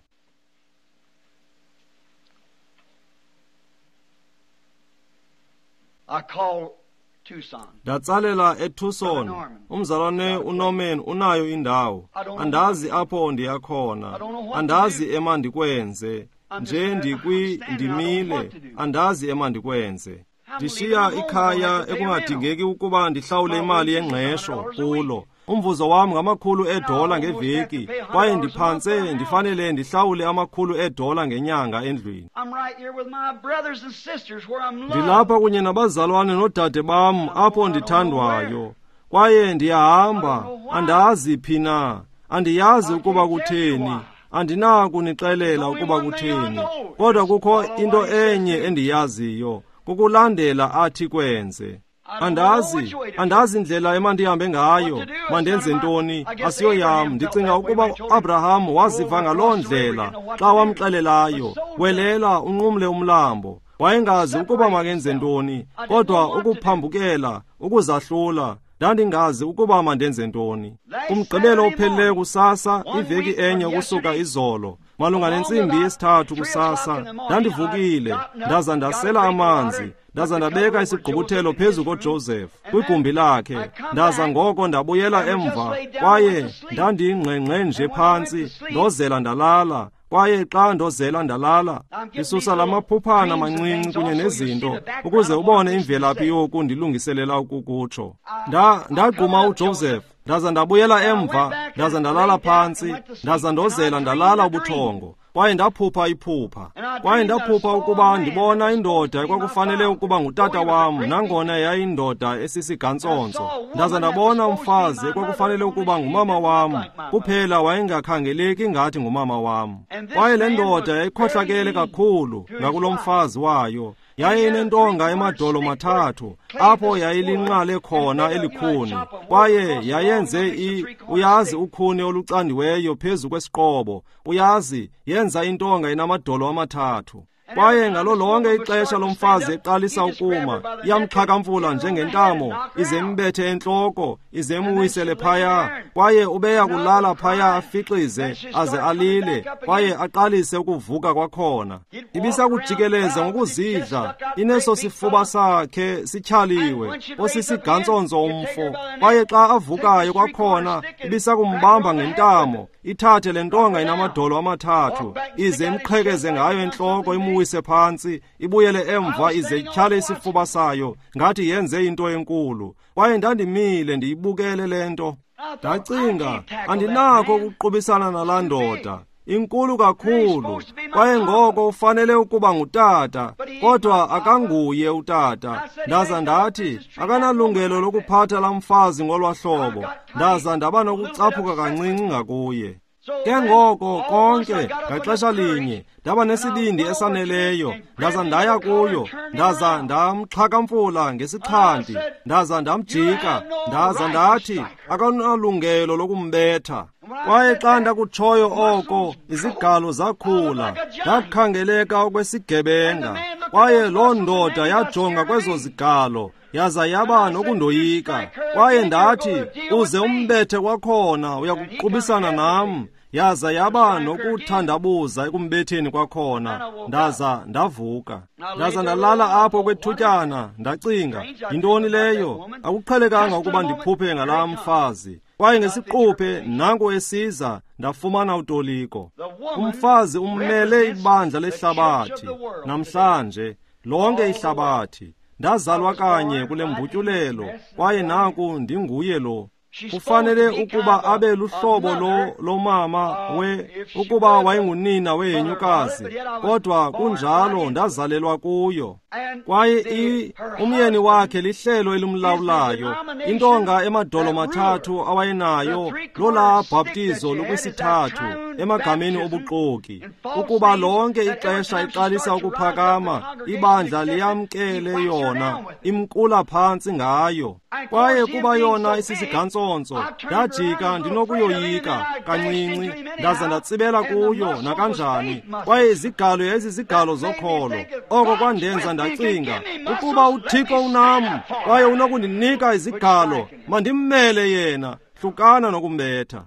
Ndatsalela eTucson. Umzalwane uNorman unayo indawo. Andazi apho ndiyakhona, andazi ema ndikwenze. Nje ndikwi ndimile, andazi ema ndikwenze. Ndishiya ikhaya ekungadingeki ukuba ndihlawule imali yengqesho kulo. Umvuzo wam ngamakhulu edola ngeveki, kwaye ndiphantse ndifanele ndihlawule amakhulu edola ngenyanga endlwini. Ndilapha kunye nabazalwane nodade bam apho ndithandwayo, kwaye ndiyahamba, andazi phi na, andiyazi ukuba kutheni, andinakunixelela ukuba kutheni. Kodwa kukho into enye endiyaziyo, kukulandela athi kwenze. Andazi, andazi indlela emandihambe ngayo, mandenze ntoni, asiyo yam. Ndicinga ukuba Abraham waziva ngaloo ndlela xa wamxelelayo, welela unqumle umlambo. Wayengazi ukuba makenze ntoni, kodwa ukuphambukela, ukuzahlula, ndandingazi ukuba mandenze ntoni. Umgqibelo ophelileyo kusasa, iveki enye ukusuka izolo, malunga nentsimbi yesithathu kusasa, ndandivukile, ndaza ndasela amanzi, ndaza ndabeka isigqubuthelo phezu koJoseph kwigumbi lakhe. Ndaza ngoko ndabuyela emva, kwaye ndandingqengqe nje phantsi, ndozela ndalala. Kwaye xa ndozela ndalala, ndisusa la maphuphana mancinci kunye nezinto, ukuze ubone imvelaphi yoku ndilungiselela ukukutsho. Nda ndagquma uJoseph, ndaza ndabuyela emva, ndaza ndalala phantsi, ndaza ndozela ndalala ubuthongo. Kwaye ndaphupha iphupha, kwaye ndaphupha ukuba ndibona indoda ekwakufanele ukuba ngutata wam, nangona yayindoda esisigantsonso. Ndaza ndabona umfazi ekwakufanele ukuba ngumama wam, kuphela wayengakhangeleki ngathi ngumama wam. Kwaye le ndoda yayikhohlakele kakhulu ngakulo mfazi wayo, yayinentonga emadolo mathathu apho yayilinqale khona elikhuni, kwaye yayenze i uyazi ukhuni olucandiweyo phezu kwesiqobo, uyazi yenza intonga enamadolo amathathu. Kwaye ngalo lonke ixesha lomfazi eqalisa ukuma, iyamxhakamfula njengentamo, ize imbethe entloko, ize imwisele phaya, kwaye ubeya kulala phaya afiqize aze alile, kwaye aqalise ukuvuka kwakhona. Ibisakujikeleza ngokuzidla, ineso sifuba sakhe sityhaliwe, osisigantsonzo umfo, kwaye xa avukayo kwakhona ibisakumbamba ngentamo, ithathe le ntonga inamadolo amathathu, ize imqhekeze ngayo entloko, imuwise phansi, ibuyele emva ize ityhale isifuba sayo ngathi yenze into enkulu. Kwaye ndandimile ndiyibukele le nto, ndacinga andinakho ukuqubisana nalaa ndoda, inkulu kakhulu, kwaye ngoko ufanele ukuba ngutata, kodwa akanguye utata. Ndaza ndathi akanalungelo lokuphatha laa mfazi ngolwa hlobo, ndaza ndaba nokucaphuka kancinci ngakuye. Ke ngoko konke ngaxesha linye ndaba nesibindi esaneleyo, ndaza ndaya kuyo, ndaza ndamxhakamfula ngesixhanti, ndaza ndamjika, ndaza ndathi akanalungelo lokumbetha. Kwaye xa ndakutshoyo oko, izigalo zakhula, ndakhangeleka okwesigebenga, kwaye loo ndoda yajonga kwezo zigalo, yaza yaba nokundoyika. Kwaye ndathi, uze umbethe kwakhona uyakuqubisana nam, yaza yaba nokuthandabuza ekumbetheni kwakhona. Ndaza ndavuka, ndaza ndalala apho kwethutyana, ndacinga, yintoni leyo? Akuqhelekanga ukuba ndiphuphe ngalaa mfazi. Kwaye ngesiquphe nanko esiza, ndafumana utoliko. Umfazi ummele ibandla lehlabathi, namhlanje lonke ihlabathi. Ndazalwa kanye kule mbutyulelo, kwaye nanku ndinguye lo. Kufanele ukuba abe luhlobo lo lomama we, ukuba wayengunina weyenyukazi, kodwa kunjalo ndazalelwa kuyo. Kwaye i umyeni wakhe lihlelo elimlawulayo, intonga emadolo mathathu awayenayo, lola bhaptizo lokwisithathu emagameni obuxoki, ukuba lonke ixesha iqalisa ukuphakama, ibandla liyamkele yona, imkula phantsi ngayo. Kwaye kuba yona isisigantsonso, ndajika ndinokuyoyika kancinci, ndaza ndatsibela kuyo nakanjani. Kwaye izigalo yayizizigalo zokholo. Oko kwandenza ndacinga, ukuba uThixo unam, kwaye unokundinika izigalo, mandimmele yena, hlukana nokumbetha.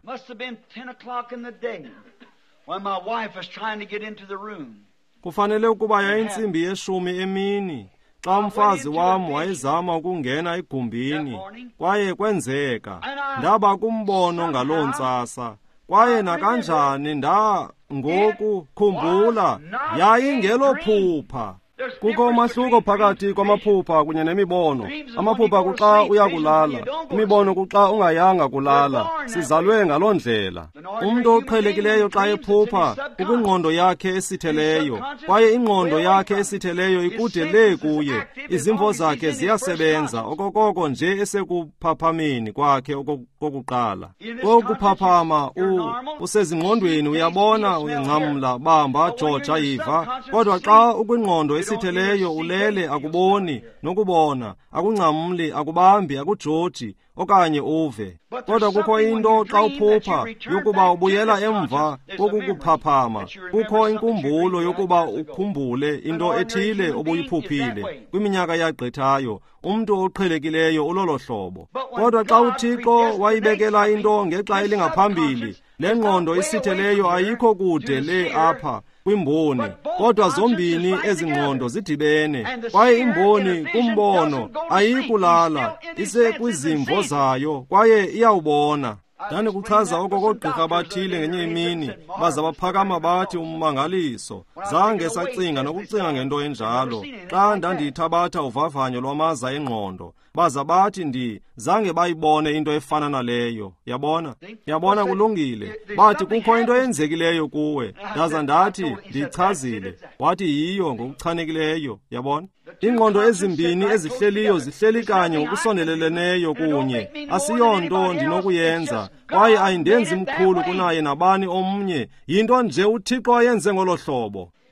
Kufanele ukuba yayintsimbi yeshumi emini, xa umfazi wam wayezama ukungena egumbini, kwaye kwenzeka, ndaba kumbono ngaloo ntsasa. Kwaye nakanjani nda ngoku khumbula, yayingelophupha. Kukho umahluko phakathi kwamaphupha kunye nemibono. Amaphupha kuxa uyakulala, imibono kuxa ungayanga kulala. Sizalwe ngaloo ndlela. Umntu oqhelekileyo xa ephupha, ukwingqondo yakhe esitheleyo, kwaye ingqondo yakhe esitheleyo ikude le kuye. Izimvo zakhe ziyasebenza okokoko nje esekuphaphami kwakhe okokuqala. Okuphaphama usezingqondweni, uyabona, uyangcamla, bamba, George, yiva. Kodwa xa ukwingqondo esitheleyo ulele, akuboni nokubona, akungcamli, akubambi, akujoji okanye uve. Kodwa kukho into xa uphupha yokuba ubuyela emva kokukuphaphama. Kukho inkumbulo yokuba ukhumbule into ethile obuyiphuphile kwiminyaka yagqithayo. Umntu oqhelekileyo ulolo hlobo. Kodwa xa uThixo wayibekela into ngexa elingaphambili, le ngqondo isitheleyo ayikho kude le apha kwimboni, kodwa zombini ezingqondo zidibene. Kwaye imboni kumbono ayikulala, isekwizimvo zayo, kwaye iyawubona. Ndandikuchaza oko koogqirha abathile ngenye imini, baza baphakama bathi ummangaliso. Zange sacinga nokucinga ngento enjalo. Xa ndandiyithabatha uvavanyo lwamaza engqondo, baza bathi ndi zange bayibone into efana naleyo. Yabona? Yabona kulungile. Bathi kukho into enzekileyo kuwe. Ndaza ndathi ndiyichazile. Wathi yiyo ngokuchanekileyo. Yabona? Ingqondo ezimbini ezihleliyo zihleli kanye ngokusondeleleneyo kunye. Asiyonto ndinokuyenza, kwaye ayindenzi mkhulu kunaye nabani omnye. Yinto nje uThixo ayenze ngolo hlobo.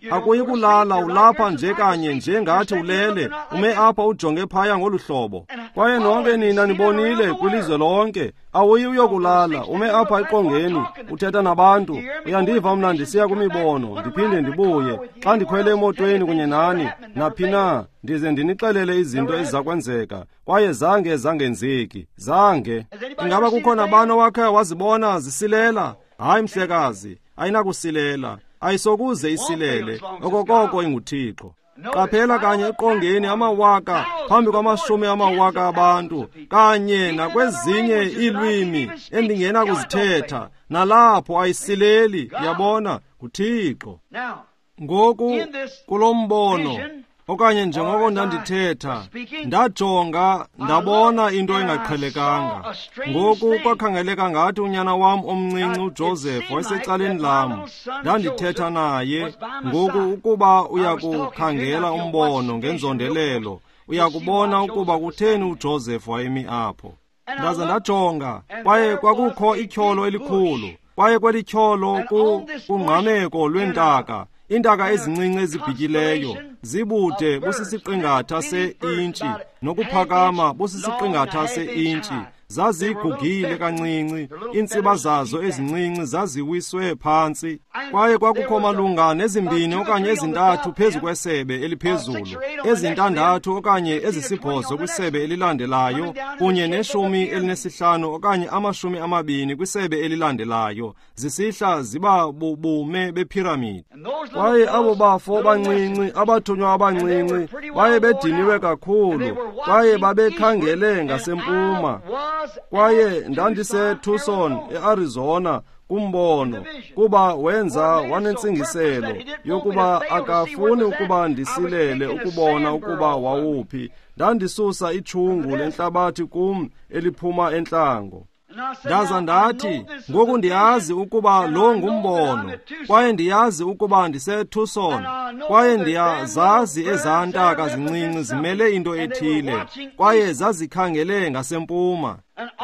akuyi kulala, ulapha nje kanye njengathi ulele, ume apha ujonge phaya ngolu hlobo. Kwaye nonke nina nibonile kwilizwe lonke, awuyi uyokulala, ume apha eqongeni, uthetha nabantu. Uyandiva mna ndisiya kwimibono, ndiphinde ndibuye, xa ndikhwele emotweni kunye nani, naphi na, ndize ndinixelele izinto ezizakwenzeka, kwaye zange zangenzeki, zange. Ingaba kukho nabani owakhe wazibona zisilela? Hayi mhlekazi, ayinakusilela, ayisokuze isilele, okokoko inguThixo. Qaphela kanye eqongeni amawaka, phambi kwamashumi amawaka abantu, kanye nakwezinye iilwimi endingena kuzithetha, nalapho ayisileli, yabona, nguThixo. Ngoku kulo mbono, okanye njengoko ndandithetha, ndajonga, ndabona into engaqhelekanga. Ngoku kwakhangeleka ngathi unyana wam omncinci uJoseph wasecaleni lam. Ndandithetha naye, ngoku ukuba uyakukhangela umbono ngenzondelelo, uyakubona ukuba kutheni uJoseph wayemi apho. Ndaza ndajonga, kwaye kwakukho ityholo elikhulu, kwaye kweli tyholo kungqameko lweentaka, iintaka ezincinci ezibhityileyo, zibude busisiqingatha se-intshi, nokuphakama busisiqingatha se-intshi, zazigugile kancinci, iintsiba zazo ezincinci zaziwiswe phantsi. Kwaye kwakukho malunga nezimbini okanye ezintathu phezu kwesebe eliphezulu, ezintandathu okanye ezisibhozo kwisebe elilandelayo, kunye neshumi elinesihlanu okanye amashumi amabini kwisebe elilandelayo, zisihla ziba bubume bepiramidi. Kwaye abo bafo bancinci, abathunywa abancinci, baye bediniwe kakhulu, kwaye babekhangele ngasempuma. Kwaye ndandiseTucson, eArizona, kumbono, kuba wenza wanentsingiselo yokuba akafuni ukuba ndisilele ukubona ukuba wawuphi. Ndandisusa itshungu lenhlabathi kum eliphuma entlango. Ndaza ndathi, ngoku ndiyazi ukuba lo ngumbono, kwaye ndiyazi ukuba ndiseTucson, kwaye ndiyazazi ezaa ntaka zincinci zimele into ethile, kwaye zazikhangele ngasempuma.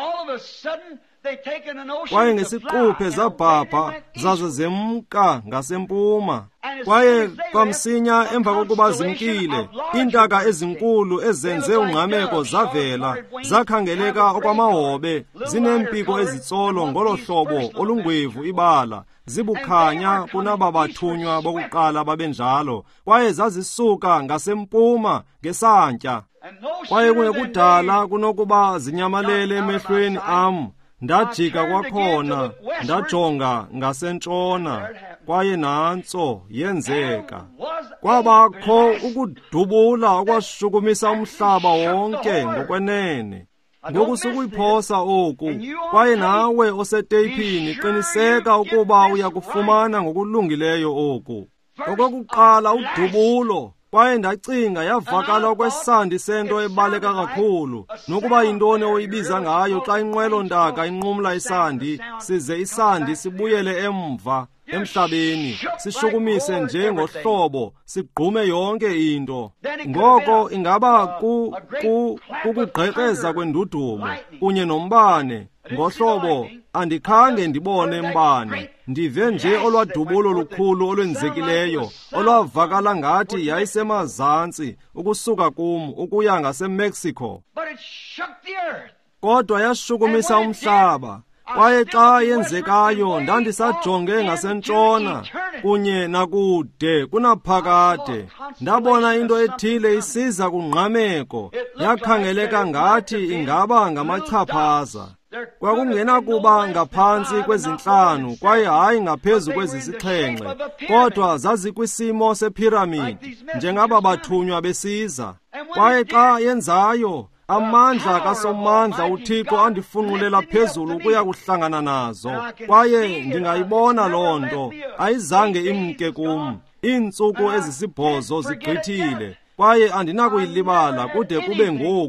Kwaye ngesiquphe zabhabha zaze zemka ngasempuma. Kwaye kwamsinya emva kokuba zimkile, iintaka ezinkulu ezenze ungqameko zavela, zakhangeleka okwamahobe, zinempiko ezitsolo ngolo hlobo olungwevu ibala, zibukhanya kunaba bathunywa bokuqala babenjalo, kwaye zazisuka ngasempuma ngesantya. Kwaye kungekudala kunokuba zinyamalele emehlweni am. Ndajika kwakhona, ndajonga ngasentshona, kwaye nantso yenzeka. Kwabakho ukudubula okwashukumisa umhlaba wonke ngokwenene. Ngoku sukuyiphosa oku, kwaye nawe oseteyipini qiniseka ukuba uyakufumana ngokulungileyo oku. Okokuqala udubulo, kwaye ndacinga yavakala okwesandi sento ebaleka kakhulu, nokuba yintoni oyibiza ngayo xa inqwelo-ntaka inqumla isandi, size isandi sibuyele emva emhlabeni, sishukumise nje ngohlobo, sigqume yonke into. Ngoko ingaba ku ku kukugqekreza kwendudumo kunye nombane. Ngohlobo andikhange ndibone mbane, ndive nje olwadubulo lukhulu olwenzekileyo, olwavakala ngathi yayisemazantsi ukusuka kum ukuya ngaseMexico. Kodwa yashukumisa umhlaba. Kwaye xa yenzekayo ndandisajonge ngasentshona kunye nakude kunaphakade, ndabona into ethile isiza kungqameko, yakhangeleka ngathi ingaba ngamachaphaza. Kwakungenakuba ngaphantsi kwezintlanu, kwaye hayi ngaphezu kwezisixhenxe, kodwa zazikwisimo sepiramidi, njengaba bathunywa besiza. Kwaye xa yenzayo, amandla kasomandla uThixo andifunqulela phezulu ukuya kuhlangana nazo, kwaye ndingayibona loo nto, ayizange imke kum. Iintsuku ezisibhozo zigqithile, kwaye andinakuyilibala kude kube ngoku.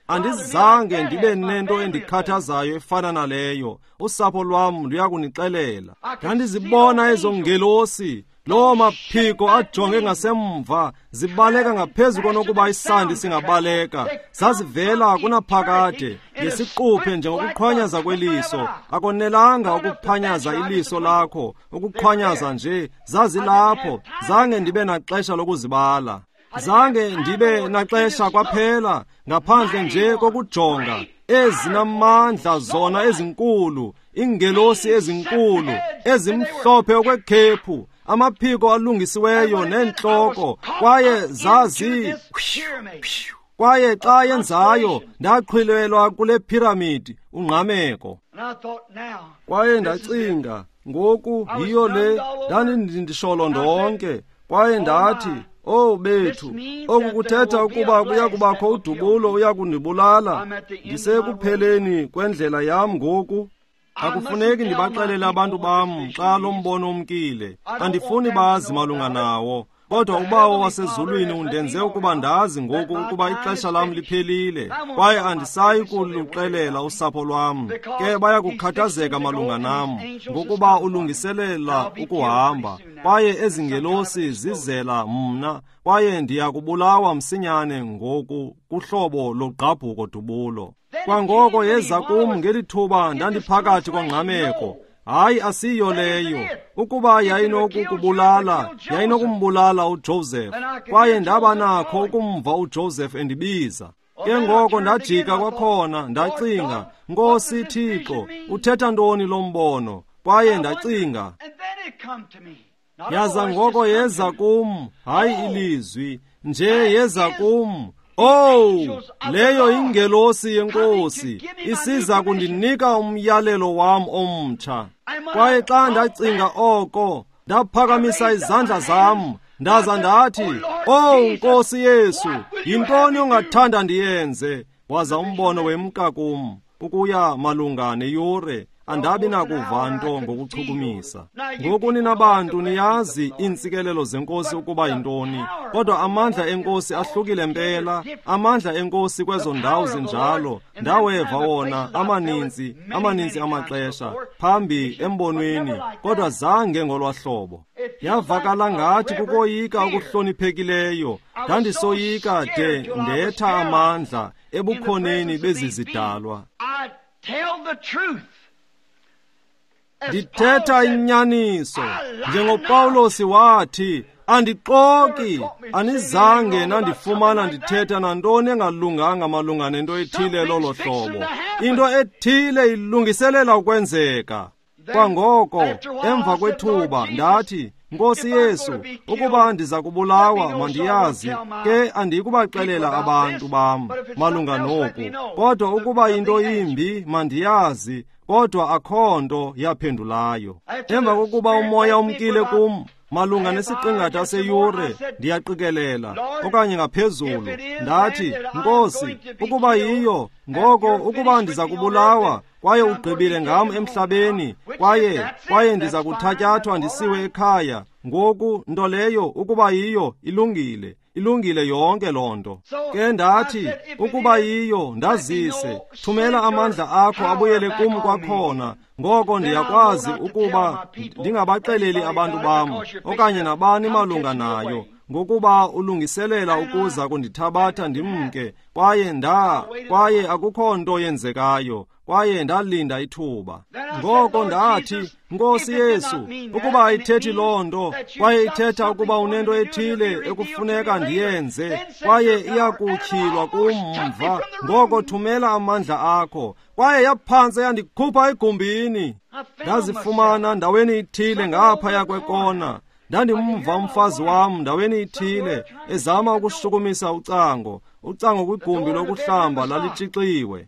andizange ndibe nento endikhathazayo efana naleyo. Usapho lwam luyakunixelela. Ndandizibona ezo ngelosi, lowo maphiko ajonge ngasemva, zibaleka ngaphezu konokuba isandi singabaleka. Zazivela kunaphakade ngesiquphe njengokuqhwanyaza kweliso. Akonelanga ukuphanyaza iliso lakho, ukuqhwanyaza nje. Zazilapho, zange ndibe naxesha lokuzibala. Zange ndibe naxesha kwaphela, ngaphandle nje kokujonga. Ezinamandla zona ezinkulu, ingelosi ezinkulu, ezimhlophe okwekhephu, amaphiko alungisiweyo nenhloko, kwaye zazi kwaye xa yenzayo ndaqhwilelwa kule piramidi ungqameko. Kwaye ndacinga, ngoku yiyo le ndandindisholo ndonke. Kwaye ndathi, oh bethu, oku kuthetha ukuba kuya kubakho udubulo uya kundibulala. Ndisekupheleni kwendlela yam ngoku. Akufuneki ndibaxelele abantu bam xa lo mbono umkile. Andifuni bazi malunga nawo. Kodwa uBawo wasezulwini undenze ukuba ndazi ngoku ukuba ixesha lam liphelile, kwaye andisayi kuluxelela usapho lwam. Ke baya kukhathazeka malunga nam ngokuba ulungiselela ukuhamba, kwaye ezingelosi zizela mna, kwaye ndiya kubulawa msinyane ngoku kuhlobo logqabhuko dubulo. Kwangoko yeza kum ngelithuba ndandiphakathi kongqameko. Hayi, asiyo leyo. Ukuba yayinokukubulala, yayinokumbulala uJoseph, kwaye ndaba nakho ukumva uJoseph endibiza. Ke ngoko ndajika kwakhona, ndacinga, Nkosi Thixo, uthetha ntoni lo mbono? Kwaye ndacinga, yaza ngoko yeza kum, hayi ilizwi, nje yeza kum. Oh, leyo ingelosi yenkosi, isiza kundinika umyalelo wam omtsha. Kwaye xa ndacinga oko, ndaphakamisa izandla zam, ndaza ndathi, oh Nkosi Yesu, yintoni ongathanda ndiyenze? Waza umbono wemka kum, ukuya malunga neyure, andabi nakuva nto ngokuchukumisa. Ngoku ninabantu niyazi iintsikelelo zenkosi ukuba yintoni, kodwa amandla enkosi ahlukile mpela. Amandla enkosi kwezo ndawo zinjalo ndaweva wona amaninzi, amaninzi amaxesha phambi embonweni, kodwa zange ngolwahlobo. Yavakala ngathi kukoyika okuhloniphekileyo. Ndandisoyika de ndetha amandla ebukhoneni bezizidalwa. Ndithetha inyaniso, njengoPawulosi wathi, andixoki, anizange nandifumana ndithetha nantoni engalunganga malunga nento ethile lolo hlobo. Into ethile ilungiselela ukwenzeka. Kwangoko, emva kwethuba, ndathi, Nkosi Yesu, ukuba ndiza kubulawa mandiyazi, ke andikubaxelela abantu bam malunga noku. Kodwa ukuba into imbi mandiyazi, kodwa akho nto yaphendulayo. Emva kokuba umoya umkile kum malunga nesiqingatha seyure, ndiyaqikelela okanye ngaphezulu, ndathi, Nkosi, ukuba yiyo, ngoko ukuba ndiza kubulawa, kwaye ugqibile ngam emhlabeni, kwaye kwaye ndiza kuthatyathwa ndisiwe ekhaya, ngoku nto leyo ukuba yiyo ilungile, ilungile yonke loo nto. Ke ndathi, ukuba yiyo, ndazise, thumela amandla akho abuyele kum kwakhona, ngoko ndiyakwazi ukuba ndingabaxeleli abantu bam okanye nabani malunga nayo, ngokuba ulungiselela ukuza kundithabatha ndimke, kwaye nda kwaye akukho nto yenzekayo, kwaye ndalinda ithuba. Ngoko ndathi, Nkosi Yesu, ukuba ayithethi loo nto, kwaye ithetha ukuba unento ethile ekufuneka ndiyenze, kwaye iyakutyhilwa kumva, ngoko thumela amandla akho. Kwaye yaphantse yandikhupha egumbini. Ndazifumana ndaweni ithile ngaphaya kwekona. Ndandimva umfazi wam ndaweni ithile ezama ukushukumisa ucango, ucango kwigumbi lokuhlamba lalitshixiwe.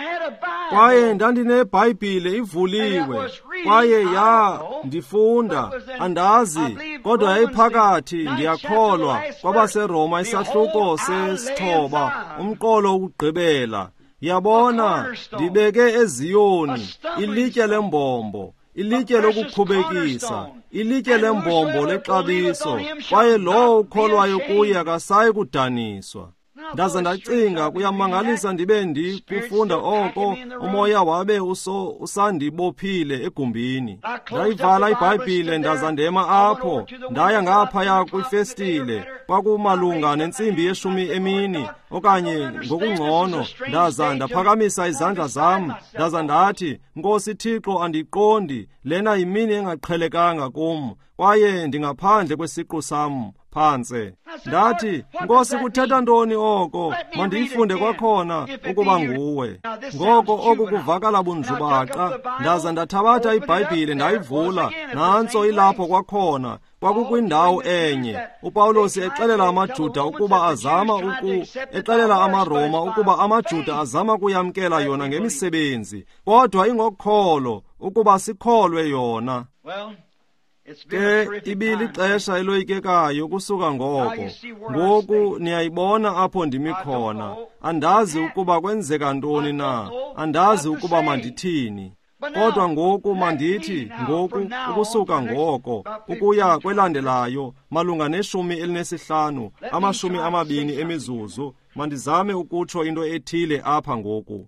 Kwaye ndandinebhayibhile ivuliwe, kwaye ya ndifunda, andazi, kodwa yayiphakathi, ndiyakholwa, kwabaseRoma isahluko sesithoba, umqolo ukugqibela. Yabona, ndibeke eZiyoni ilitye lembombo, ilitye lokukhubekisa, ilitye lembombo lexabiso, kwaye lowo ukholwayo kuye akasayi kudaniswa. ndaza ndacinga kuyamangalisa ndibe ndikufunda oko umoya wabe uso usandibophile egumbini. Ndayivala iBhayibhile ndaza ndema apho, ndaya ngaphaya kwifestile, kwakumalunga nentsimbi yeshumi emini okanye ngokungcono, ndaza ndaphakamisa izandla zam, ndaza ndathi, Nkosi Thixo, andiqondi, lena yimini engaqhelekanga kum, kwaye ndingaphandle kwesiqu sam phantse. Ndathi, Nkosi, kuthetha ntoni oko? Mandiyifunde kwakhona ukuba nguwe. Ngoko oku kuvakala bunjubaqa, ndaza ndathabatha iBhayibhile ndayivula, nantso ilapho kwakhona. Kwakukwindawo enye, uPawulos exelela amaJuda ukuba azama uku exelela amaRoma ukuba amaJuda azama kuyamkela yona ngemisebenzi, kodwa ingokholo ukuba sikholwe yona. Ke ibili ixesha eloyikekayo kusuka ngoko. Ngoku niyayibona apho ndimi khona. Andazi ukuba kwenzeka ntoni na, andazi ukuba mandithini. Kodwa ngoku mandithi, ngoku ukusuka ngoko ukuya kwelandelayo malunga neshumi elinesihlanu amashumi amabini emizuzu, mandizame ukutsho into ethile apha ngoku.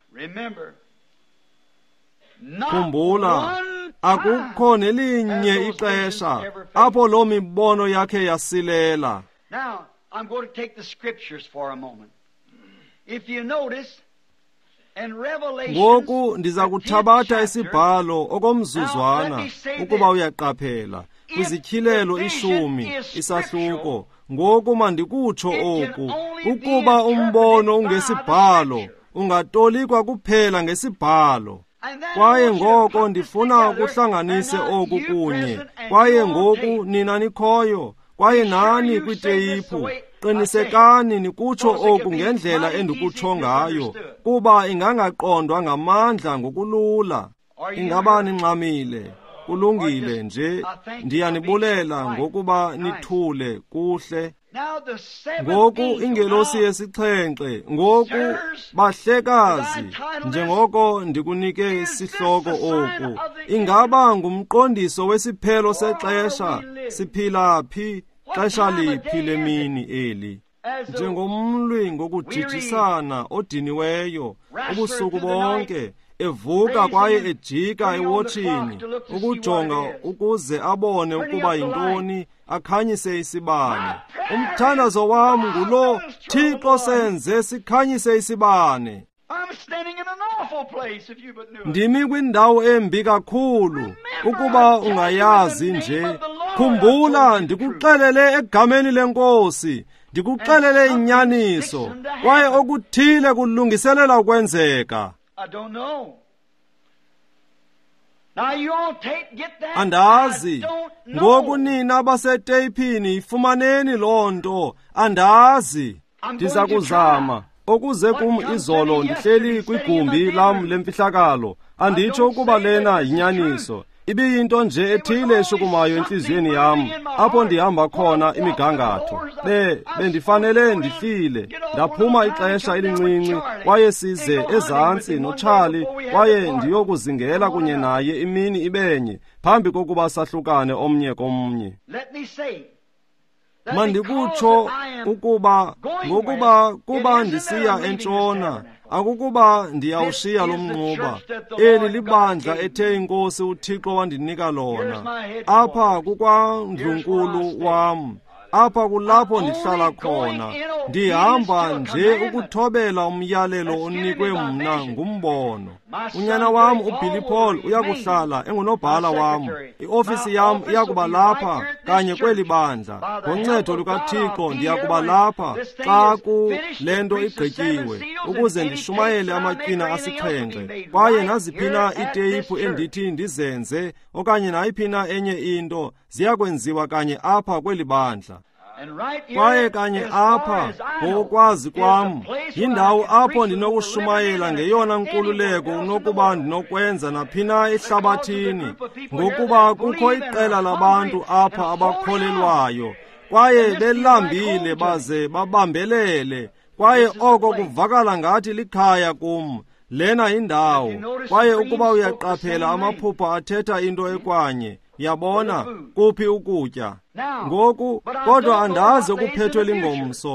Khumbula, akukho nelinye ixesha apho loo mibono yakhe yasilela. Now, I'm going to take the scriptures for a moment. If you notice, ngoku ndiza kuthabatha isibhalo okomzuzwana ukuba uyaqaphela kwizityhilelo ishumi isahluko. Ngoku mandikutsho oku, ukuba umbono ungesibhalo ungatolikwa kuphela ngesibhalo. Kwaye ngoko ndifuna ukuhlanganise oku kunye, kwaye ngoku nina nikhoyo, kwaye nani kwiteyiphu, qinisekani nikutsho oku ngendlela endikutsho ngayo, kuba ingangaqondwa ngamandla ngokulula. Ingaba ninxamile, kulungile nje, ndiyanibulela ngokuba nithule kuhle. Ngoku ingelosi yesixhenxe, ngoku bahlekazi, njengoko ndikunike isihloko oku, ingaba ngumqondiso wesiphelo sexesha, siphila phi, xesha liphi lemini eli. Njengomlwi ngokujijisana odiniweyo ubusuku bonke, evuka kwaye ejika ewotshini, ukujonga ukuze abone ukuba yintoni, akhanyise isibane. Umthandazo wam ngulo, Thixo senze sikhanyise isibane. Ndimi kwindawo embi kakhulu, ukuba ungayazi nje. Khumbula, ndikuxelele egameni leNkosi, ndikuxelele inyaniso, kwaye okuthile kulungiselela ukwenzeka. Andazi, ngoku nina baseteyipini ifumaneni loo nto, andazi. Ndiza kuzama, okuze kum izolo ndihleli kwigumbi lam lemfihlakalo, anditsho ukuba lena yinyaniso. Ibiyinto nje ethile eshukumayo enhliziyweni yam, apho ndihamba khona imigangatho. Be, bendifanele ndihlile, ndaphuma ixesha elincinci, kwaye size ezantsi noCharlie, kwaye ndiyokuzingela kunye naye imini ibenye, phambi kokuba sahlukane omnye komnye. Mandikutsho ukuba ngokuba kuba ndisiya entshona, akukuba ndiyawushiya lo mnxuba. Eli libandla ethe iNkosi uThixo wandinika lona. Apha kukwandlunkulu wam, apha kulapho ndihlala khona. Ndihamba nje ukuthobela umyalelo onikwe mna ngumbono. Unyana wam uBilly Paul uyakuhlala engunobhala wam. Iofisi yam iyakuba lapha kanye kweli bandla. Ngoncedo lukaThixo ndiyakuba lapha xa kule nto igqityiwe, ukuze ndishumayele amaqina asixhenxe, kwaye naziphina iteyiphu endithi ndizenze okanye nayiphina enye into ziyakwenziwa kanye apha kweli bandla. Kwaye kanye apha ngokwazi kwam yindawo apho ndinokushumayela ngeyona nkululeko unokuba ndinokwenza naphina ehlabathini, ngokuba kukho iqela labantu apha abakholelwayo, kwaye belambile baze babambelele, kwaye oko kuvakala ngathi likhaya kum. Lena yindawo, kwaye ukuba uyaqaphela amaphupha athetha into ekwanye, yabona kuphi ukutya. Ngoku kodwa andazi okuphethwe lingomso,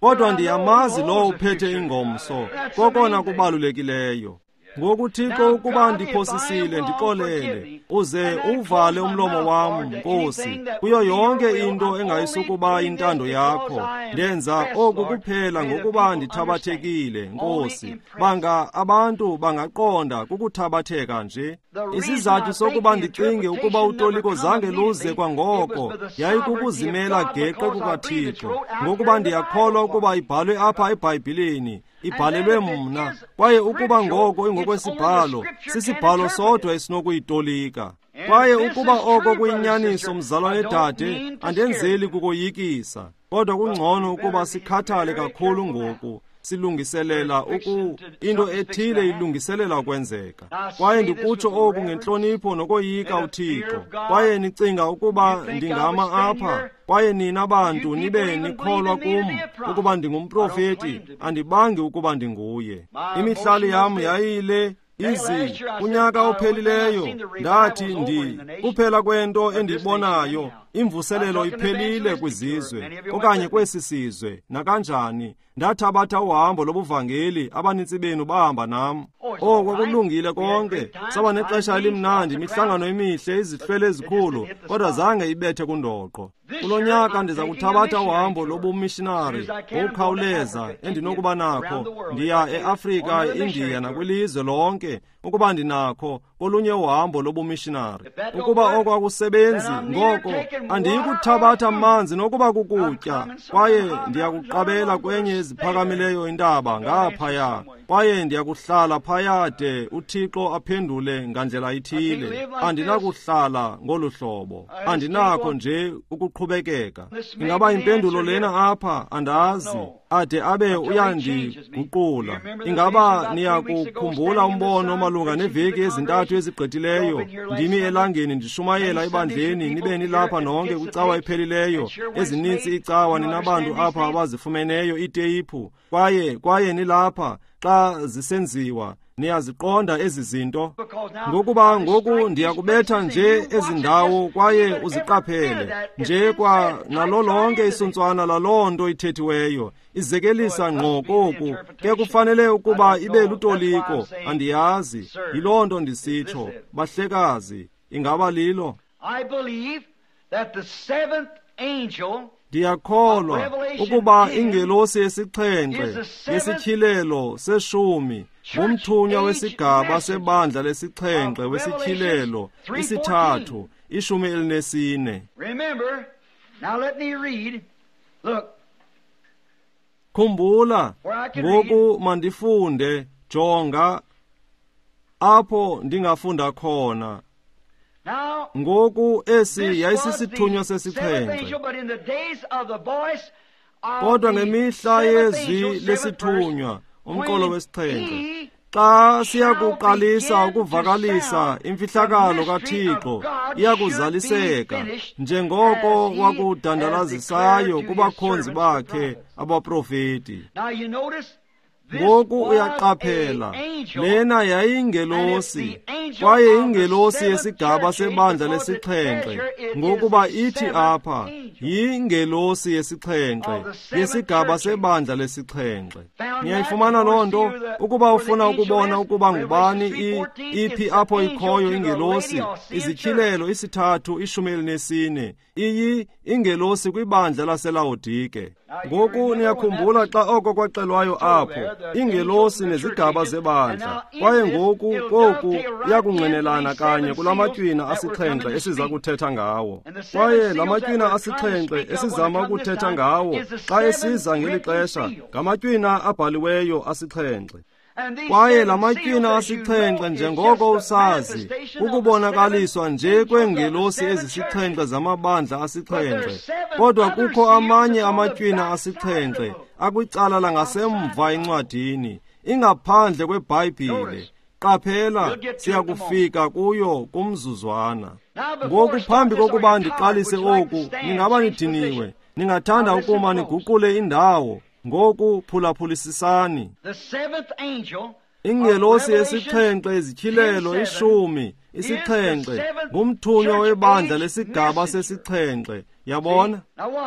kodwa ndiyamazi lo uphethe ingomso kokona kubalulekileyo. Ngokuthixo ukuba ndiphosisile ndixolele, uze uvale umlomo wam, Nkosi, kuyo yonke into engayisukuba intando yakho. Ndenza oku kuphela ngokuba ndithabathekile, Nkosi. Banga abantu bangaqonda kukuthabatheka nje. Isizathu sokuba ndicinge ukuba utoliko zange luze kwangoko yayikukuzimela geqe kukaThixo, ngokuba ndiyakholwa ukuba ibhalwe apha eBhayibhileni, ibhalelwe mna, kwaye ukuba ngoko ingokwesibhalo, sisibhalo sodwa esinokuyitolika. Kwaye ukuba oko kuyinyaniso, mzalwane dade, andenzeli kukoyikisa, kodwa kungcono ukuba sikhathale kakhulu ngoku, silungiselela uku into ethile ilungiselela ukwenzeka. Kwaye ndikutsho oku ngenhlonipho nokoyika uThixo. Kwaye nicinga ukuba ndingama apha, kwaye nina bantu nibe nikholwa kum ukuba ndingumprofeti, andibangi ukuba ndinguye. Imihlali yam yayile izi kunyaka ophelileyo, ndathi ndi kuphela kwento endibonayo, imvuselelo iphelile kwizizwe okanye kwesi sizwe, nakanjani ndathabatha uhambo lobuvangeli, abanintsi benu bahamba nam. Oh, kwakulungile konke, saba nexesha elimnandi, imihlangano emihle, izihlwele ezikhulu, kodwa zange ibethe kundoqo. Kulo nyaka ndiza kuthabatha uhambo lobumishinari ngokukhawuleza endinokuba nakho. Ndiya eAfrika, eIndiya nakwilizwe lonke ukuba ndinakho kolunye uhambo lobumishinari. Ukuba oko akusebenzi ngoko, andiyikuthabatha manzi nokuba kukutya, kwaye ndiyakuqabela kwenye eziphakamileyo intaba ngaphaya, kwaye ndiyakuhlala phaya de uThixo aphendule ngandlela ithile. Andinakuhlala ngolu hlobo, andinakho nje ukuqhubekeka. Ingaba impendulo lena apha, andazi, ade abe uyandiguqula. Ingaba niyakukhumbula umbono malunga neveki ezintathu ezigqithileyo, ndimi elangeni ndishumayela ebandleni, nibe nilapha nonke kwicawa ephelileyo, ezinintsi icawa ninabantu apha abazifumeneyo iteyiphu, kwaye kwaye nilapha xa zisenziwa. Niyaziqonda ezi zinto, ngokuba ngoku ndiyakubetha nje ezi ndawo, kwaye uziqaphele nje kwa nalo lonke isuntswana laloo nto ithethiweyo, izekelisa ngqo koku. Ke kufanele ukuba ibe lutoliko, andiyazi, yiloo nto ndisitsho. Bahlekazi, ingaba lilo? Ndiyakholwa ukuba ingelosi yesixhenxe yesityhilelo seshumi ngumthunywa wesigaba sebandla lesixhenxe wesityhilelo isithathu, ishumi elinesine. Khumbula, ngoku mandifunde, jonga apho ndingafunda khona. Ngoku esi yayisisithunywa sesixhenxe, kodwa ngemihla yezwi lesithunywa, umqolo wesixhenxe, xa siyakuqalisa ukuvakalisa imfihlakalo kaThixo, iyakuzaliseka njengoko wakudandalazisayo kubakhonzi bakhe abaprofeti. Ngoku uyaqaphela, lena yayingelosi, kwaye ingelosi yesigaba sebandla lesixhenxe, ngokuba ithi apha, yingelosi yesixhenxe yesigaba sebandla lesixhenxe. Niyayifumana loo nto? Ukuba ufuna ukubona ukuba ngubani iphi apho ikhoyo ingelosi, izityhilelo isithathu, ishumi elinesine, iyi ingelosi kwibandla laseLawodike. Ngoku niyakhumbula xa oko kwaxelwayo apho, ingelosi nezigaba zebandla, kwaye ngoku koku iyakungqinelana kanye kulamatywina asixhenxe esiza kuthetha ngawo. Kwaye lamatywina asixhenxe esizama ukuthetha ngawo xa esiza ngeli xesha ngamatywina abhaliweyo asixhenxe. Kwaye lamatywina asixhenxe, njengoko usazi, ukubonakaliswa nje kwengelosi ezisixhenxe zamabandla asixhenxe, kodwa kukho amanye amatywina asixhenxe akwicala langasemva encwadini, ingaphandle kweBhayibhile. Qaphela, siyakufika kuyo kumzuzwana. Ngoku phambi kokuba ndiqalise oku, ningaba nidiniwe, ningathanda ukuma niguqule indawo. Ngoku phulaphulisisani. Ingelosi yesixhenxe izityhilelo ishumi isixhenxe ngumthunywa webandla lesigaba sesixhenxe. Yabona?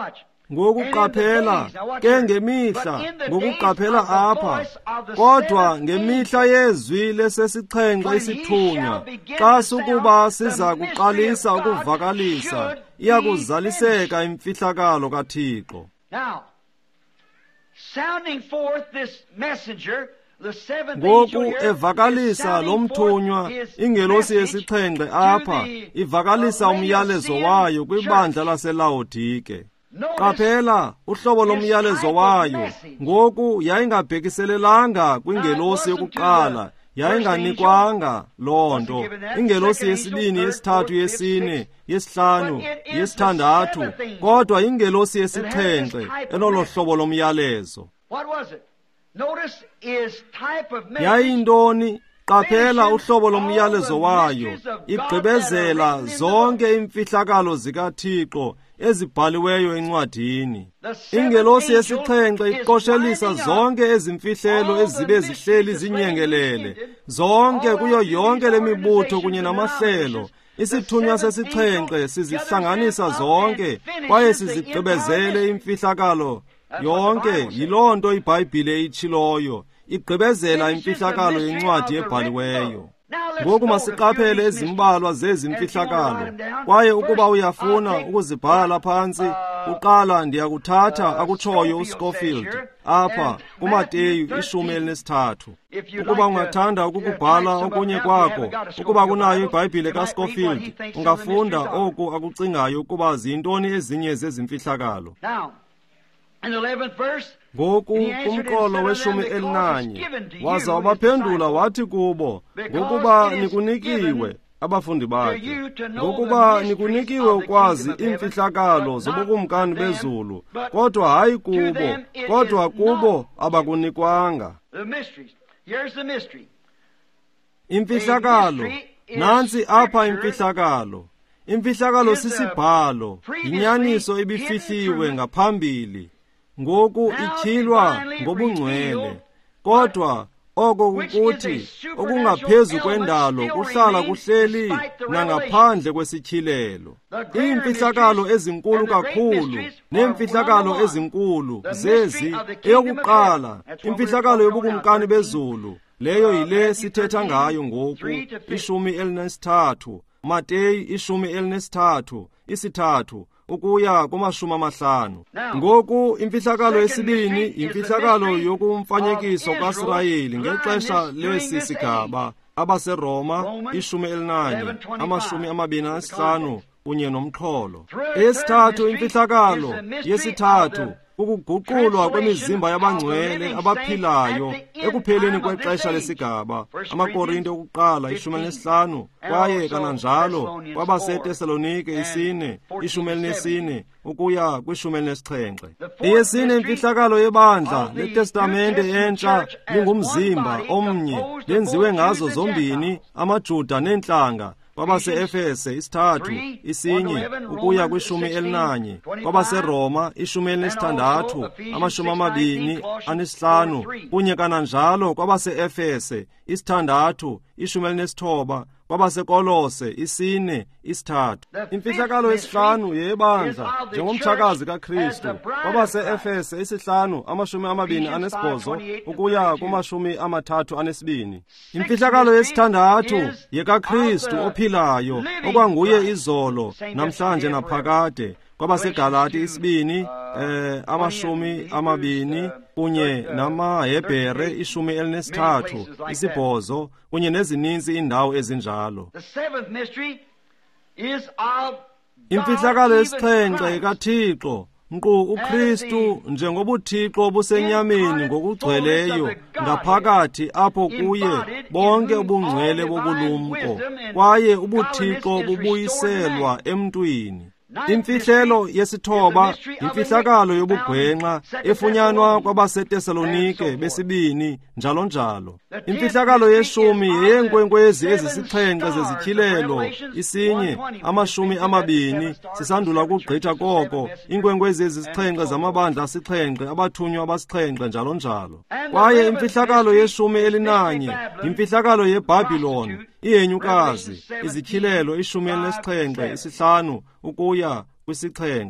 ngokuqaphela ke ngemihla ngokuqaphela apha kodwa ngemihla yezwi lesesixhenxe isithunywa xa sukuba siza kuqalisa ukuvakalisa iyakuzaliseka imfihlakalo kaThixo. Now, sounding forth this messenger, the seventh ngoku angel here evakalisa is sounding lomthunywa forth his ingelosi message yesixhenxe to apha the, ivakalisa uh, umyalezo Laodicean wayo kwibandla church. laseLaodike. Notice Qaphela uhlobo this lomyalezo type of wayo message ngoku yayingabhekiselelanga kwingelosi yokuqala yayinganikwanga loo nto ingelosi yesibini yesithathu yesine yesihlanu yesithandathu kodwa ingelosi yesixhenxe enolo hlobo lomyalezo. What was it? Notice his type of message. Yayintoni? Qaphela uhlobo lomyalezo wayo igqibezela zonke imfihlakalo zikaThixo ezibhaliweyo encwadini. Ingelosi yesixhenxe iqoshelisa zonke ezimfihlelo ezibe zihleli zinyengelele zonke kuyo yonke lemibutho kunye namahlelo. Isithunywa sesixhenxe sizihlanganisa zonke kwaye sizigqibezele imfihlakalo yonke. Yiloo nto iBhayibhile itshiloyo igqibezela imfihlakalo yencwadi ebhaliweyo. Ngoku masiqaphele ezimbalwa zezimfihlakalo kwaye ukuba uyafuna ukuzibhala phantsi uqala ndiyakuthatha akutshoyo uScofield apha kuMateyu ishumi elinesithathu. Ukuba ungathanda ukukubhala okunye kwako ukuba kunayo iBhayibhile kaScofield ungafunda oku akucingayo ukuba ziyintoni ezinye zezimfihlakalo. Ngoku kumqolo weshumi elinanye waza wabaphendula wathi kubo ngokuba nikunikiwe abafundi bakhe ngokuba nikunikiwe ukwazi imfihlakalo zobukumkani bezulu kodwa hayi kubo kodwa kubo abakunikwanga. Imfihlakalo nansi apha imfihlakalo. Imfihlakalo sisibhalo inyaniso ebifihliwe ngaphambili ngoku ityhilwa ngobungcwele kodwa oko ukuthi okungaphezu kwendalo kuhlala kuhleli nangaphandle kwesityhilelo. Iimfihlakalo ezinkulu kakhulu neemfihlakalo ezinkulu zezi eyokuqala imfihlakalo yobukumkani bezulu leyo yile sithetha ngayo ngoku ishumi elinesithathu Mateyu ishumi elinesithathu isithathu ukuya kumashumi amahlanu. Ngoku imfihlakalo yesibini imfihlakalo yokumfanyekiso kaIsrayeli ngexesha lesi sigaba abaseRoma ishumi elinanye amashumi amabini anesihlanu kunye nomxholo. Eyesithathu imfihlakalo yesithathu ukuguqulwa kwemizimba yabangcwele abaphilayo ekupheleni kwexesha lesigaba amaKorinte okuqala ishumi elinesihlanu kwaye kananjalo kwabaseTesalonike isine ishumi elinesine ukuya kwishumi elinesixhenxe. Eyesine imfihlakalo yebandla leTestamente entsha lingumzimba omnye lenziwe ngazo zombini amaJuda neentlanga kwabase-Efese isithathu isinye ukuya kwishumi elinanye kwabaseRoma ishumi elinesithandathu amashumi amabini anesihlanu kunye kananjalo kwabase-Efese isithandathu ishumi elinesithoba kwabaseKolose isine isithathu. Imfihlakalo yesihlanu yebandla njengomtshakazi kaKristu kwabase-Efese isihlanu amashumi amabini anesibhozo ukuya kumashumi amathathu anesibini. Imfihlakalo yesithandathu yekaKristu ophilayo okwanguye izolo namhlanje naphakade kwabaseGalati isibini eh amashumi amabini kunye namaHebhere ishumi elinesithathu isibhozo kunye nezininzi indawo ezinjalo. Imfihlakalo yesixhenxe kaThixo nkqu uKristu njengobuthixo busenyameni ngokugcweleyo ngaphakathi apho kuye bonke ubungcwele bobulumko kwaye ubuthixo bubuyiselwa emntwini. Imfihlelo yesithoba imfihlakalo yobugwenxa efunyanwa kwabaseTesalonike besibini njalo njalo. Imfihlakalo yeshumi yeenkwenkwezi ezisixhenxe zezityhilelo isinye amashumi amabini sisandula ukugqitha koko iinkwenkwezi ezisixhenxe zamabandla asixhenxe abathunywa abasixhenxe njalo njalo. Kwaye imfihlakalo yeshumi elinanye imfihlakalo yeBhabhiloni iyenyukazi izityhilelo ishumi elinesixhenxe isihlanu ukuya kwisixhenxe.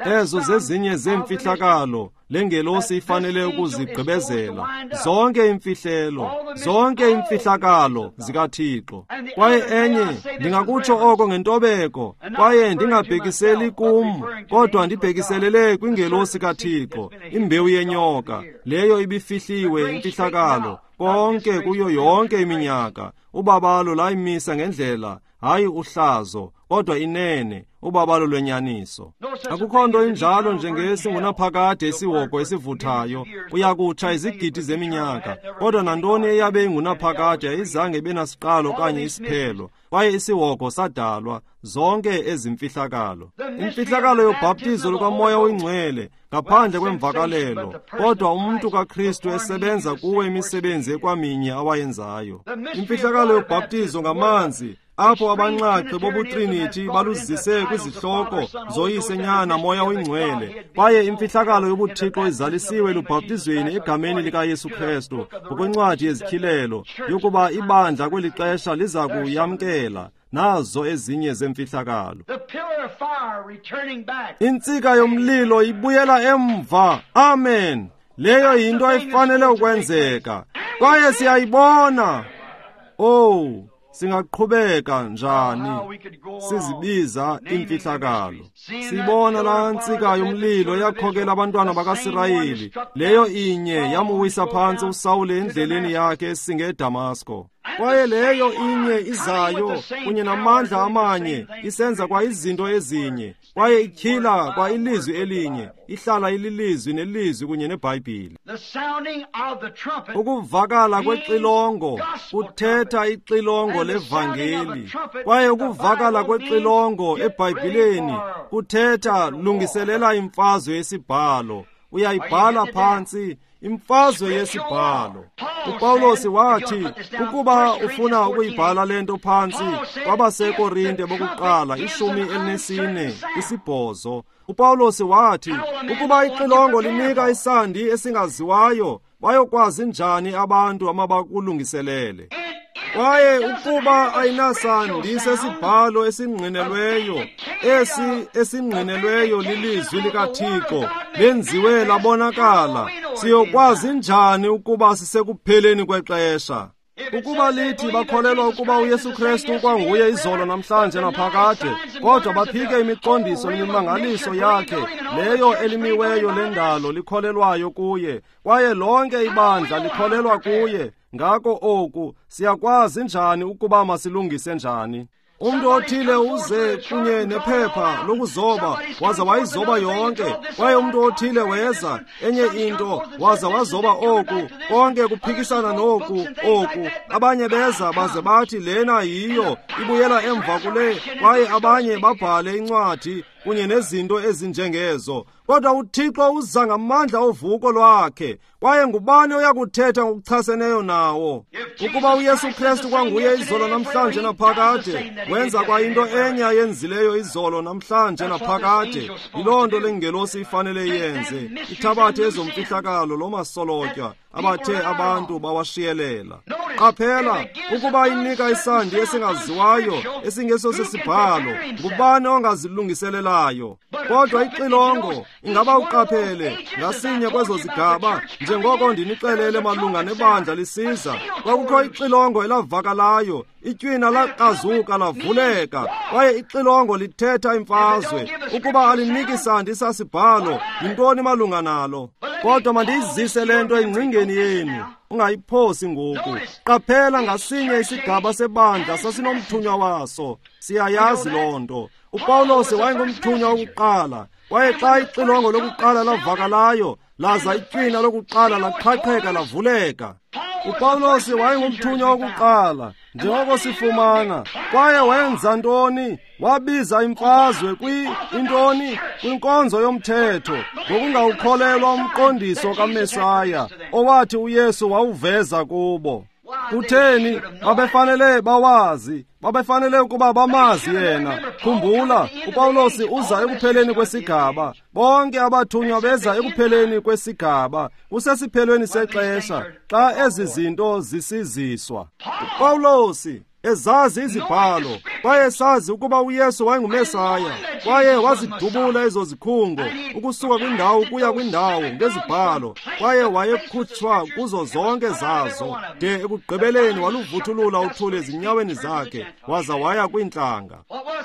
Ezo zezinye zemfihlakalo lengelosi ifanele ukuzigqibezela, zonke imfihlelo, zonke imfihlakalo zikaThixo. Kwaye enye ndingakutsho oko ngentobeko, kwaye ndingabhekiseli kum, kodwa ndibhekiselele kwingelosi kaThixo, imbewu yenyoka, leyo ibifihliwe imfihlakalo konke kuyo yonke iminyaka. Ubabalo layimisa ngendlela, hayi uhlazo, kodwa inene, ubabalo lwenyaniso. Akukho nto injalo njengesingunaphakade isiwoko esivuthayo, uyakutsha izigidi zeminyaka, kodwa nantoni eyabe ingunaphakade ayizange benasiqalo kanye isiphelo, kwaye isiwoko sadalwa, zonke ezimfihlakalo. Imfihlakalo yobhaptizo lukaMoya oyingcwele ngaphandle kwemvakalelo, kodwa umuntu kaKristu esebenza kuwe imisebenzi ekwaminye awayenzayo. Imfihlakalo yobhaptizo ngamanzi, apho abanqaqi bobuTrinity baluzise kwizihloko zoyisenyana Moya oyingcwele, kwaye imfihlakalo yobuthixo izalisiwe lubhaptizweni egameni likaYesu Kristu ngokwencwadi yezityhilelo yokuba ibandla kweli xesha liza kuyamkela nazo ezinye zemfihlakalo. Intsika yomlilo ibuyela emva. Amen. Leyo yinto efanele ukwenzeka, kwaye siyayibona. Oh, singaqhubeka njani sizibiza imfihlakalo. Sibona la ntsika yomlilo yakhokela abantwana bakaSirayeli, leyo inye yamuwisa phansi uSawule endleleni yakhe esinge eDamasko. Kwaye leyo inye izayo kunye namandla amanye isenza kwa izinto ezinye, kwaye ityhila kwa ilizwi elinye, ihlala ililizwi nelizwi kunye neBhayibhile. Ukuvakala kwexilongo kuthetha ixilongo levangeli, kwaye ukuvakala kwexilongo eBhayibhileni kuthetha lungiselela imfazwe yesibhalo. Uyayibhala phansi imfazwe yesibhalo. uPawulos wathi ukuba ufuna ukuyibhala lento phansi kwabaseKorinte bokuqala ishumi elinesine isibhozo. uPawulos wathi ukuba ixilongo linika isandi esingaziwayo, bayokwazi njani abantu amabakulungiselele. Kwaye ukuba ayinasandi sesibhalo esingqinelweyo, esi esingqinelweyo lilizwi likaThixo lenziwe labonakala, siyokwazi njani ukuba sisekupheleni kwexesha? Ukuba lithi bakholelwa ukuba uYesu Kristu kwanguye izolo namhlanje naphakade, kodwa baphike imiqondiso nemimangaliso yakhe, leyo elimiweyo lendalo likholelwayo kuye, kwaye lonke ibandla likholelwa kuye. Ngako oku siyakwazi njani ukuba masilungise njani? Umuntu othile uze kunye nephepha lokuzoba waza wayizoba yonke, kwaye umuntu othile weza enye into waza wazoba oku, konke kuphikisana noku oku. Abanye beza baze bathi lena yiyo ibuyela emva kule, kwaye abanye babhale incwadi kunye nezinto ezinjengezo. Kodwa uThixo uza ngamandla ovuko lwakhe, kwaye ngubani oyakuthetha ngokuchaseneyo nawo? Ukuba uYesu Kristu kwanguye izolo namhlanje naphakade, wenza kwa into enye yenzileyo izolo namhlanje naphakade. Yiloo nto lengelosi ifanele yenze, ithabathe ezomfihlakalo lomasolotya abathe abantu bawashiyelela. Qaphela, ukuba inika isandi esingaziwayo esingeso sesibhalo, ngubani ongazilungiselelayo? Kodwa ixilongo, ingaba uqaphele ngasinye kwezo zigaba, njengoko ndinixelele malunga nebandla lisiza, kwakukho ixilongo elavakalayo, itywina laqazuka lavuleka, kwaye ixilongo lithetha imfazwe. Ukuba aliniki sandi sasibhalo, yintoni malunga nalo? Kodwa mandiyizise le nto engcingeni yenu, ungayiphosi ngoku. Qaphela, ngasinye isigaba sebandla sasinomthunywa waso. Siyayazi loo nto. uPawulos wayengumthunywa wokuqala, kwaye xa ixilongo lokuqala lavakalayo, laza itywina lokuqala laqhaqheka lavuleka. uPawulos wayengumthunywa wokuqala, njengoko sifumana. Kwaye wenza ntoni? Wabiza imfazwe kwi-intoni? Kwinkonzo yomthetho, ngokungawukholelwa umqondiso kaMesaya, owathi uYesu wawuveza kubo. Kutheni? Babefanele bawazi, babefanele ukuba bamazi yena. Khumbula, uPawulos uza ekupheleni kwesigaba. Bonke abathunywa beza ekupheleni kwesigaba, kusesiphelweni sexesha, xa ezi zinto zisiziswa. uPawulos ezazi izibhalo, kwaye sazi ukuba uYesu wayengumesaya, kwaye wazidubula ezo zikhungo ukusuka kwindawo ukuya kwindawo ngezibhalo, kwaye wayekhutshwa kuzo zonke zazo, de ekugqibeleni waluvuthulula uthuli ezinyaweni zakhe waza waya kwintlanga.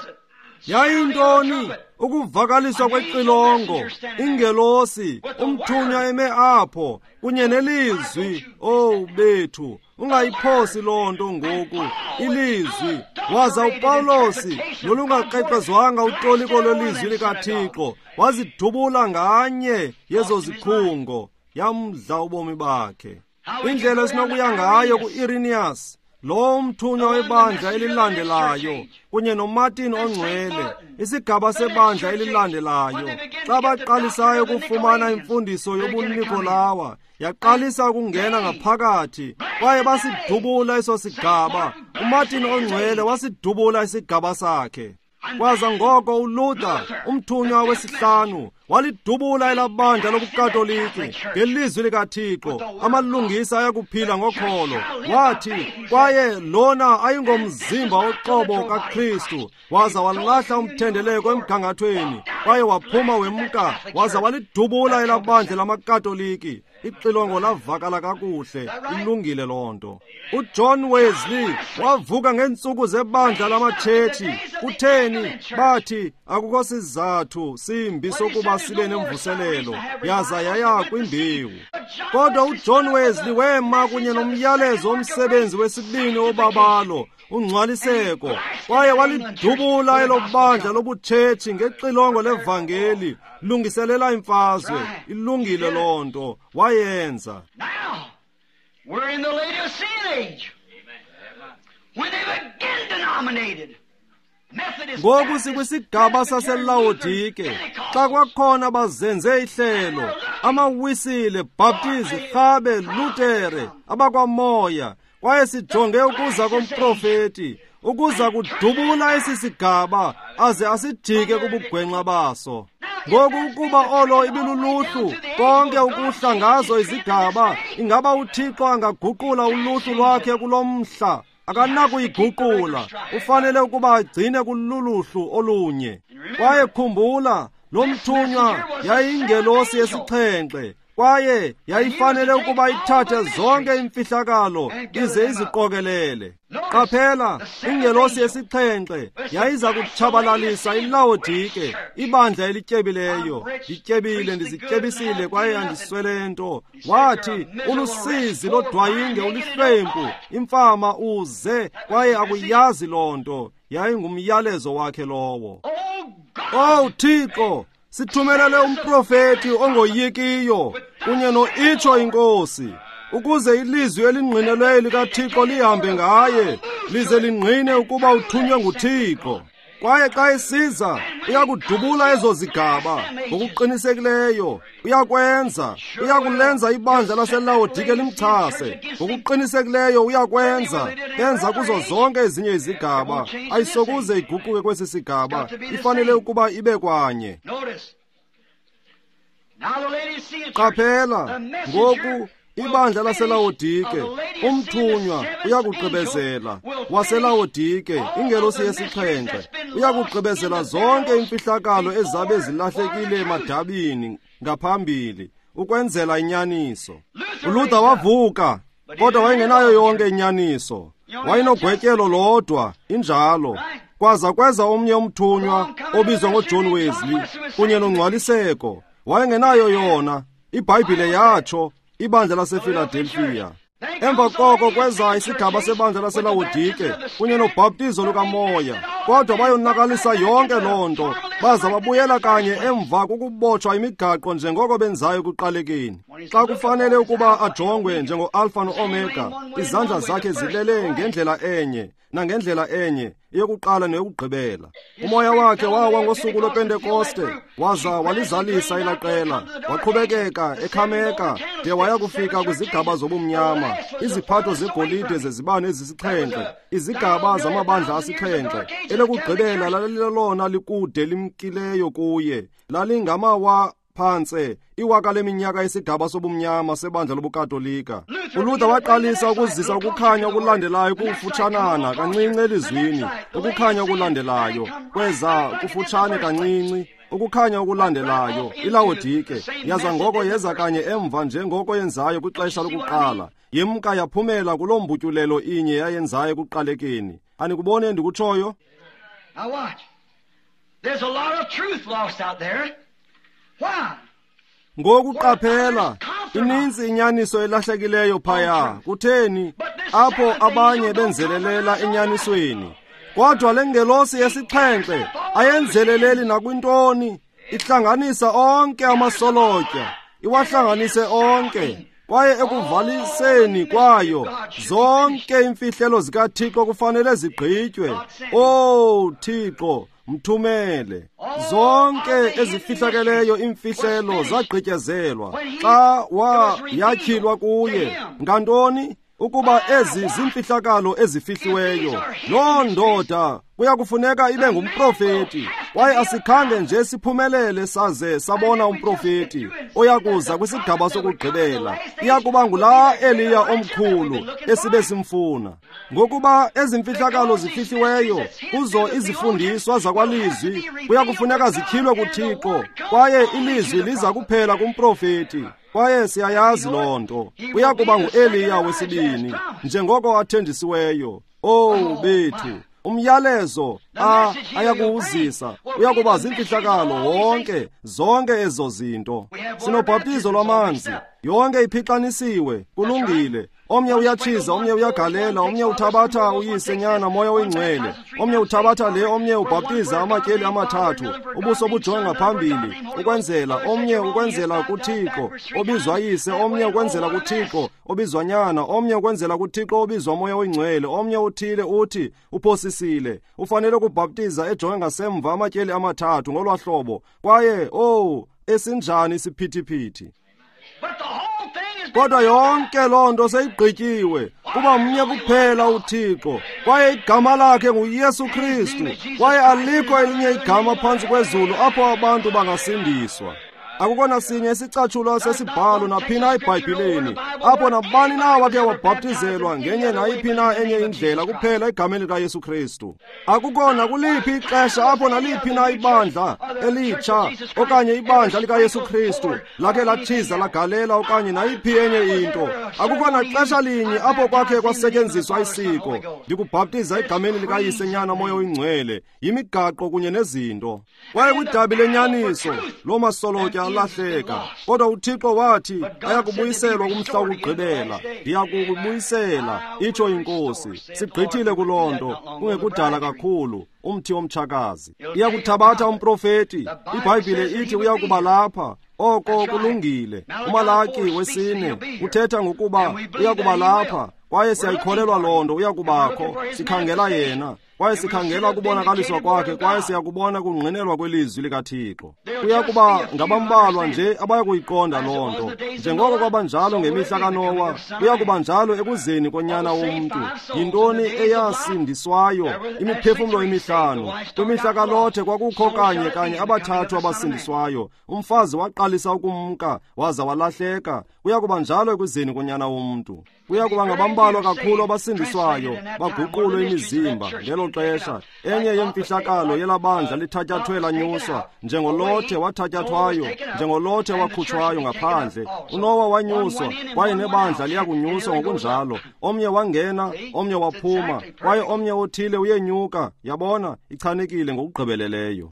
Yayintoni? Ukuvakaliswa kwexilongo, ingelosi, umthunywa eme apho kunye nelizwi. Oh bethu, ungayiphosi loo nto ngoku, ilizwi. Waza uPawulosi nolungaqeqezwanga utoliko lwelizwi likaThixo, wazidubula nganye yezo zikhungo, yamdla ubomi bakhe. Indlela esinokuya ngayo ku-Irenaeus, lo mthunywa webandla elilandelayo, kunye noMartin ongcwele, isigaba sebandla elilandelayo, xa baqalisayo ukufumana imfundiso yobuNikolawa, yaqalisa ukungena ngaphakathi, kwaye basidubula eso sigaba. uMartin ongcwele wasidubula isigaba sakhe. Kwaza ngoko uLuther, umthunywa wesihlanu, walidubula elabandla lobukatoliki ngelizwi likaThixo, amalungisa ayakuphila ngokholo. Wathi kwaye lona ayingomzimba oqobo kaKristu, waza walahla umthendeleko emgangathweni, kwaye waphuma wemka, waza walidubula elabandla lamakatoliki. Ixilongo lavakala kakuhle, ilungile loo nto. uJohn Wesley wavuka ngeentsuku zebandla lamatshetshi. Kutheni? Bathi akukho sizathu simbi sokuba sibe nemvuselelo, yaza yaya kwimbewu. Kodwa uJohn Wesley wema kunye nomyalezo womsebenzi wesibini obabalo, ungcwaliseko, kwaye walidubula elo bandla lobutshetshi ngexilongo levangeli, lungiselela imfazwe. Ilungile loo nto, wayenza. Now, we're in the Laodicean age, when they begin denominated. Ngoku sikwisigaba saseLaodike, xa kwakhona bazenze ihlelo, amawisile, Baptisti, Rhabe, Lutere, abakwamoya, kwaye sijonge ukuza komprofeti, ukuza kudubula esi sigaba, aze asijike kubugwenxa baso. Ngoku ukuba olo ibiluluhlu, konke ukuhla ngazo izigaba, ingaba uThixo angaguqula uluhlu lwakhe kulo mhla, akanakuyiguqula. Ufanele ukuba agcine kululuhlu olunye. Kwaye khumbula, lo mthunywa yayingelosi yesixhenxe, kwaye yayifanele ukuba ithathe zonke imfihlakalo ize iziqokelele. Qaphela, ingelosi yesixhenxe yayiza kutshabalalisa iLaodike, ibandla elityebileyo. Lityebile, ndizityebisile, kwaye andiswele nto. Wathi ulusizi lodwayinge ulihlwempu, imfama uze, kwaye akuyazi loo nto. Yayingumyalezo wakhe lowo. Oh Thixo, sithumelele umprofeti ongoyikiyo kunye no-itsho inkosi, ukuze ilizwi elingqinelweyo likaThixo lihambe ngaye, lize lingqine ukuba uthunywe nguThixo. Kwaye xa isiza, uyakudubula ezo zigaba ngokuqinisekileyo. Uyakwenza, uyakulenza ibandla laseLaodike limchase. Ngokuqinisekileyo uyakwenza, enza kuzo zonke ezinye izigaba. Ayisokuze iguquke kwesi sigaba, ifanele ukuba ibe kwanye. Qaphela, ngoku ibandla laseLaodike, umthunywa uyakugqibezela waseLaodike, ingelosi yesixhenxe, uyakugqibezela zonke imfihlakalo ezabe zilahlekile emadabini ngaphambili, ukwenzela inyaniso. uLuther wavuka, kodwa wayengenayo yonke inyaniso. Wayinogwetyelo lodwa, injalo. Kwaza kweza omnye umthunywa obizwa ngoJohn Wesley kunye nongcwaliseko. Wayengenayo yona. iBhayibhile yatsho, ibandla laseFiladelfiya. Emva koko kweza isigaba sebandla laseLaodike kunye nobhaptizo lukamoya. Kodwa bayonakalisa yonke loo nto, baza babuyela kanye emva kokubotshwa imigaqo njengoko benzayo kuqalekeni. Xa kufanele ukuba ajongwe njengo-Alpha no-Omega, izandla zakhe zilele ngendlela enye nangendlela enye, eyokuqala neyokugqibela. Umoya wakhe wawa ngosuku lwePentekoste, waza walizalisa elaqela, waqhubekeka ekhameka de waya kufika kwizigaba zobumnyama, iziphatho zegolide zezibane ezisixhenxe, izigaba zamabandla asixhenxe. Elokugqibela lalilelona likude limkileyo kuye, lalingamawa phantse iwaka leminyaka yesigaba sobumnyama sebandla lobukatolika. uLuther waqalisa ukuzisa ukukhanya okulandelayo kufutshanana kancinci elizwini, ukukhanya okulandelayo kweza kufutshane kancinci, ukukhanya okulandelayo iLaodike yaza ngoko yeza kanye emva njengoko yenzayo kwixesha lokuqala, yemka yaphumela kuloo mbutyulelo inye yayenzayo ekuqalekeni. Anikubone endikutshoyo? Now watch. There's a lot of truth lost out there. Why? Ngokuqaphela ininzi inyaniso elahlekileyo phaya. Kutheni? Apho abanye benzelelela enyanisweni. Kodwa le ngelosi yesixhenxe ayenzeleleli nakwintoni, ihlanganisa onke amasolotya, iwahlanganise onke, kwaye ekuvaliseni kwayo zonke imfihlelo zikaThixo kufanele zigqitywe. Oh Thixo, mthumele. Zonke ezifihlakeleyo imfihlelo zagqityezelwa xa wa yatyhilwa kuye. Ngantoni? Ukuba ezi zimfihlakalo ezifihliweyo, loo ndoda kuya kufuneka ibe ngumprofeti, kwaye asikhange nje siphumelele saze sabona umprofeti oyakuza kwisigaba sokugqibela. Iyakuba ngulaa Eliya omkhulu esibe simfuna. Ngokuba ezimfihlakalo zifihliweyo kuzo izifundiswa zakwalizwi kuya kufuneka zityhilwe kuThixo, kwaye ilizwi liza kuphela kumprofeti. Kwaye siyayazi loo nto, uyakuba ngu-Eliya wesibini, njengoko athenjisiweyo. Oh bethu, umyalezo a ayakuwuzisa uyakuba zimfihlakalo wonke, zonke ezo zinto. Sinobhaptizo lwamanzi, yonke iphixanisiwe, kulungile. Omnye uyatshiza, omnye uyagalela, omnye uthabatha uyise nyana moya oyingcwele, omnye uthabatha le, omnye ubhaptiza amatyeli amathathu, ubuso bujonge ngaphambili, ukwenzela omnye ukwenzela kuThixo obizwa yise, omnye ukwenzela kuThixo obizwa nyana, omnye ukwenzela kuThixo obizwa moya oyingcwele, omnye uthile uthi uphosisile, ufanele ukubhaptiza ejonge ngasemva amatyeli amathathu ngolwahlobo, kwaye oh esinjani isiphithiphithi. Kodwa yonke loo nto seyigqityiwe, kuba mnye kuphela uThixo, kwaye igama lakhe nguYesu Kristu, kwaye alikho elinye igama phantsi kwezulu apho abantu bangasindiswa. Akukho nasinye isicatshulwa sesibhalo naphina eBhayibhileni apho nabani na wake wabhaptizelwa ngenye nayiphi na enye indlela kuphela egameni likaYesu Kristu. Akukho nakuliphi ixesha apho naliphi na ibandla elitsha okanye ibandla likaYesu Kristu lakhe latshiza lagalela okanye nayiphi enye into. Akukho naxesha linye apho kwakhe kwasetyenziswa isiko ndikubhaptiza egameni likayise nyana moya oyingcwele, yimigaqo kunye nezinto. Kwaye kwidabi lenyaniso loo masolotya lahleka, kodwa uThixo wathi ayakubuyiselwa kumhla wokugqibela. Ndiyakubuyisela, itsho inkosi. Sigqithile kuloo nto, kungekudala kakhulu, umthi womtshakazi. Iyakuthabatha umprofeti, iBhayibhile ithi uyakuba lapha. Oko kulungile. uMalaki wesine uthetha ngokuba uyakuba lapha, kwaye siyayikholelwa loo nto, uyakubakho. Sikhangela yena, kwaye sikhangela ukubonakaliswa kwakhe, kwaye siyakubona kungqinelwa kwelizwi likaThixo. Kuyakuba ngabambalwa nje abayakuyiqonda loo nto. Njengoko kwaba njalo ngemihla kaNowa, kuyakuba njalo ekuzeni konyana womntu. Yintoni eyasindiswayo? Imiphefumlo emihlanu. Kwimihla kaLothe kwakukho kanye kanye abathathu abasindiswayo. Umfazi waqalisa ukumka waza walahleka. Kuyakuba njalo ekuzeni konyana womntu. Kuyakuba ngabambalwa kakhulu abasindiswayo, baguqulwe imizimba. Ngelo xesha enye yemfihlakalo yelabandla lithatyathwe lanyuswa, njengolothe wathatyathwayo, njengolothe wakhutshwayo ngaphandle. uNowa wanyuswa, kwaye nebandla liyakunyuswa ngokunjalo. Omnye wangena, omnye waphuma, kwaye omnye othile uyenyuka. Yabona, ichanekile ngokugqibeleleyo.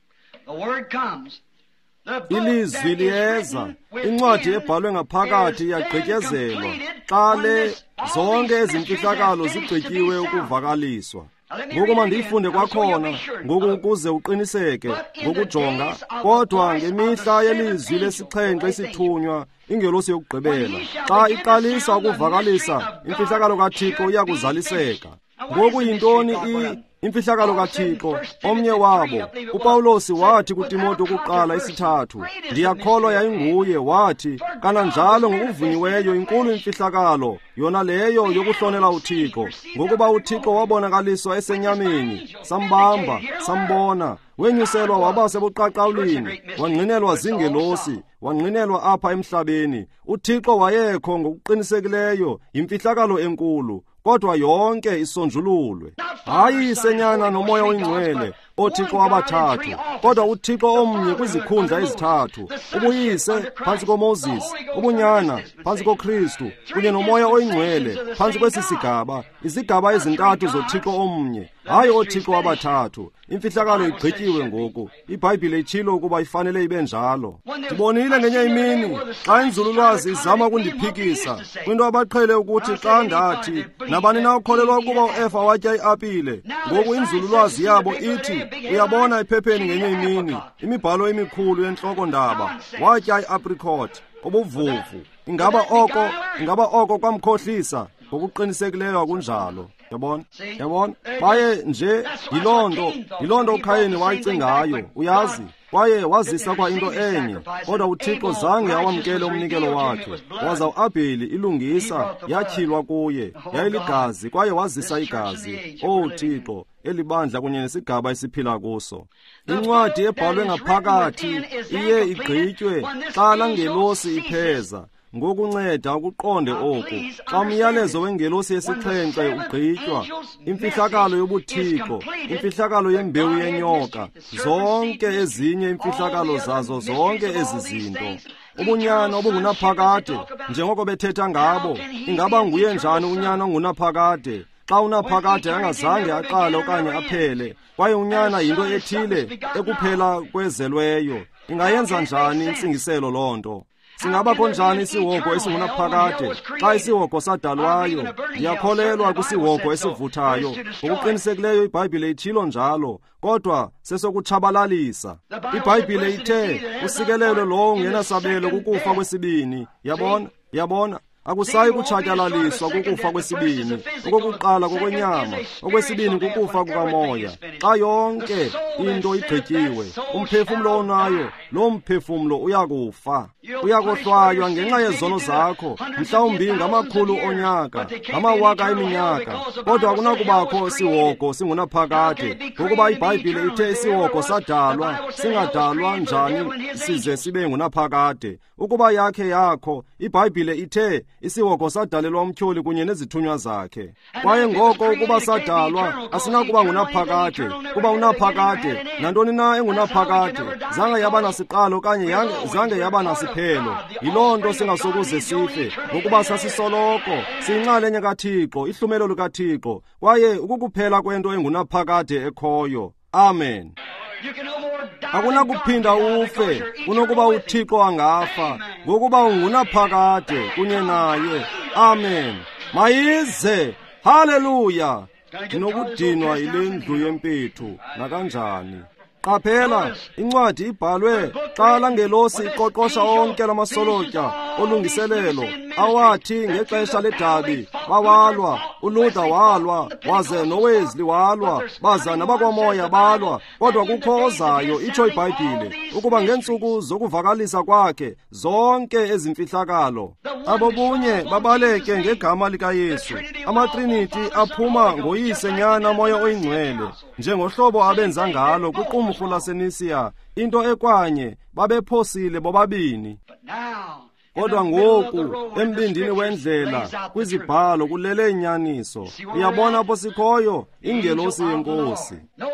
Ilizwi liyeza, incwadi ebhalwe ngaphakathi yagqityezelwa, xa le zonke ezimfihlakalo zigqityiwe ukuvakaliswa. Ngoku mandiyifunde kwakhona, ngoku ukuze uqiniseke ngokujonga. Kodwa ngemihla yelizwi lesixhenxe isithunywa, ingelosi yokugqibela, xa iqalisa ukuvakalisa, imfihlakalo kaThixo iyakuzaliseka. Ngoku yintoni imfihlakalo kaThixo. Omnye wabo, uPawulosi, wathi kuTimothi okokuqala isithathu, ndiyakholwa yayinguye, wathi, kananjalo ngokuvunyiweyo inkulu imfihlakalo yona leyo yokuhlonela uThixo, ngokuba uThixo wabonakaliswa esenyameni, sambamba, sambona, wenyuselwa waba sebuqaqawulini, wangqinelwa zingelosi, wangqinelwa apha emhlabeni. UThixo wayekho ngokuqinisekileyo, imfihlakalo enkulu, kodwa yonke isonjululwe, hayi isenyana nomoya oyingcwele, oThixo abathathu, kodwa uThixo omnye kwizikhundla ezithathu, ubuyise phansi koMoses, ubunyana phansi koKristu, kunye nomoya oyingcwele phansi kwesi sigaba, izigaba ezintathu zoThixo omnye, hayi oThixo abathathu. Imfihlakalo igqityiwe ngoku. iBhayibhile itshilo ukuba ifanele ibe njalo. Ndibonile ngenye imini xa inzululwazi izama ukundiphikisa kwinto abaqhele ukuthi xa ndathi nabani na ukholelwa ukuba uEfa watya iapile, ngoku inzululwazi yabo ithi, uyabona ephepheni ngenye imini imibhalo emikhulu yentloko-ndaba, watya iapricot, obuvuvu. Ingaba oko ingaba oko kwamkhohlisa? Ngokuqinisekileyo akunjalo. Yabona, yabona, baye nje yiloo nto, yiloo nto uKhayini wayicingayo, uyazi, kwaye wazisa kwa into enye, kodwa uThixo zange awamkele umnikelo wakhe. Waza uAbheli ilungisa, yatyhilwa kuye, yayiligazi, kwaye wazisa igazi. Oh Thixo, elibandla kunye nesigaba esiphila kuso. Incwadi ebhalwe ngaphakathi iye igqitywe xa langelosi ipheza, ngokunceda ukuqonde oku. Xa umyalezo wengelosi yesixhenxe ugqitywa, imfihlakalo yobuthixo, imfihlakalo yembewu yenyoka, zonke ezinye imfihlakalo zazo, zonke ezi zinto, ubunyana obungunaphakade, njengoko bethetha ngabo, ingaba nguye njani unyana ongunaphakade? Xa unaphakade angazange aqale okanye aphele, kwaye unyana yinto ethile ekuphela kwezelweyo, ingayenza njani intsingiselo loo nto? Singaba konjani isihogo esingunaphakade xa isihogo sadalwayo? Ndiyakholelwa kwisihogo esivuthayo. Ngokuqinisekileyo iBhayibhile itshilo njalo, kodwa sesokutshabalalisa. iBhayibhile ithe usikelelo lo ungenasabelo kukufa kwesibini. Yabona, yabona, akusayi kutshatyalaliswa kukufa kwesibini, okokuqala kokwenyama, okwesibini kukufa kukamoya. Xa yonke into igqityiwe, umphefumlo onayo, lo mphefumlo uyakufa, uyakohlwaywa ngenxa yezono zakho, mhlawumbi ngamakhulu onyaka, ngamawaka eminyaka, kodwa akunakubakho isihogo singunaphakade, ngokuba iBhayibhile ithe isihogo sadalwa, singadalwa njani size sibe ngunaphakade. Ukuba yakhe yakho, iBhayibhile ithe isihogo sadalelwa umtyholi kunye nezithunywa zakhe. Kwaye ngoko ukuba sadalwa asinakuba ngunaphakade, kuba unaphakade, nantoni na engunaphakade, zange yaba nasiqalo okanye zange yaba nasiphelo. Yiloo nto singasokuze sife, ngokuba sasisoloko siyinxalenye kaThixo, ihlumelo lukaThixo, kwaye ukukuphela kwento engunaphakade ekhoyo. Amen. Akunakuphinda ufe kunokuba uThixo angafa, ngokuba ungunaphakade kunye naye. Amen. Mayize. Haleluya. Ndinokudinwa yile ndlu yempethu nakanjani. Qaphela, incwadi ibhalwe xa langelosi iqoqosha onke lamasolotya olungiselelo, awathi ngexesha ledabi bawalwa, uLuther walwa, waze noWesley walwa, baza nabakwamoya balwa, kodwa kukho ozayo, itsho iBhayibhile, ukuba ngeentsuku zokuvakalisa kwakhe zonke ezimfihlakalo abo bunye babaleke ngegama likaYesu. AmaTrinity aphuma ngoyise nyana moya oyingcwele, njengohlobo abenza ngalo kwiqumrhu laseNisiya, into ekwanye babephosile bobabini. Kodwa ngoku embindini wendlela kwizibhalo kulele inyaniso. Uyabona apho sikhoyo, ingelosi yenkosi.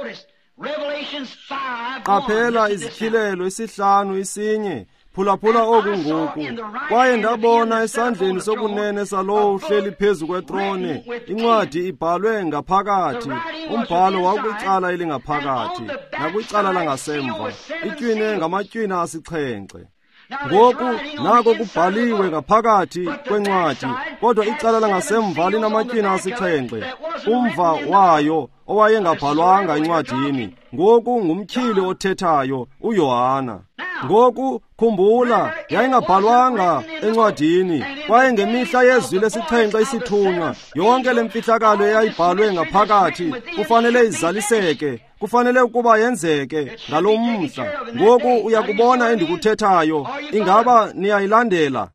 Qaphela izityhilelo isihlanu isinye, phulaphula oku ngoku. Kwaye ndabona esandleni sokunene salowo uhleli phezu kwetrone, incwadi ibhalwe ngaphakathi, umbhalo wakwicala elingaphakathi, nakwicala langasemva, itywine ngamatywina asixhenxe. Ngoku nako kubhaliwe ngaphakathi kwencwadi, kodwa icala langasemva linamatywina asixhenxe, umva wayo owayengabhalwanga encwadini. Ngoku ngumtyhili othethayo, uYohana. Ngoku khumbula, yayingabhalwanga encwadini, kwaye ngemihla yezwi lesixhenxe isithunywa, yonke lemfihlakalo eyayibhalwe ngaphakathi kufanele izaliseke, kufanele ukuba yenzeke ngalo mhla. Ngoku uyakubona endikuthethayo, ingaba niyayilandela?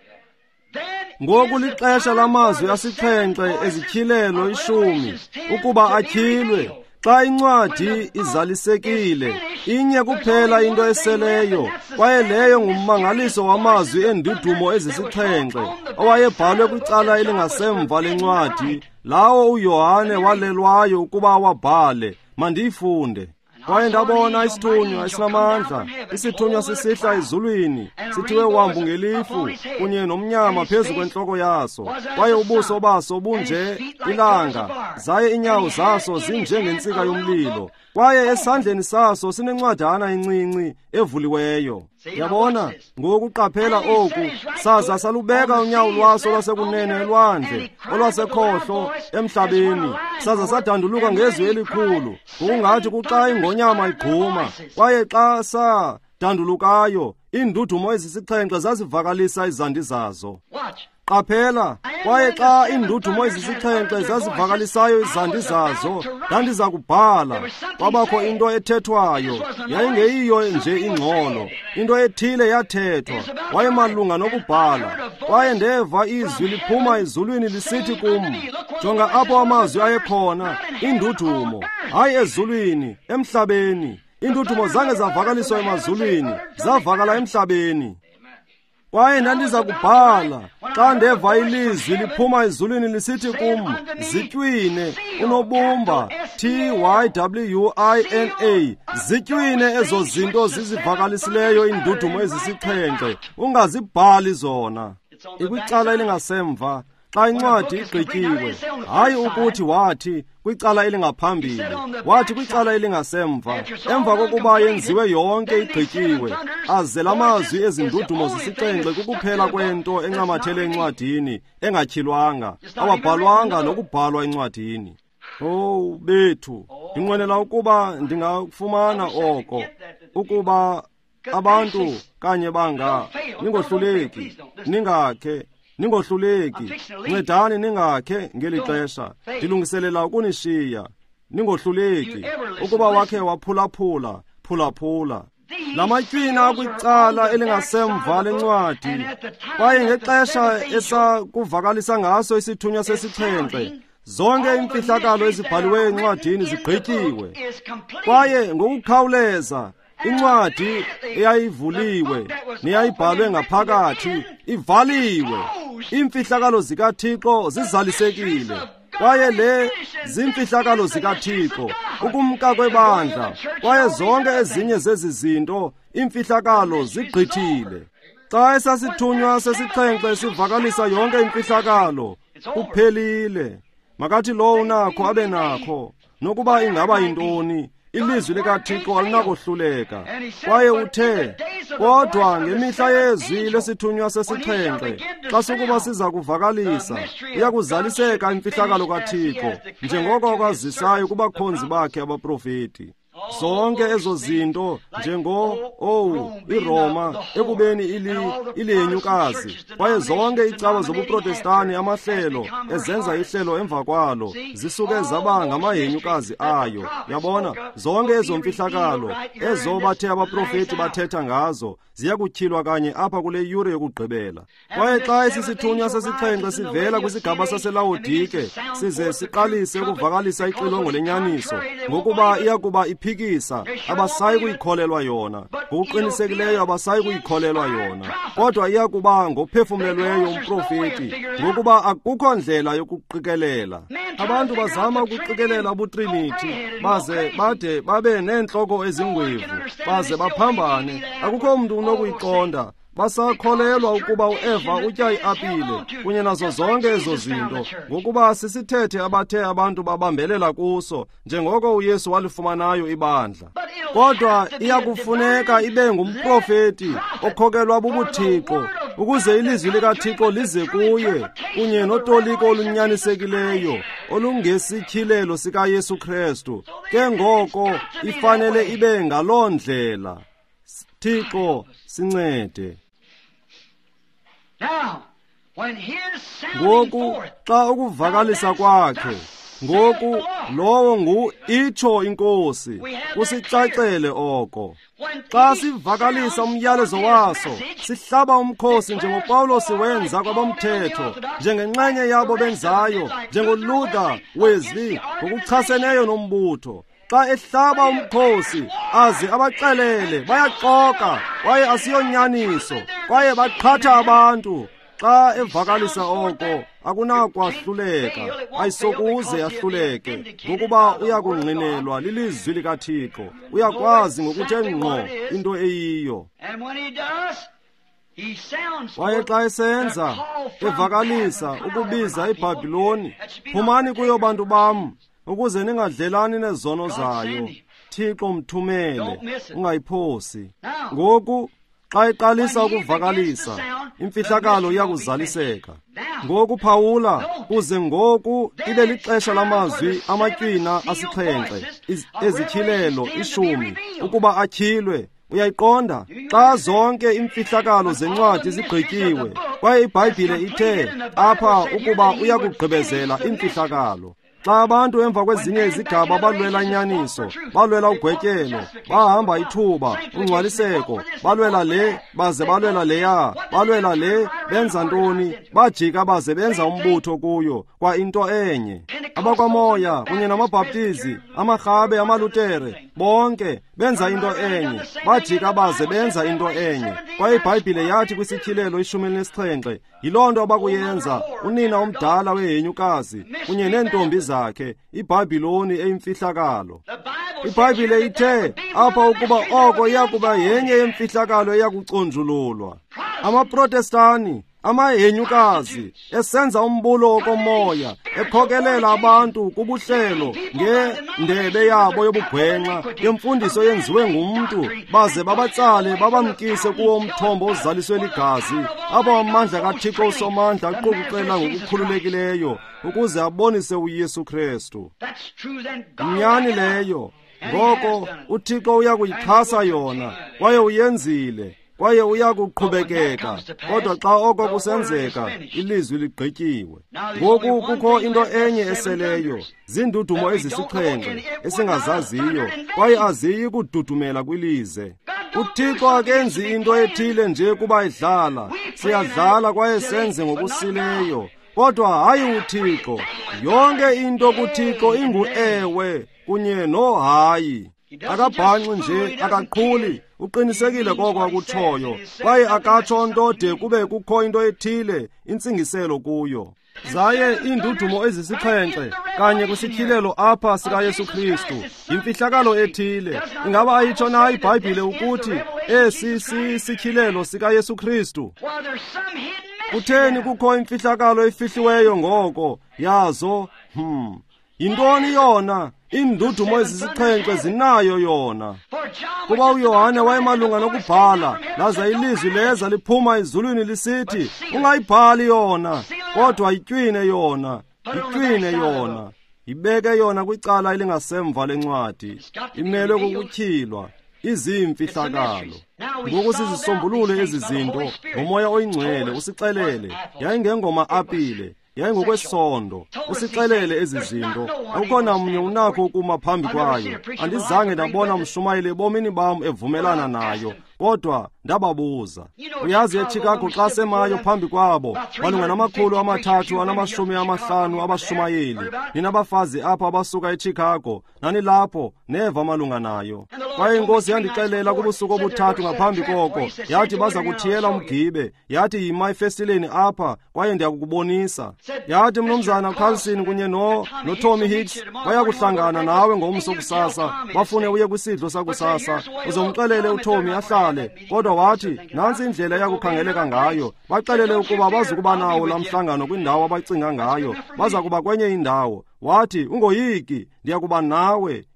Ngoku lixesha lamazwi asixhenxe ezityhilelo ishumi ukuba atyhilwe. Xa incwadi izalisekile, inye kuphela into eseleyo, kwaye leyo ngummangaliso wamazwi endudumo ezisixhenxe owayebhalwe kwicala elingasemva lencwadi, lawo uYohane walelwayo ukuba awabhale. Mandiyifunde. Kwaye ndabona isithunywa esinamandla, isithunywa sisihla ezulwini, sithiwe wambu ngelifu, kunye nomnyama phezu kwentloko yaso. Kwaye ubuso baso bunje ilanga, zaye inyawo zaso zinjengentsika yomlilo. Kwaye esandleni saso sinencwadana encinci evuliweyo. Yabona, ngokuqaphela oku, saza salubeka unyawo lwaso lwasekunene elwandle, olwasekhohlo emhlabeni. Saza sadanduluka ngezwi elikhulu, ngokungathi kuxa ingonyama igquma. Kwaye xa sadandulukayo, indudumo ezisixhenxe zazivakalisa izandi zazo. Qaphela, kwaye xa indudumo ezisixhenxe zazivakalisayo izandi zazo, ndandiza kubhala. Kwabakho into ethethwayo, yayingeyiyo nje ingxolo, into ethile yathethwa, wayemalunga nokubhala. Kwaye ndeva izwi liphuma ezulwini lisithi kum, jonga apho amazwi ayekhona, indudumo, hayi ezulwini, emhlabeni. Indudumo zange zavakaliswa emazulwini, zavakala emhlabeni. Kwaye ndandiza kubhala, xa ndeva ilizwi liphuma ezulwini lisithi kum, zitywine, unobumba, T Y W I N A, zitywine ezo zinto zizivakalisileyo indudumo ezisixhenxe, ungazibhali zona. Ikwicala elingasemva, xa incwadi igqityiwe, hayi ukuthi wathi kwicala elingaphambili, wathi kwicala elingasemva, emva kokuba yenziwe yonke igqityiwe, aze lamazwi ezindudumo zisixhenxe kukuphela kwento encamathele encwadini, engatyhilwanga, awabhalwanga nokubhalwa encwadini. Oh bethu, ndinqwenela ukuba ndingafumana oko, ukuba abantu kanye banga, ningohluleki, ningakhe, ningohluleki, ncedani ningakhe ngeli xesha, ndilungiselela ukunishiya, ningohluleki, ukuba wakhe waphulaphula, phulaphula. Lamatywina kwicala elingasemva lencwadi, kwaye ngexesha esakuvakalisa ngaso isithunywa sesixhenxe, zonke imfihlakalo ezibhaliweyo encwadini zigqityiwe. Kwaye ngokukhawuleza, incwadi eyayivuliwe neyayibhalwe ngaphakathi ivaliwe. Imfihlakalo zikaThixo zizalisekile, kwaye le zimfihlakalo zikaThixo, ukumka kwebandla, kwaye zonke ezinye zezi zinto imfihlakalo zigqithile. Xa esasithunywa sesixhenxe sivakalisa yonke imfihlakalo, kuphelile. Makathi lo unakho abe nakho, nokuba ingaba yintoni, ilizwi likaThixo alinakohluleka. Kwaye uthe, kodwa ngemihla yezwi lesithunywa sesixhenxe, xa sukuba siza kuvakalisa, iyakuzaliseka imfihlakalo kaThixo, njengoko akwazisayo kubakhonzi bakhe abaprofeti. Zonke ezo zinto, njengo, oh, iRoma, ekubeni ili, iliyenyukazi, kwaye zonke icawa zobuprotestani amahlelo, ezenza ihlelo emva kwalo, zisuke zaba ngamayenyukazi ayo. Yabona, zonke ezo mfihlakalo, ezo bathe abaprofeti bathetha ngazo, ziyakutyhilwa kanye apha kule yure yokugqibela. Kwaye xa esisithunywa sesixhenxe sivela kwisigaba saseLawodike, size siqalise ukuvakalisa ixilongo lenyaniso, ngokuba iyakuba iphikisa, abasayi kuyikholelwa yona, ngokuqinisekileyo abasayi kuyikholelwa yona, kodwa iyakuba ngophefumlelweyo umprofeti, ngokuba akukho ndlela yokuqikelela. Abantu bazama ukuqikelela ubuTrinity, baze bade babe neentloko ezingwevu, baze baphambane. Akukho umntu unokuyiqonda. Basakholelwa ukuba uEva utya iapile kunye nazo zonke ezo zinto, ngokuba sisithethe abathe abantu babambelela kuso, njengoko uYesu walifumanayo ibandla. Kodwa iyakufuneka ibe ngumprofeti okhokelwa bubuthixo, ukuze ilizwi likaThixo lize kuye, kunye notoliko olunyanisekileyo, olungesityhilelo sikaYesu Kristu. Ke ngoko ifanele ibe ngaloo ndlela. Thixo sincede. Now, when his sounding Ngoku forth, xa ukuvakalisa kwakhe, ngoku lowo ngu itsho inkosi, usicacele oko. Xa sivakalisa umyalezo waso, sihlaba umkhosi njengopawulos wenza kwabomthetho, njengenxenye yabo benzayo, njengoluther Wesley ngokuchaseneyo nombutho. Xa ehlaba umkhosi aze abaxelele bayaxoka kwaye asiyonyaniso kwaye baqhatha abantu. Xa evakalisa oko akunakwahluleka, ayisokuze yahluleke, ngokuba uyakungqinelwa lilizwi likaThixo, uyakwazi ngokuthe ngqo into eyiyo. Kwaye xa esenza evakalisa ukubiza iBhabhiloni, phumani kuyo bantu bam, ukuze ningadlelani nezono zayo. Thixo mthumele, ungayiphosi. Ngoku xa eqalisa ukuvakalisa, imfihlakalo iyakuzaliseka. Ngoku phawula, kuze ngoku ibe lixesha lamazwi amatywina asixhenxe, ezityhilelo ishumi, ukuba atyhilwe. Uyayiqonda? Xa zonke imfihlakalo zencwadi zigqityiwe, kwaye iBhayibhile ithe apha ukuba uyakugqibezela imfihlakalo. Xa abantu emva kwezinye izigaba balwela nyaniso, balwela ugwetyelo, bahamba ithuba, ungcwaliseko, balwela le, baze balwela leya, balwela le, benza ntoni, bajika baze benza umbutho kuyo, kwa into enye. Abakwamoya, kunye namabhaptizi, amarhabe, amalutere, bonke benza into enye, bajika baze benza into enye. Kwaye iBhayibhile yathi kwisityhilelo ishumi elinesixhenxe, yiloo nto abakuyenza unina omdala wehenyukazi, kunye neentombi zakhe, iBhabhiloni eyimfihlakalo. iBhayibhile ithe apha ukuba oko iyakuba yenye yemfihlakalo eyakuconjululwa. Amaprotestani, amahenyukazi, esenza umbulo okomoya, ekhokelela abantu kubuhlelo ngendebe yabo yobugwenxa, yemfundiso yenziwe ngumntu, baze babatsale babamkise kuwo umthombo ozaliswe ligazi, aba amandla kaThixo usomandla aqukuqela ngokukhululekileyo, ukuze abonise uYesu Kristu. Inyani leyo, ngoko uThixo uyakuyixhasa yona, kwaye uyenzile, kwaye uyakuqhubekeka. Kodwa xa oko kusenzeka, ilizwi ligqityiwe. Ngoku kukho into enye eseleyo, zindudumo ezisixhenxe esingazaziyo, kwaye aziyi kududumela kwilize. uThixo akenzi into ethile nje kuba idlala, siyadlala kwaye senze ngokusileyo. Kodwa hayi uThixo, yonke into kuThixo ingu-ewe kunye no-hayi. Akabhanqi nje, akaqhuli, uqinisekile koko akutshoyo, kwaye akatsho nto de kube kukho into ethile, intsingiselo kuyo. Zaye iindudumo ezisixhenxe kanye kwisityhilelo apha sikaYesu Kristu, yimfihlakalo ethile. Ingaba ayitsho na iBhayibhile ukuthi esi sityhilelo sikaYesu Kristu? Kutheni kukho imfihlakalo efihliweyo ngoko yazo? Hmm. Yintoni yona? Iindudumo ezisixhenxe zinayo yona. Kuba uYohane wayemalunga nokubhala, laza ilizwi leza liphuma ezulwini lisithi, ungayibhali yona, kodwa itywine yona, itywine yona, ibeke yona kwicala elingasemva lencwadi, imelwe kukutyhilwa, izimfihlakalo. Ngoku sizisombulule ezi zinto ngomoya oyingcwele, usixelele. Yayingengoma apile, yayingokwesondo, usixelele ezi zinto. Akukho namnye unakho ukuma phambi kwayo. Andizange ndabona mshumayeli ebomini bam evumelana nayo, kodwa ndababuza. Uyazi eChicago xa semayo phambi kwabo, malunga namakhulu amathathu anamashumi amahlanu abashumayeli. Ninabafazi apha abasuka eChicago, nani lapho neva malunga nayo. Kwaye inkosi yandixelela kubusuku obuthathu ngaphambi koko, yathi baza kuthiyela umgibe, yathi yima efestileni apha, kwaye ndiyakukubonisa. Yathi mnumzana Carlson kunye no noTommy Hicks bayakuhlangana nawe ngomso kusasa, bafune uye kwisidlo sakusasa, uzomxelele uTommy ahlale. Kodwa wathi nansi indlela yakukhangeleka ngayo, baxelele ukuba bazukuba nawo lamhlangano kwindawo abacinga ngayo, baza kuba kwenye indawo. Wathi ungoyiki, ndiyakuba nawe,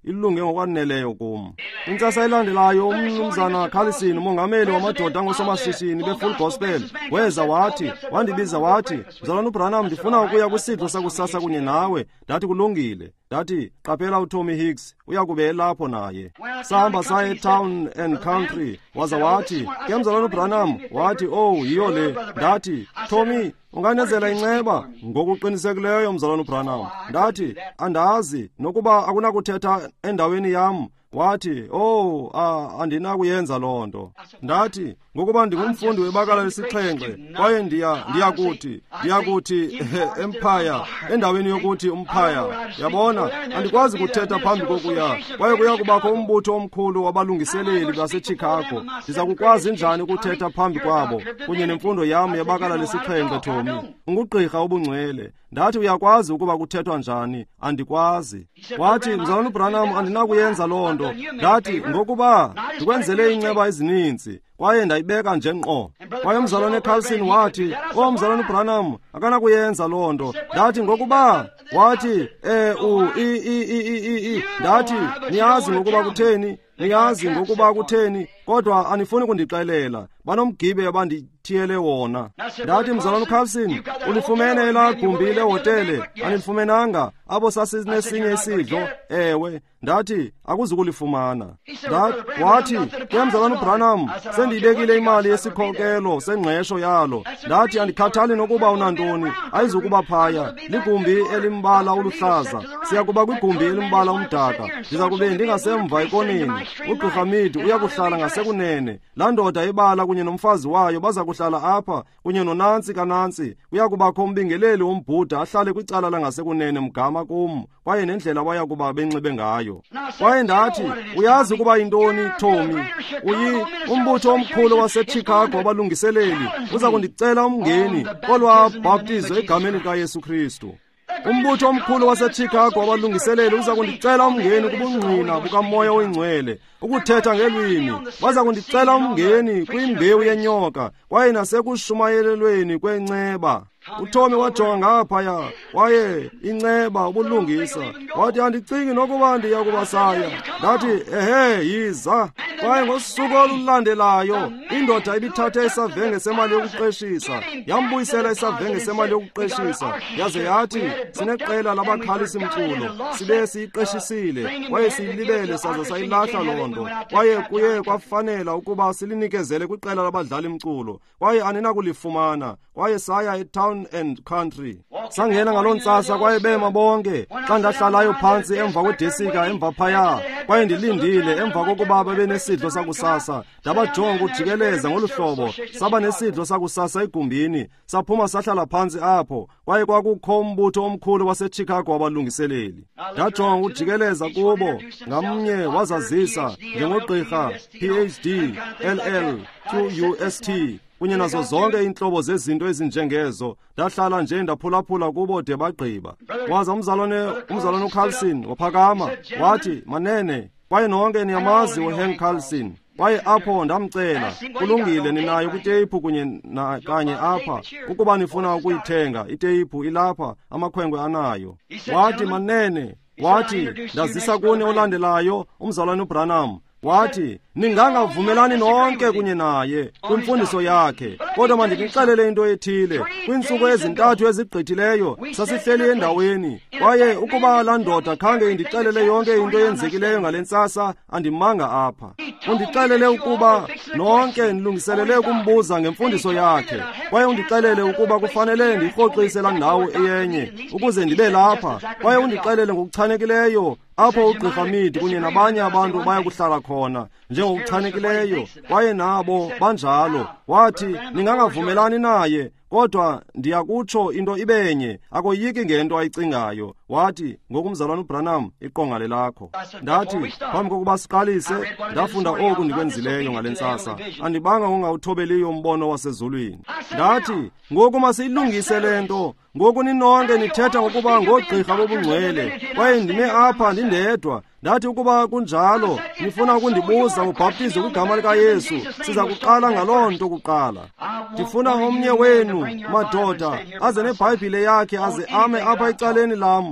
ilunge ngokwaneleyo kum. Intsasa elandelayo umnumzana Carlson, umongameli wamadoda angosomashishini be-Full Gospel, weza wathi, wandibiza wathi, mzalwane uBranham, ndifuna ukuya kwisidlo sakusasa kunye nawe. Ndathi kulungile. Ndathi qaphela uTommy Hicks uyakube elapho naye. Sahamba saye Town and Country. Waza wathi, ke mzalwane uBranham, wathi, oh yiyo le. Ndathi, Tommy, unganezela inceba ngokuqinisekileyo mzalwane uBranham. Ndathi, andazi nokuba akunakuthetha endaweni yam. Wathi, oh uh, andinakuyenza loo nto. Ndathi, ngokuba ndingumfundi webakala lesixhenxe kwaye ndiya ndiyakuthi ndiyakuthi empire endaweni yokuthi umphaya, yabona, andikwazi kuthetha phambi kokuya, kwaye kuya kubakho umbutho omkhulu wabalungiseleli baseChicago. Ndiza kukwazi njani ukuthetha phambi kwabo kunye nemfundo yam yebakala lesixhenxe, Tommy? Ungugqirha ubungcwele. Ndathi, uyakwazi ukuba kuthethwa njani? Andikwazi. Wathi, mzalwane uBranham, andinakuyenza loo nto. Ndathi, ngokuba ndikwenzele inceba ezininzi kwaye ndayibeka nje ngqo. Kwaye mzalwane Carlson wathi, oh mzalwane uBranham, akanakuyenza loo nto. Ndathi, ngokuba wathi eh u i i i i ndathi, niyazi ngokuba kutheni? Niyazi ngokuba kutheni? Kodwa anifuni kundixelela. Banomgibe abandithiyele wona. Ndathi, mzalwane Carlson, ulifumene elaa gumbi lehotele? Anilifumenanga abo sasinesinye isidlo? Ewe. Ndathi, akuzukulifumana. Ndathi, wathi, ke mzalwane uBranham, sendiyibekile imali yesikhokelo sengqesho yalo. Ndathi, andikhathali nokuba unantoni, ayizukuba phaya. Ligumbi elimbala uluhlaza, siya kuba kwigumbi elimbala umdaka. Ndiza kube ndingasemva ekoneni. Ugqirha Mead uyakuhlala ngasekunene. Laa ndoda ibala kunye nomfazi wayo baza kuhlala apha kunye nonantsi kanantsi. Kuya kubakho umbingeleli wombhuda ahlale kwicala langasekunene mgama kum, kwaye nendlela baya kuba benxibe ngayo. Kwaye ndathi, uyazi ukuba yintoni, Tommy? Uyi umbutho omkhulu waseChicago wabalungiseleli uza kundicela umngeni kolwa baptizo egameni likaYesu Kristu. Umbutho omkhulu waseChicago wabalungiseleli uza kundicela umngeni kubungqina bukamoya oyingcwele, ukuthetha ngelwimi. Baza kundicela umngeni kwimbewu yenyoka kwaye nasekushumayelelweni kwenceba. uTommy wajonga ngaphaya, kwaye inceba ubulungisa. Wathi, andicingi nokuba ndiya kubasaya. Ndathi, ehe, yiza. Kwaye ngosuku olulandelayo indoda ibithathe isavenge semali yokuqeshisa, yambuyisela isavenge semali yokuqeshisa, yaze yathi, sineqela labakhalisi mculo, sibe siyiqeshisile, kwaye siyilibele saze sayilahla loo nto. Kwaye kuye kwafanela ukuba silinikezele kwiqela labadlali mculo, kwaye aninakulifumana. Kwaye saya eTown and Country. Sangena ngaloo ntsasa kwaye bema bonke. Xa ndahlalayo phantsi emva kwedesika emva phaya, kwaye ndilindile emva kokuba babe nesidlo sakusasa, ndabajonga ukujikeleza ngolu hlobo. Saba nesidlo sakusasa egumbini, saphuma sahlala phantsi apho, kwaye kwakukho umbutho omkhulu waseChicago wabalungiseleli. Ndajonga ukujikeleza kubo, ngamnye wazazisa njengogqirha P H D, L L, Q U S T, kunye nazo zonke iintlobo zezinto ezinjengezo. Ndahlala nje ndaphulaphula kubo de bagqiba. Waza umzalwane umzalwane uCarlson waphakama wathi, manene, kwaye nonke niyamazi uHank Carlson. Kwaye apho ndamcela, kulungile, ninayo kwiteyiphu kunye na kanye apha ukuba nifuna ukuyithenga. Iteyiphu ilapha, amakhwenkwe anayo. Wathi, manene, wathi, ndazisa kuni olandelayo umzalwane uBranham. Wathi, ningangavumelani nonke kunye naye kwimfundiso yakhe, kodwa mandinixelele into ethile. Kwiintsuku ezintathu ezigqithileyo sasihleli endaweni, kwaye ukuba laa ndoda khange indixelele yonke into eyenzekileyo ngale ntsasa, andimanga apha. Undixelele ukuba nonke nilungiselele ukumbuza ngemfundiso yakhe, kwaye undixelele ukuba kufanele ndirhoxise laa ndawo eyenye ukuze ndibe lapha, kwaye undixelele ngokuchanekileyo apho ugqirha Mead kunye nabanye abantu baya kuhlala khona njengokuchanekileyo, kwaye nabo banjalo. Wathi, ningangavumelani naye, kodwa ndiyakutsho into ibenye, akoyiki ngento ayicingayo. Wathi, ngokumzalwane uBranham, iqongale lakho. Ndathi, phambi kokuba siqalise, ndafunda oku ndikwenzileyo ngale ntsasa, andibanga ngongawuthobeliyo umbono wasezulwini. Ndathi, ngoku masiyilungise le nto. Ngoku ninonke nithetha ngokuba ngoogqirha bobungcwele, kwaye ndime apha ndindedwa. Ndathi, ukuba kunjalo nifuna ukundibuza ngobhaptizo kwigama likaYesu, siza kuqala ngaloo nto kuqala. Ndifuna omnye wenu, madoda, aze neBhayibhile yakhe aze ame apha ecaleni lam.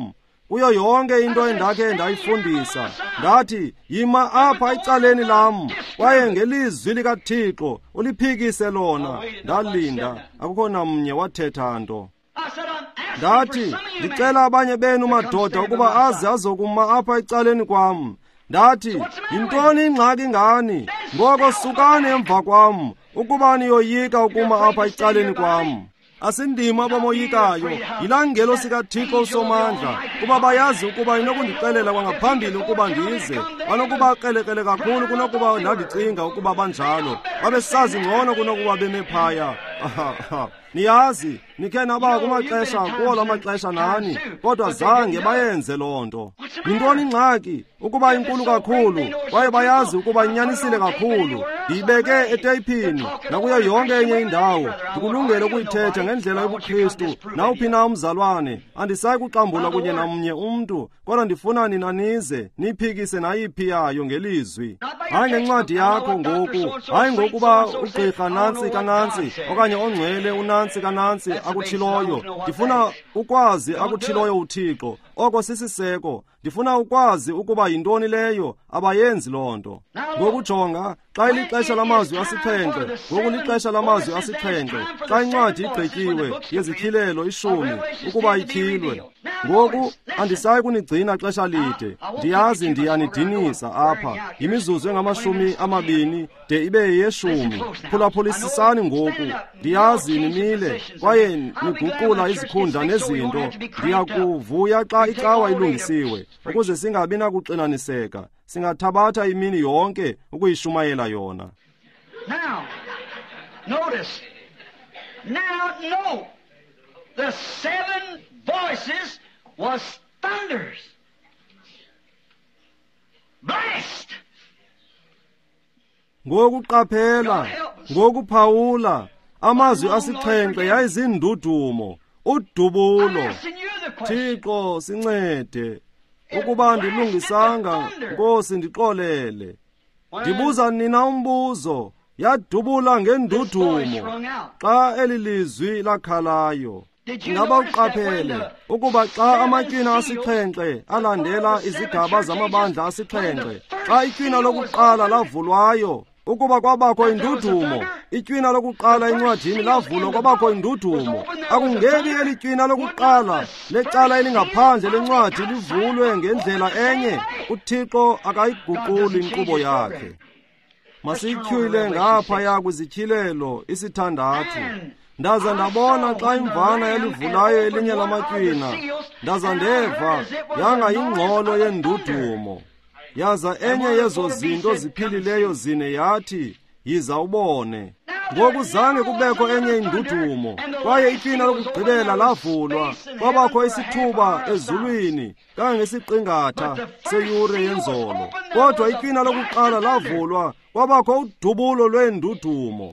kuyo yonke into endakhe ndayifundisa. Ndathi, yima apha ecaleni lam, kwaye ngelizwi likaThixo uliphikise lona. Ndalinda, akukho namnye wathetha nto. Ndathi, ndicela abanye benu madoda ukuba aze azokuma apha ecaleni kwam. Ndathi, yintoni ingxaki ngani? Ngoko sukani emva kwam, ukuba niyoyika ukuma apha ecaleni kwam. Asindima abamoyikayo, yilangelo sikaThixo usomandla, kuba bayazi ukuba inokundixelela kwangaphambili ukuba ndize. Banokuba krelekrele kakhulu kunokuba ndandicinga ukuba banjalo. Babesazi ngcono kunokuba beme phaya. Niyazi, nikhe naba kumaxesha kuwo la maxesha nani, kodwa zange bayenze loo nto. Yintoni ingxaki? Ukuba inkulu kakhulu, kwaye bayazi ukuba inyanisile kakhulu. Ndiyibeke eteyipini nakuyo yonke enye indawo. Ndikulungele ukuyithetha ngendlela yobuKristu nawuphi na umzalwane. Andisayi kuxambula kunye namnye umntu, kodwa ndifuna nina nize niphikise nayiphi yayo ngelizwi. Hayi ngencwadi yakho ngoku, hayi ngokuba ugqirha Nansi kaNansi okanye ongcwele uNansi kaNansi akutshiloyo. Ndifuna ukwazi akutshiloyo uThixo. Oko sisiseko. Ndifuna ukwazi ukuba yintoni leyo abayenzi loo nto. Ngokujonga, xa ilixesha lamazwi asixhenxe, ngoku lixesha lamazwi asixhenxe, xa incwadi igqityiwe yezityhilelo ishumi ukuba ityhilwe. Ngoku andisayi kunigcina xesha lide, ndiyazi ndiyanidinisa apha. Yimizuzu engamashumi amabini de ibe yeshumi. Phulaphulisisani ngoku, ndiyazi nimile, kwaye niguqula izikhundla nezinto. Ndiyakuvuya xa icawa ilungisiwe, ukuze singabi nakuxinaniseka. Singathabatha imini yonke ukuyishumayela yona. Now, notice. Now, note. The seven voices was thunders. Blessed. Ngokuqaphela, ngokuphawula, amazwi asixhenxe yayizindudumo, udubulo. Thixo sincede. Ukuba ndilungisanga, Nkosi ndixolele. Ndibuza nina umbuzo, yadubula ngendudumo. Xa elilizwi lakhalayo. Ngaba uqaphele ukuba xa amatywina asixhenxe alandela izigaba zamabandla asixhenxe, xa itywina lokuqala lavulwayo, ukuba kwabakho indudumo, itywina lokuqala encwadini lavulwa kwabakho indudumo. Akungeki elitywina lokuqala lecala elingaphandle lencwadi livulwe ngendlela enye. UThixo akayiguquli inkqubo yakhe. Masiyityhwile ngaphaya kwizityhilelo isithandathu. Ndaza ndabona xa imvana yalivulayo elinye lamatywina, ndaza ndeva yanga yingxolo yendudumo. Yaza enye yezo zinto ziphilileyo zine yathi, yiza ubone. Ngoku zange kubekho enye indudumo, kwaye itywina lokugqibela lavulwa. Kwabakho isithuba ezulwini kangangesiqingatha seyure yenzolo. Kodwa itywina lokuqala lavulwa, kwabakho udubulo lwendudumo.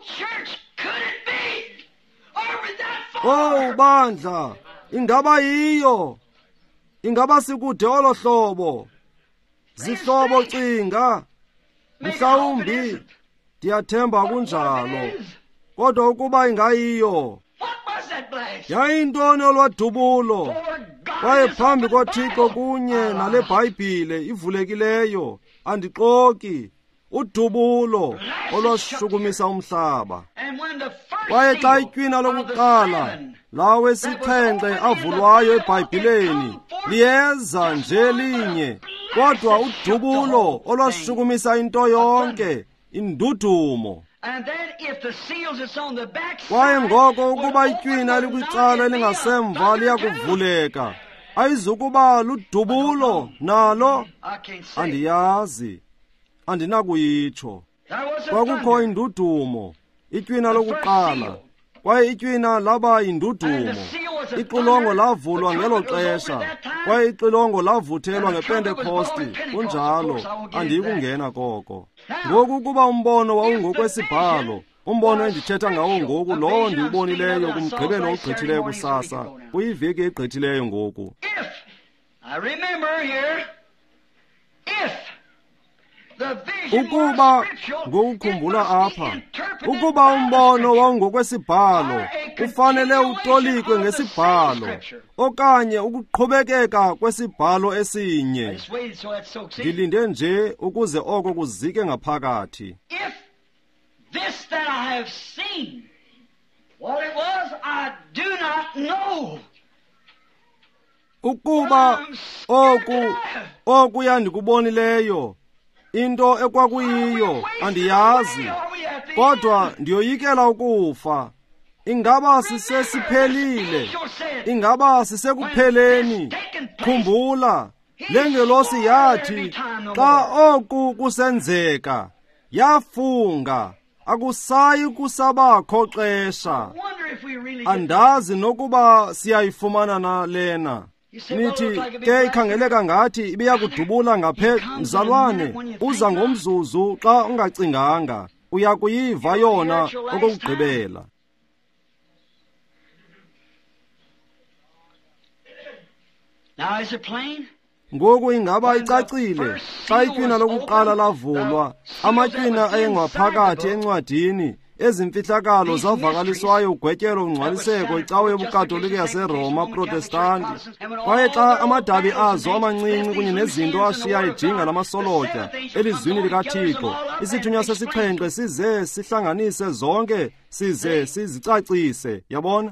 Oh bandla, ingaba yiyo? Ingaba sikude olo hlobo? Zihlobo cinga, mhlawumbi ndiyathemba kunjalo. Kodwa ukuba ingayiyo, yayintoni olwadubulo? Kwaye phambi koThixo kunye nale Bhayibhile ivulekileyo, andixoki, udubulo olwashukumisa umhlaba. Kwaye xa itywina lokuqala lawesixhenxe avulwayo eBhayibhileni liyeza nje linye, kodwa udubulo olwashukumisa into yonke, indudumo. Kwaye ngoko ukuba itywina likwicala elingasemva liyakuvuleka, ayizukuba ludubulo nalo? Andiyazi, andinakuyitsho. Kwakukho indudumo, itywina lokuqala, kwaye itywina laba yindudumo. Ixilongo lavulwa ngelo xesha, kwaye ixilongo lavuthelwa ngePentekosti. Kunjalo, andiyikungena koko. Ngoku kuba umbono wawungokwesibhalo, umbono endithetha ngawo ngoku lowo ndiwubonileyo kumgqibelo ogqithileyo kusasa, kuyiveki egqithileyo ngoku. If, I remember here, if ukuba ngokukhumbula apha ukuba umbono wawungokwesibhalo ufanele utolikwe ngesibhalo okanye ukuqhubekeka kwesibhalo esinye. Ngilinde nje ukuze oko kuzike ngaphakathi. This that I have seen, what it was, I do not know. Ukuba oku oku yandikubonileyo into ekwakuyiyo andiyazi, kodwa ndiyoyikela ukufa. Ingaba sisesiphelile, ingaba sisekupheleni. Khumbula, le ngelosi yathi xa oku kusenzeka yafunga, akusayi kusabakho xesha. Andazi nokuba siyayifumana na lena. Nithi ke ikhangeleka ngathi ibiyakudubula ngaphe. Mzalwane, uza ngomzuzu xa ungacinganga, uyakuyiva yona okokugqibela. Now is it plain? Ngoku ingaba icacile xa itywina lokuqala lavulwa, amatywina ayengaphakathi encwadini, ezimfihlakalo zavakaliswayo ugwetyelo ungcwaliseko icawe yobukatolika yaseRoma Protestanti, kwaye xa amadabi azo amancinci kunye nezinto ashiya ejinga lamasolotya elizwini likaThixo, isithunywa sesixhenxe size sihlanganise zonke, size sizicacise. Yabona?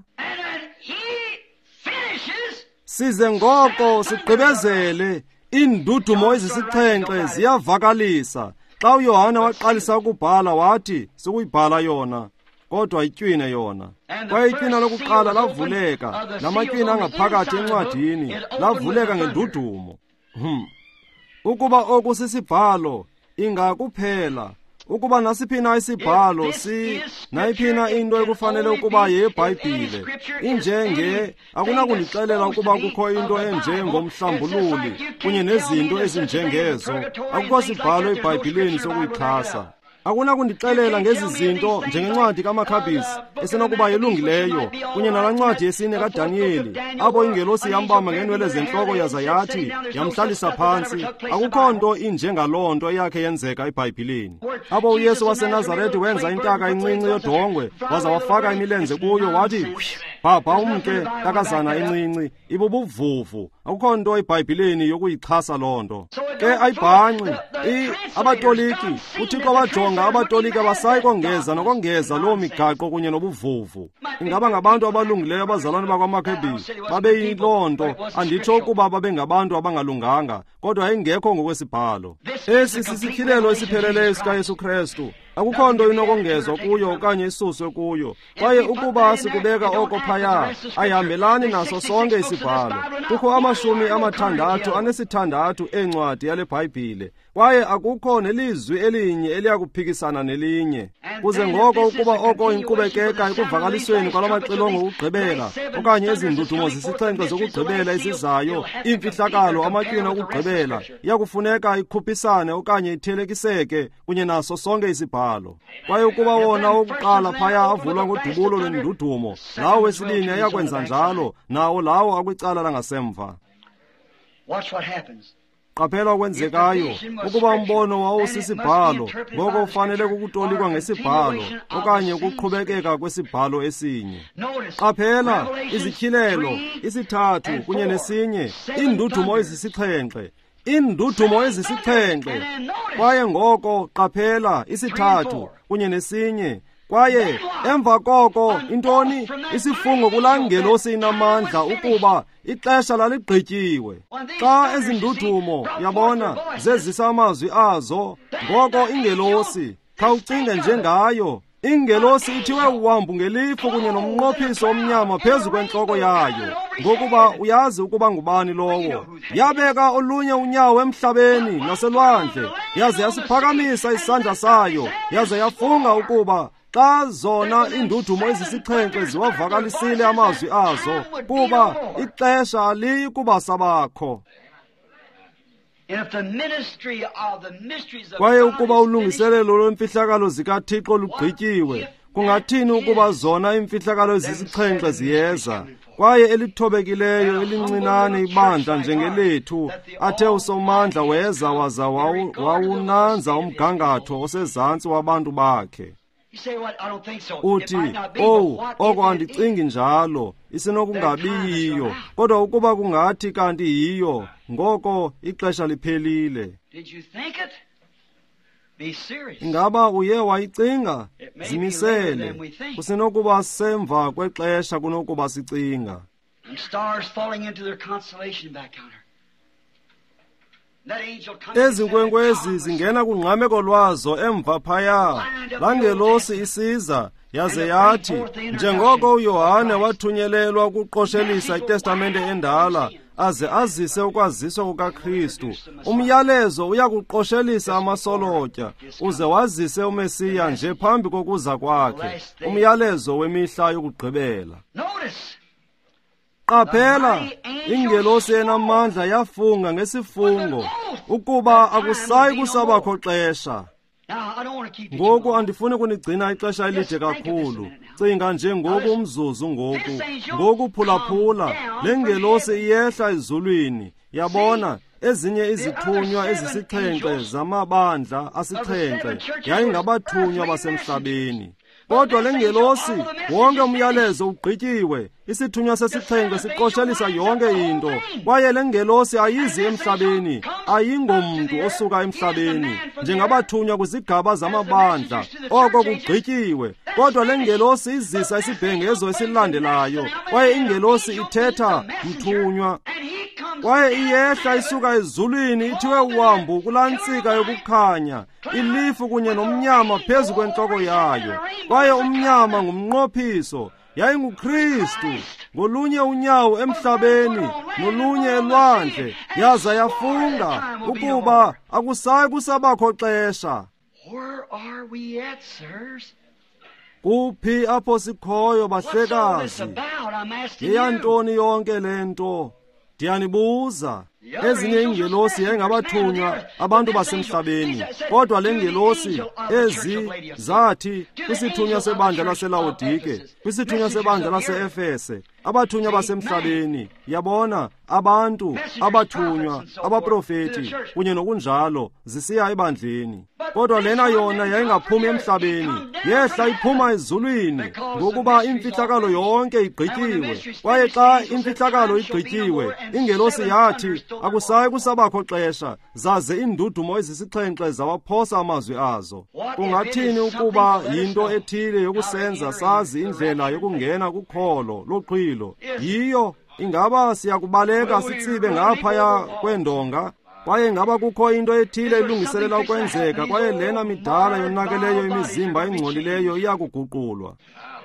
Size ngoko sigqibezele. Iindudumo ezisixhenxe ziyavakalisa. Xa uYohana waqalisa ukubhala wathi sikuyibhala yona, kodwa itywine yona. Kwaye itywina lokuqala lavuleka, namatywina angaphakathi encwadini lavuleka ngendudumo. Hmm. Ukuba oku sisibhalo, ingakuphela. Ukuba nasiphi na isibhalo, si nayiphi na into ekufanele ukuba yeBhayibhile, injenge akunakundixelela ukuba kukho into enje ngomhlambululi kunye nezinto ezinjengezo. Akukho sibhalo eBhayibhileni sokuyixhasa. Akunakundixelela ngezi zinto njengencwadi kaMakhabisi esenokuba yelungileyo, kunye nalaa ncwadi yesine kaDanyeli, apho ingelosi yambamba ngeenwele zentloko yaza yathi yamhlalisa phantsi. Akukho nto injengaloo nto eyakhe yenzeka eBhayibhileni. Apho uYesu waseNazaretha wenza intaka encinci yodongwe, waza wafaka imilenze kuyo, wathi bhabha umke takazana encinci, ibubuvuvu. Akukho nto eBhayibhileni yokuyixhasa loo nto. Ke ayibhanqi abatoliki, uThixo wajonga abatoliki abasayi kongeza nokongeza loo migaqo kunye nobuvuvu. Ingaba ngabantu abalungileyo abazalwane bakwaMakhabisi babeyiloo nto, anditsho ukuba babengabantu abangalunganga, kodwa yayingekho ngokwesibhalo. Esi sisityhilelo esipheleleyo sikaYesu Kristu. Akukho nto inokongezwa kuyo okanye isuswe kuyo, kwaye ukuba sikubeka oko phaya ayihambelani naso sonke isibhalo. Kukho amashumi amathandathu anesithandathu encwadi yale Bhayibhile, kwaye akukho nelizwi elinye eliyakuphikisana nelinye. Kuze ngoko ukuba oko inkqubekeka ekuvakalisweni kwalamaxilongo okugqibela, okanye ezindudumo zisixhenxe zokugqibela ezizayo, imfihlakalo, amatywina okugqibela, iyakufuneka ikhuphisane okanye ithelekiseke kunye naso sonke isibhalo. Kwaye ukuba wona wokuqala phaya avulwa ngodubulo lwendudumo, lawo wesibini ayakwenza njalo, nawo lawo akwicala langasemva. Watch what happens. Qaphela okwenzekayo. Ukuba umbono wawusisibhalo, ngoko ufanele kukutolikwa ngesibhalo okanye ukuqhubekeka kwesibhalo esinye. Qaphela izityhilelo, isithathu kunye nesinye, iindudumo ezisixhenxe, iindudumo ezisixhenxe. Kwaye ngoko qaphela isithathu kunye nesinye. Kwaye emva koko intoni? Isifungo kulaa ngelosi inamandla ukuba ixesha laligqityiwe. Xa ezindudumo, yabona, zezisa amazwi azo, ngoko ingelosi, khawucinge njengayo, ingelosi ithiwe uhambo ngelifu kunye nomnqophiso omnyama phezu kwentloko yayo, ngokuba uyazi ukuba ngubani lowo. Yabeka olunye unyawo emhlabeni naselwandle, yaze yasiphakamisa isandla sayo, yaze yafunga ukuba xa zona indudumo ezisixhenxe ziwavakalisile amazwi azo, kuba ixesha aliyi kuba sabakho. Kwaye ukuba ulungiselelo lwemfihlakalo zikaThixo lugqityiwe, kungathini ukuba zona imfihlakalo ezisixhenxe ziyeza, kwaye elithobekileyo elincinane ibandla njengelethu athe usomandla weza waza wawunanza umgangatho osezantsi wabantu bakhe. Uthi, oh, oko andicingi njalo, isenokungabiyiyo, kodwa ukuba kungathi kanti yiyo, ngoko ixesha liphelile. Ingaba uye wayicinga? Zimisele, kusenokuba semva kwexesha kunokuba sicinga. Ezi nkwenkwezi zingena kungqameko lwazo emva phaya. Langelosi isiza yaze yathi, njengoko uYohane wathunyelelwa ukuqoshelisa iTestamente endala aze azise ukwaziswa kukaKristu, umyalezo uyakuqoshelisa amasolotya uze wazise uMesiya nje phambi kokuza kwakhe, umyalezo wemihla yokugqibela. Qaphela, ingelosi enamandla yafunga ngesifungo ukuba akusayi kusabakho xesha. Ngoku andifuni kunigcina ixesha elide kakhulu. Cinga nje ngoku umzuzu ngoku. Ngoku phulaphula, le ngelosi iyehla ezulwini. Yabona, ezinye izithunywa ezisixhenxe zamabandla asixhenxe yayingabathunywa basemhlabeni. Kodwa le ngelosi, wonke umyalezo ugqityiwe. Isithunywa sesixhenxe siqoshelisa yonke into. Kwaye le ngelosi ayizi emhlabeni, ayingomntu osuka emhlabeni, njengabathunywa kwizigaba zamabandla. Oko kugqityiwe. Kodwa le ngelosi izisa isibhengezo esilandelayo. Kwaye ingelosi ithetha mthunywa. Kwaye iyehla isuka ezulwini ithiwe uhambo kulaa ntsika yokukhanya, ilifu kunye nomnyama phezu kwentloko yayo. Kwaye umnyama ngumnqophiso, yayinguKristu, ngolunye unyawo emhlabeni nolunye elwandle, yaza yafunga ukuba akusayi kusabakho xesha. Kuphi apho sikhoyo bahlekazi? Yeyantoni yonke le nto? Ndiyanibuza. Ezinye ingelosi yayingabathunywa abantu basemhlabeni, kodwa le ngelosi ezi zathi kwisithunywa sebandla laseLawodike, kwisithunywa sebandla lase-Efese, abathunywa basemhlabeni. Yabona, abantu, abathunywa, abaprofeti, kunye nokunjalo, zisiya ebandleni. Kodwa lena yona yayingaphumi emhlabeni, yehla iphuma ezulwini, ngokuba imfihlakalo yonke igqityiwe. Kwaye xa imfihlakalo igqityiwe, ingelosi yathi, akusayi kusabakho xesha, zaze indudumo ezisixhenxe zawaphosa amazwi azo. Kungathini ukuba yinto ethile yokusenza sazi indlela yokungena kukholo loqhilo? Yiyo, ingaba siyakubaleka sitsibe ngaphaya kwendonga? Kwaye ingaba kukho into ethile ilungiselela ukwenzeka, kwaye lena midala yonakeleyo imizimba engcolileyo iyakuguqulwa.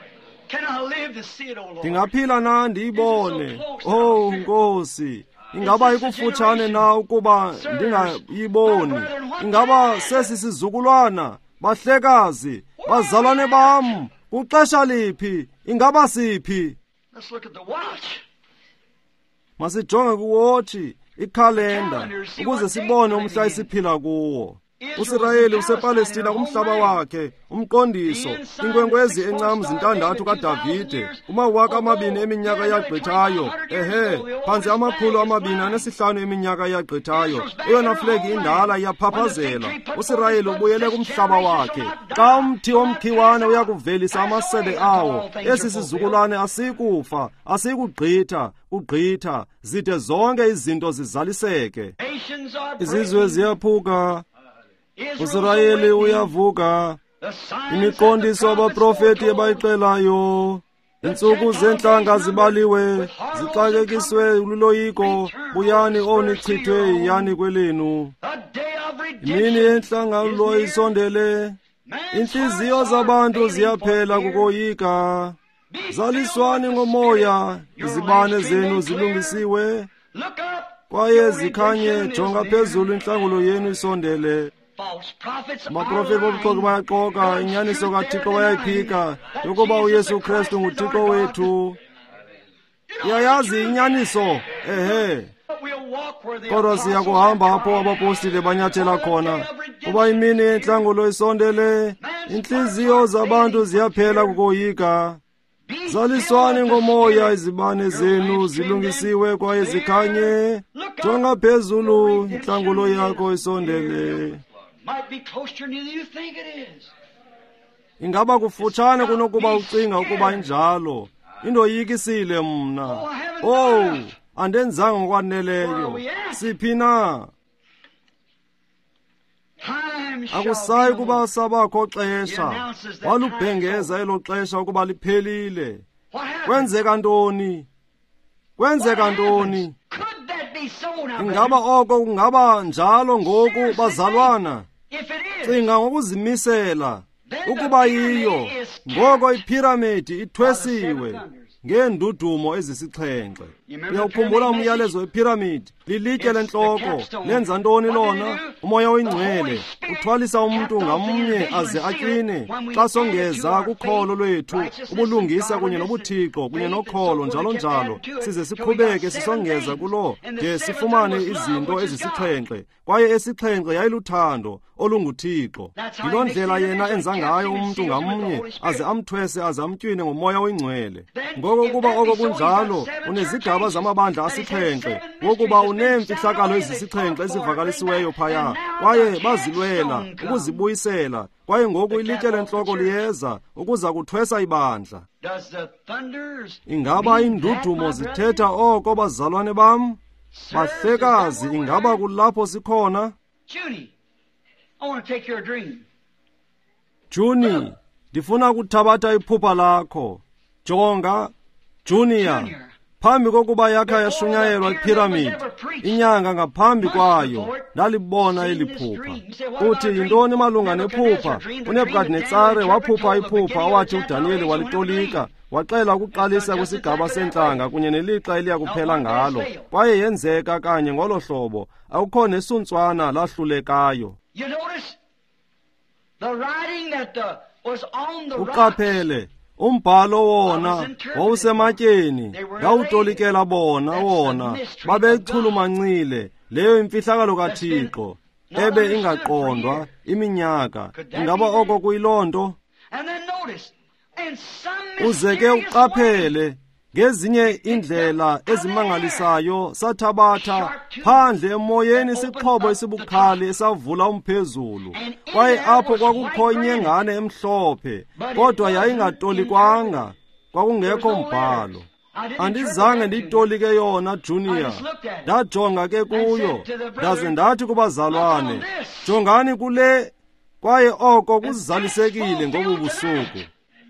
Ndingaphila na ndiyibone? Oh Nkosi, ingaba ikufutshane na ukuba ndingayiboni? Ingaba sesi sizukulwana, bahlekazi, bazalwane bam, kuxesha liphi? Ingaba siphi? Masijonge kuwotshi, ikhalenda, ukuze sibone umhla esiphila kuwo. USirayeli usePalestina kumhlaba wakhe, umqondiso, inkwenkwezi encam zintandathu kaDavide, kumawaka amabini eminyaka yagqithayo, ehe, phantsi amakhulu amabini anesihlanu eminyaka yagqithayo, eyona flegi indala iyaphaphazela. USirayeli ubuyele kumhlaba wakhe. Xa umthi womkhiwane uyakuvelisa amasebe awo, esi sizukulwane asikufa, asikugqitha, ugqitha, zide zonke izinto zizaliseke. Izizwe ziyaphuka, uSirayeli uyavuka, imiqondiso abaprofeti ebayixelayo, intsuku zentlanga zibaliwe, zixakekiswe luloyiko, buyani onichithwe yiyani kwelenu. Imini yenhlangano isondele, inhliziyo zabantu ziyaphela kukoyika. Zaliswani ngomoya, izibane zenu zilungisiwe, kwaye zikhanye, jonga phezulu, inhlangano yenu isondele. Abaprofeti bobuxoki bayaxoka, inyaniso kaThixo bayayiphika, yokuba uYesu Kristu nguThixo wethu. Iyayazi inyaniso, ehe. Kodwa siya kuhamba apho abapostile banyathela khona, kuba imini yenhlangano isondele, inhliziyo zabantu ziyaphela kukoyika. Zaliswane ngomoya, izibane zenu zilungisiwe kwaye zikhanye. Jonga phezulu, inhlangulo yakho isondele. Ingaba kufutshane kunokuba ucinga ukuba injalo. Indoyikisile mna. Oh, andenzanga ngokwaneleyo. Siphi na? Akusayi kuba sabakho xesha. Walubhengeza elo xesha ukuba liphelile. Kwenzeka ntoni? Kwenzeka ntoni? Ingaba oko kungaba njalo ngoku, bazalwana? Cinga ngokuzimisela. Ukuba yiyo, ngoko ipiramidi ithwesiwe ngeendudumo ezisixhenxe. Uyawukhumbula umyalezo wepiramidi? Lilitye lentloko. Lenza ntoni lona? Umoya oyingcwele uthwalisa umuntu ngamnye aze atyine. Xa songeza kukholo lwethu, ubulungisa kunye nobuthixo kunye nokholo njalo njalo, size siqhubeke sisongeza kulo de sifumane izinto ezisixhenxe. Kwaye esixhenxe yayiluthando olunguthixo. Yiloo ndlela yena enza ngayo umuntu ngamnye aze amthwese aze amtyine ngomoya oyingcwele. Ngoko ukuba oko kunjalo, unezigaba zamabandla asixhenxe, wokuba uneemfihlakalo ezisixhenxe ezivakalisiweyo phaya, kwaye bazilwela ukuzibuyisela. Kwaye ngoku ilitye lentloko liyeza ukuza kuthwesa ibandla. Ingaba indudumo zithetha oko, bazalwane bam? Bahlekazi, ingaba kulapho sikhona? Juni, ndifuna kuthabatha iphupha lakho. Jonga, Junior, phambi kokuba yakha yashunyayelwa ipiramidi, inyanga ngaphambi kwayo, ndalibona eli phupha. Uthi yintoni malunga nephupha? uNebukadnezari waphupha iphupha owathi uDaniel walitolika, waxela ukuqalisa kwesigaba sentlanga kunye nelixa eliya kuphela ngalo. Kwaye yenzeka kanye ngolo hlobo, akukho nesuntswana lahlulekayo. Uqaphele, umbhalo wona wawusematyeni, ngawutolikela bona wona, babechulumancile leyo imfihlakalo kaThixo, ebe ingaqondwa iminyaka. Ingaba oko kuyiloo nto? Uze ke uqaphele, ngezinye indlela ezimangalisayo sathabatha phandle emoyeni isixhobo esibukhali esavula umphezulu. Kwaye apho kwakukho inyengane emhlophe, kodwa yayingatolikwanga, kwakungekho mbhalo. Andizange ndiyitolike yona, Junior. Ndajonga ke kuyo, ndaze ndathi kubazalwane, jongani kule, kwaye oko kuzalisekile ngobu busuku.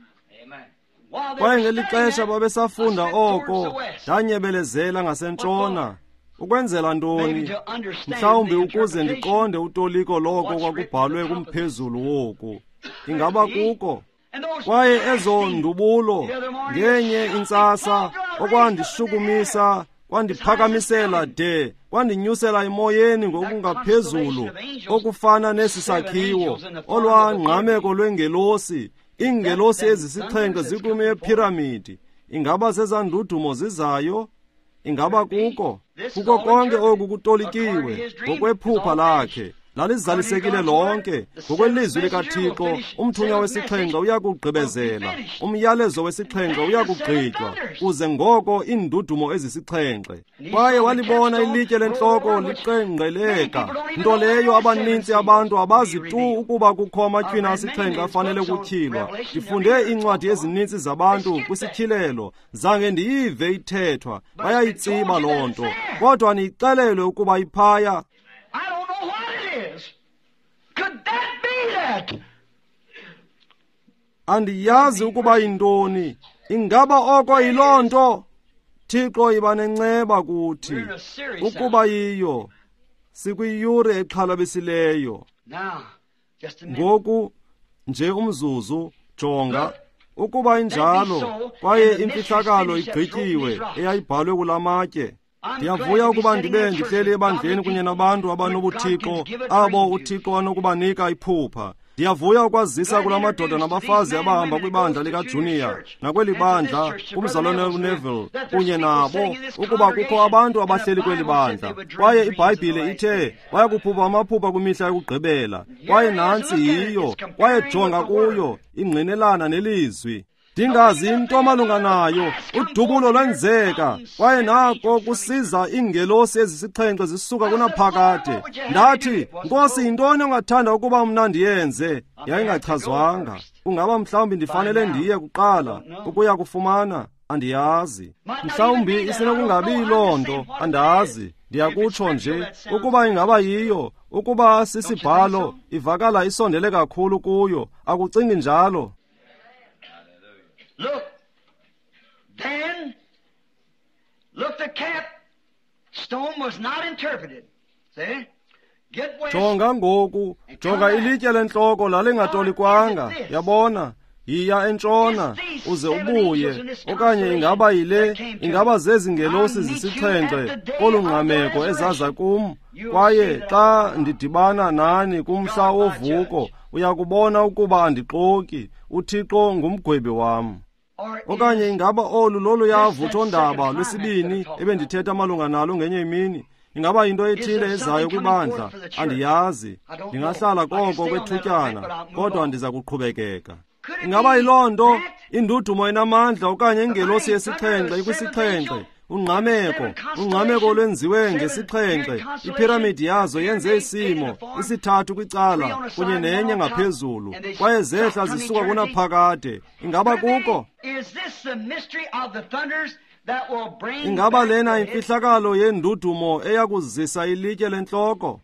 Kwaye ngeli xesha babesafunda oko, ndanyebelezela ngasentshona. Ukwenzela ntoni? Mhlawumbi ukuze ndiqonde utoliko loko kwakubhalwe kumphezulu woku. Ingaba kuko? Kwaye ezo ndubulo, ngenye intsasa, okwandishukumisa, kwandiphakamisela de, kwandinyusela emoyeni ngokungaphezulu, okufana nesi sakhiwo, olwangqameko lwengelosi. Ingelosi ezisixhenxe zikume epiramidi. Ingaba zezandudumo zizayo? Ingaba kuko? Kuko konke oku kutolikiwe ngokwephupha lakhe. Lalizalisekile lonke ngokwelizwi likaThixo. Umthunywa wesixhenxe uyakugqibezela, umyalezo wesixhenxe uyakugqitywa, kuze ngoko iindudumo ezisixhenxe. Kwaye walibona ilitye lentloko liqengqeleka, nto leyo abanintsi abantu abazi tu ukuba kukho amatywina asixhenxe afanele ukutyhilwa. Ndifunde iincwadi ezininzi zabantu kwisityhilelo, zange ndiyive ithethwa, bayayitsiba loo nto, kodwa niyixelelwe ukuba iphaya. Andiyazi ukuba yintoni. Ingaba oko yiloo nto? Thixo iba nenceba kuthi. Ukuba yiyo, sikwiyure exhalabisileyo. Ngoku nje umzuzu, jonga. Ukuba injalo, kwaye imfihlakalo igqityiwe eyayibhalwe kulamatye. Ndiyavuya ukuba ndibe ndihleli ebandleni kunye nabantu abanobuthixo, abo uThixo anokubanika iphupha. Ndiyavuya ukwazisa kula madoda nabafazi abahamba kwibandla likaJunior nakweli bandla kumzalwane uNeville kunye nabo ukuba kukho abantu abahleli kweli bandla, kwaye iBhayibhile ithe bayakuphupha amaphupha kwimihla yokugqibela, kwaye nantsi yiyo, kwaye jonga kuyo ingqinelana nelizwi. Ndingazi into malunga nayo, udubulo lwenzeka, kwaye nako kusiza iingelosi ezisixhenxe zisuka kunaphakade. Ndathi, Nkosi, yintoni ongathanda ukuba mna ndiyenze? Yayingachazwanga. Kungaba mhlawumbi ndifanele ndiye kuqala ukuya kufumana, andiyazi. Mhlawumbi isenokungabi yiloo nto, andazi. Ndiyakutsho nje, ukuba ingaba yiyo, ukuba sisibhalo, ivakala isondele kakhulu kuyo, akucingi njalo. Look, then, look, the capstone was not interpreted. See? Get west. Jonga ngoku, jonga ilitye lentloko lalingatolikanga, yabona, yiya entshona, uze ubuye, okanye ingaba yile, ingaba zezingelosi zisixhenxe, kolungqameko ezaza kum, kwaye xa ndidibana nani kumhla wovuko, uyakubona ukuba andixoki, uThixo ngumgwebi wam. Okanye ingaba olu loluya vuthondaba lwesibini ebendithetha malunga nalo ngenye imini, ingaba yinto ethile ezayo kwibandla, andiyazi, ndingahlala koko kwethutyana, kodwa ndiza kuqhubekeka. Ingaba yiloo nto indudumo enamandla okanye ingelosi yesixhenxe ikwisixhenxe, ungqameko, ungqameko olwenziwe ngesixhenxe, ipiramidi yazo yenze isimo, isithathu kwicala, kunye nenye ngaphezulu, kwaye zehla zisuka kunaphakade. Ingaba kuko? Ingaba lena imfihlakalo yendudumo eyakuzisa ilitye lentloko?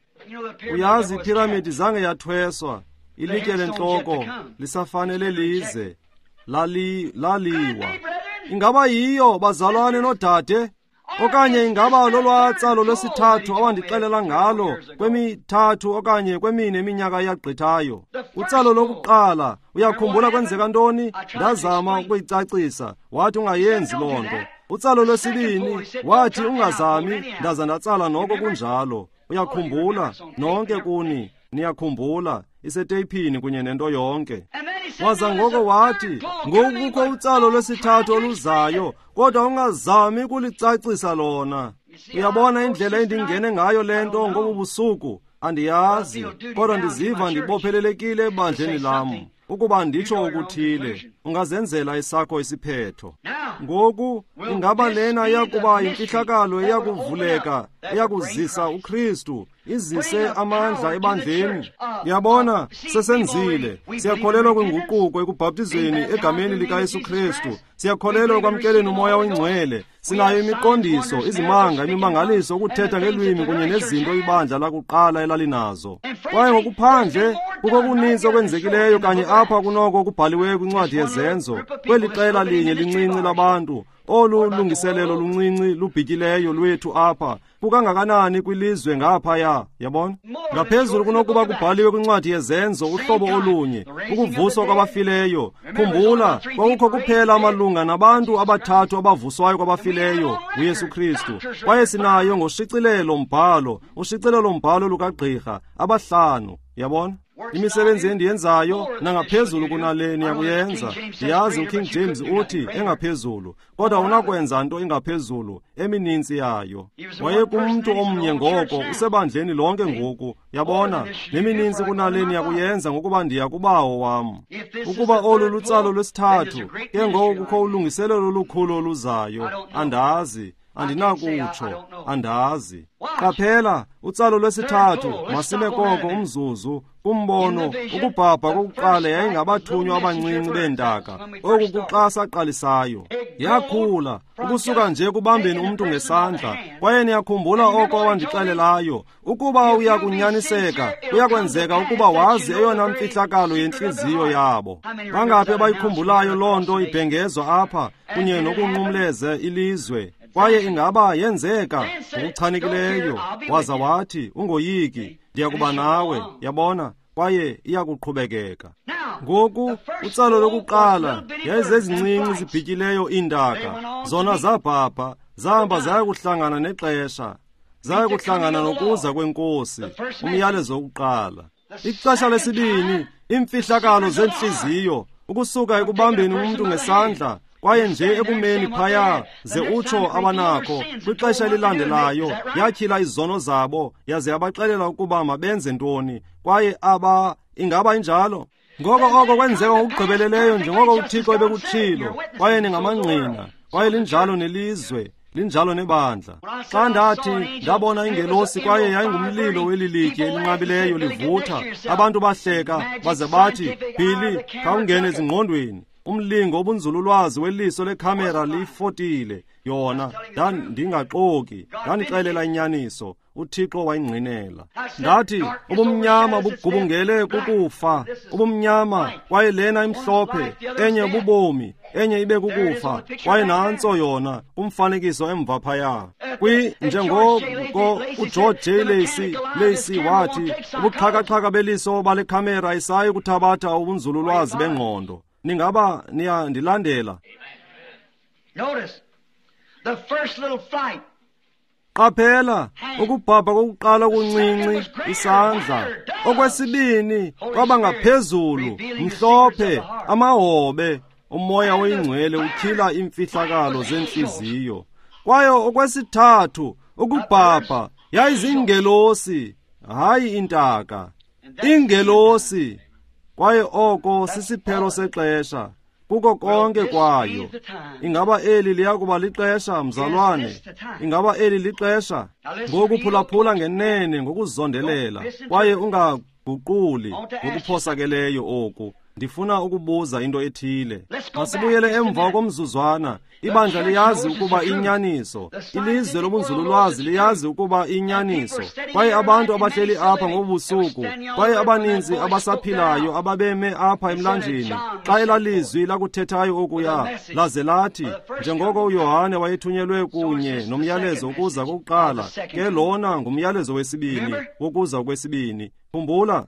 Uyazi ipiramidi zange yathweswa, ilitye lentloko lisafanele lize, lali, laliwa. Ingaba yiyo bazalwane nodade? Okanye ingaba lolwatsalo lwesithathu awandixelela ngalo kwemithathu okanye kwemine iminyaka eyagqithayo? Utsalo lokuqala, uyakhumbula kwenzeka ntoni? Ndazama ukuyicacisa, wathi ungayenzi loo nto. Utsalo lwesibini, wathi ungazami, ndaza ndatsala noko kunjalo. Uyakhumbula? Nonke kuni, niyakhumbula, iseteyphini kunye nento yonke. Waza ngoko wathi, ngoku kukho utsalo lwesithathu oluzayo, kodwa ungazami kulicacisa lona. Uyabona indlela endingene ngayo lento ngobu busuku? Andiyazi, kodwa ndiziva ndibophelelekile ebandleni lam, ukuba nditsho ukuthile, ungazenzela esakho isiphetho. Ngoku, ingaba lena yakuba imfihlakalo eyakuvuleka, eyakuzisa uKristu, izise amandla ebandleni. Yabona, sesenzile, siyakholelwa kwinguquko ekubhaptizweni egameni likaYesu Kristu, siyakholelwa kwamkeleni umoya oyingcwele, sinayo imiqondiso, izimanga, imimangaliso, ukuthetha ngelwimi kunye nezinto ibandla lakuqala elalinazo. Kwaye ngokuphandle, kukho kuninzi okwenzekileyo kanye apha kunoko kubhaliweyo kwincwadi yezenzo, kweli qela linye lincinci labantu, olu lungiselelo luncinci lubhityileyo lwethu apha, kukangakanani kwilizwe ngaphaya, yabona? Ngaphezulu kunokuba kubhaliwe kwincwadi yezenzo uhlobo olunye, ukuvuswa kwabafileyo. Khumbula, kwakukho kuphela amalunga nabantu abathathu abavuswayo kwabafileyo, uYesu Kristu. Kwaye sinayo ngoshicilelo mbhalo, ushicilelo mbhalo lukagqirha, abahlanu, yabona? Imisebenzi endiyenzayo nangaphezulu kunale niyakuyenza. Ndiyazi uKing James uthi engaphezulu, kodwa unakwenza nto ingaphezulu, emininzi yayo. Wayekumntu omnye ngoko, usebandleni lonke ngoku, yabona, nemininzi kunale niyakuyenza ngokuba ndiya kubawo wam. Ukuba olu lutsalo lwesithathu, ke ngoko kukho ulungiselelo olukhulu oluzayo, andazi. Andinakutsho, andazi. Qaphela, utsalo lwesithathu, masime koko umzuzu, kumbono, ukubhabha kokuqala yayingabathunywa abancinci beentaka, oku kuxa saqalisayo. Yakhula, ukusuka nje kubambeni umntu ngesandla, kwaye niyakhumbula oko awandixelelayo, ukuba uyakunyaniseka, kuyakwenzeka ukuba wazi eyona mfihlakalo yentliziyo yabo. Bangaphi abayikhumbulayo loo nto ibhengezwa apha, kunye nokunqumleze ilizwe? Kwaye ingaba yenzeka ngokuchanekileyo, waza wathi, ungoyiki, ndiyakuba nawe, yabona, kwaye iyakuqhubekeka. Ngoku, utsalo lokuqala, yayizezincinci zibhityileyo iindaka, zona zabhabha, zahamba zaya kuhlangana nexesha, zaya kuhlangana nokuza kwenkosi, umyalezo wokuqala. Ixesha lesibini, imfihlakalo zenhliziyo, ukusuka ekubambeni umuntu ngesandla kwaye nje ekumeni phaya ze utsho abanakho kwixesha elilandelayo yatyhila izono zabo yaze yabaxelela ukuba mabenze ntoni kwaye aba ingaba injalo. Ngoko oko kwenzeka ngokugqibeleleyo njengoko uThixo ebekutshilo kwaye ningamangqina kwaye linjalo nelizwe linjalo nebandla. Xa ndathi ndabona ingelosi kwaye yayingumlilo welilitye elinqabileyo livutha, abantu bahleka baze bathi, Bhili, khawungene ezingqondweni. Umlingo obunzululwazi weliso lekhamera lifotile yona ndandingaxoki, ndandixelela inyaniso. uThixo wayingqinela. Ndathi ubumnyama bugubungele kukufa, ubumnyama kwaye lena imhlophe, enye ububomi, enye ibe kukufa, kwaye nantso yona umfanekiso emva phaya. Kwi njengoko uGeorge J. Lacey Lacey wathi, ubuxhakaxhaka beliso bale khamera isayi kuthabatha ubunzululwazi bengqondo. Ningaba niyandilandela? Notice the first little flight. Qaphela ukubhabha kokuqala kuncinci isandla, okwesibini kwaba ngaphezulu mhlophe amahobe, umoya oyingcwele utyhila imfihlakalo zenhliziyo. Kwaye okwesithathu ukubhabha yayizingelosi, hayi intaka, ingelosi. Kwaye oko sisiphelo sexesha kuko konke kwayo. Ingaba eli liyakuba lixesha, mzalwane? Ingaba eli lixesha? Ngokuphulaphula ngenene, ngokuzondelela, kwaye ungaguquli ngokuphosakeleyo oku. Ndifuna ukubuza into ethile. Masibuyele emva komzuzwana. Ibandla liyazi ukuba inyaniso, ilizwe lobunzululwazi liyazi ukuba inyaniso, kwaye abantu abahleli apha ngobusuku, kwaye abaninzi abasaphilayo ababeme apha emlanjeni, xa elalizwi lakuthethayo okuya, laze lathi, njengoko uYohane wayethunyelwe kunye nomyalezo ukuza kokuqala, ke lona ngumyalezo wesibini wokuza kwesibini. Khumbula?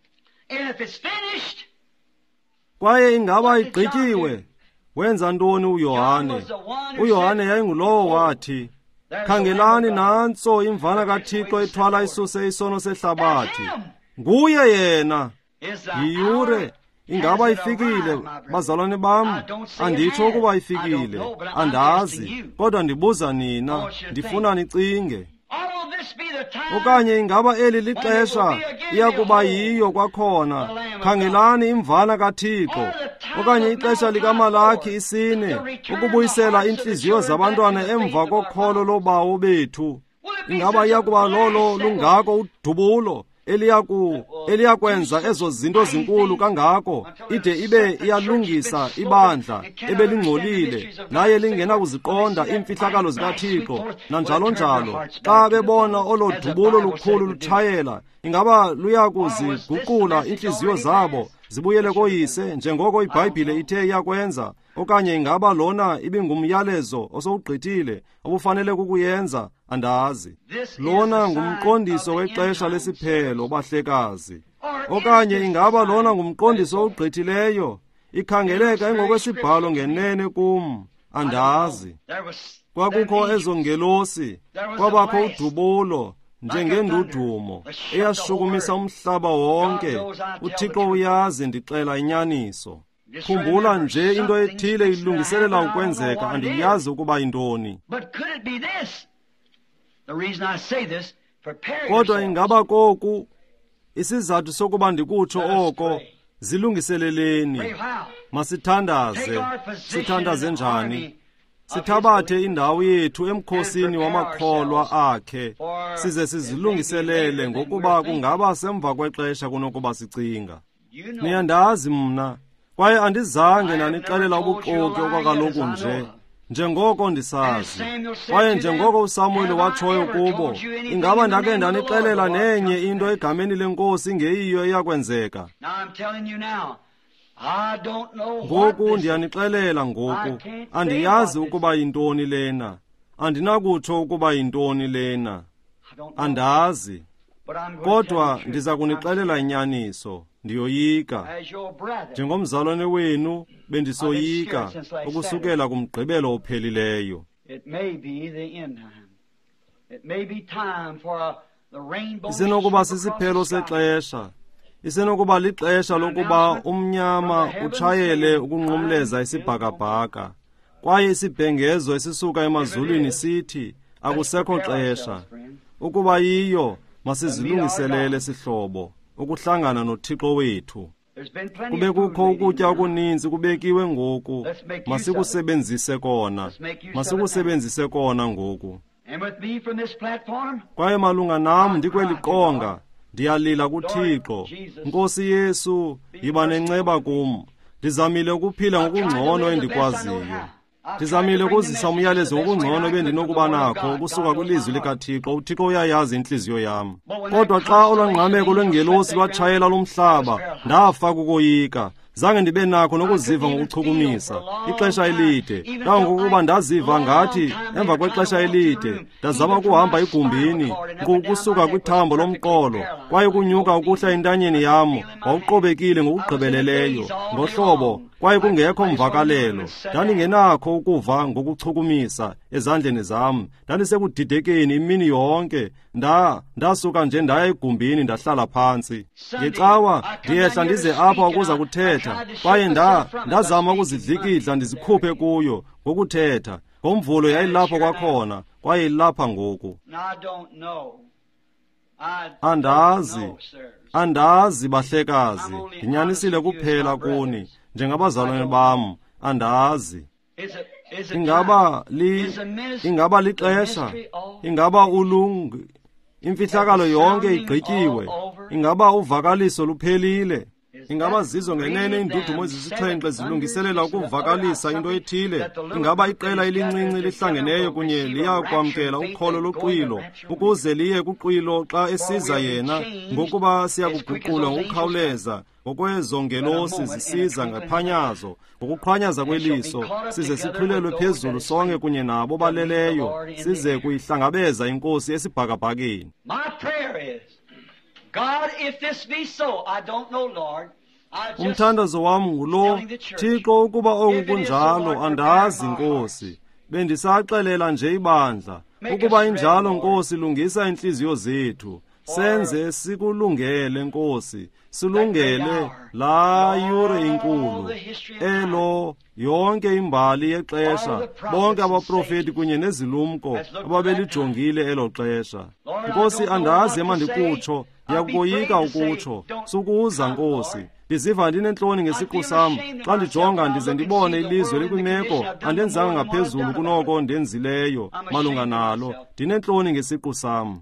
Kwaye ingaba igqityiwe. Wenza ntoni uYohane? uYohane yayingulowo wathi, khangelani nantso imvana kaThixo ethwala isuse isono sehlabathi. Nguye yena. Yiyure. Ingaba ifikile, bazalwane bam? Anditsho ukuba ifikile, andazi, kodwa ndibuza nina, ndifuna nicinge. Okanye ingaba eli lixesha iyakuba yiyo kwakhona, khangelani imvana kaThixo, okanye ixesha likaMalaki isine, ukubuyisela inhliziyo zabantwana emva kokholo lobawo bethu. Ingaba iyakuba lolo lungako udubulo eliyaku eliyakwenza ezo zinto zinkulu kangako, ide ibe iyalungisa ibandla ebelingcolile naye lingena kuziqonda imfihlakalo zikaThixo, nanjalo njalo. Xa bebona olo dubulo lukhulu lutshayela, ingaba luyakuziguqula inhliziyo zabo zibuyele koyise, njengoko iBhayibhile ithe iyakwenza. Okanye ingaba lona ibingumyalezo osowugqithile obufanele kukuyenza, andazi. Lona ngumqondiso wexesha lesiphelo, bahlekazi. Okanye ingaba lona ngumqondiso ogqithileyo, ikhangeleka engokwesibhalo ngenene kum, andazi. Kwakukho ezo ngelosi, kwabakho udubulo njengendudumo eyashukumisa umhlaba wonke. uThixo uyazi, ndixela inyaniso. Khumbula nje into ethile ilungiselela ukwenzeka, andiyazi ukuba intoni. Kodwa ingaba koku isizathu sokuba ndikutsho oko, zilungiseleleni. Masithandaze. Sithandaze njani? Sithabathe indawo yethu emkhosini wamakholwa akhe, size sizilungiselele ngokuba kungaba semva kwexesha kunokuba sicinga. Niyandazi mna, kwaye andizange nanixelela ubuxoki okwakaloku nje, njengoko ndisazi. Kwaye njengoko uSamuel watshoyo kubo, ingaba ndake ndanixelela nenye into egameni lenkosi ingeyiyo eyakwenzeka. Ngoku ndiyanixelela ngoku, andiyazi ukuba yintoni lena, andinakutsho ukuba yintoni lena, andazi. Kodwa ndiza kunixelela inyaniso, ndiyoyika. Njengomzalwane wenu bendisoyika ukusukela kumgqibelo ophelileyo. Isenokuba sisiphelo sexesha, Isenokuba lixesha lokuba umnyama utshayele ukunqumleza isibhakabhaka, kwaye isibhengezo esisuka emazulwini sithi akusekho xesha. Ukuba yiyo, masizilungiselele sihlobo ukuhlangana noThixo wethu. Kube kukho ukutya okuninzi kubekiwe ngoku, masikusebenzise kona, masikusebenzise kona ngoku. Kwaye malunga nam ndikweli qonga, ndiyalila kuThixo, Nkosi Yesu, yiba nenceba kum. Ndizamile ukuphila ngokungcono endikwaziyo. Ndizamile ukuzisa umyalezo ngokungcono bendinokuba nakho ukusuka kwilizwi likaThixo. uThixo uyayazi inhliziyo yam. Kodwa xa olwangqameko lwengelosi lwatshayela lumhlaba, ndafa kukoyika. Zange ndibe nakho nokuziva ngokuchukumisa ixesha elide, kangokuba ndaziva ngathi emva kwexesha elide ndazama ukuhamba igumbini ukusuka kwithambo lomqolo, kwaye kunyuka ukuhla entanyeni yam wawuqobekile ngokugqibeleleyo ngohlobo, kwaye kungekho mvakalelo. Ndandingenakho ukuva ngokuchukumisa ezandleni zam, ndandisekudidekeni imini yonke. nda ndasuka nje ndaya egumbini ndahlala phantsi. Ngecawa ndiyehla ndize apha ukuza kuthetha, kwaye nda ndazama ukuzidlikidla ndizikhuphe kuyo ngokuthetha. Ngomvulo yayilapho kwakhona, kwaye ilapha ngoku. Andazi, andazi bahlekazi, ndinyanisile kuphela kuni njengabazalwane bam, andazi. Ingaba li ingaba lixesha, ingaba ulungu, imfihlakalo yonke igqityiwe, ingaba uvakaliso luphelile, ingaba zizo ngenene indudumo ezisixhenxe zilungiselela ukuvakalisa into ethile, ingaba iqela elincinci lihlangeneyo kunye liyakwamkela ukholo loqwilo ukuze liye kuqwilo xa esiza yena, ngokuba siyakuguqula ngokukhawuleza ngokwezongelosi zisiza ngephanyazo, ngokuqhwanyaza kweliso, size sikhulelwe phezulu sonke kunye nabo baleleyo, size kuyihlangabeza inkosi esibhakabhakeni. Umthandazo wam ngulo, Thixo, ukuba oku kunjalo andazi Nkosi. Bendisaxelela nje ibandla, ukuba injalo Nkosi, lungisa inhliziyo zethu. Senze sikulungele Nkosi, silungele la yure inkulu, elo yonke imbali yexesha, bonke abaprofeti kunye nezilumko ababelijongile elo xesha. Nkosi, andazi emandikutsho, ndiyakoyika ukutsho, sukuza Nkosi. Ndiziva ndinentloni ngesiqu sam, xa ndijonga ndize ndibone ilizwe likwimeko andenzanga ngaphezulu kunoko ndenzileyo malunga nalo. Ndinentloni ngesiqu sam.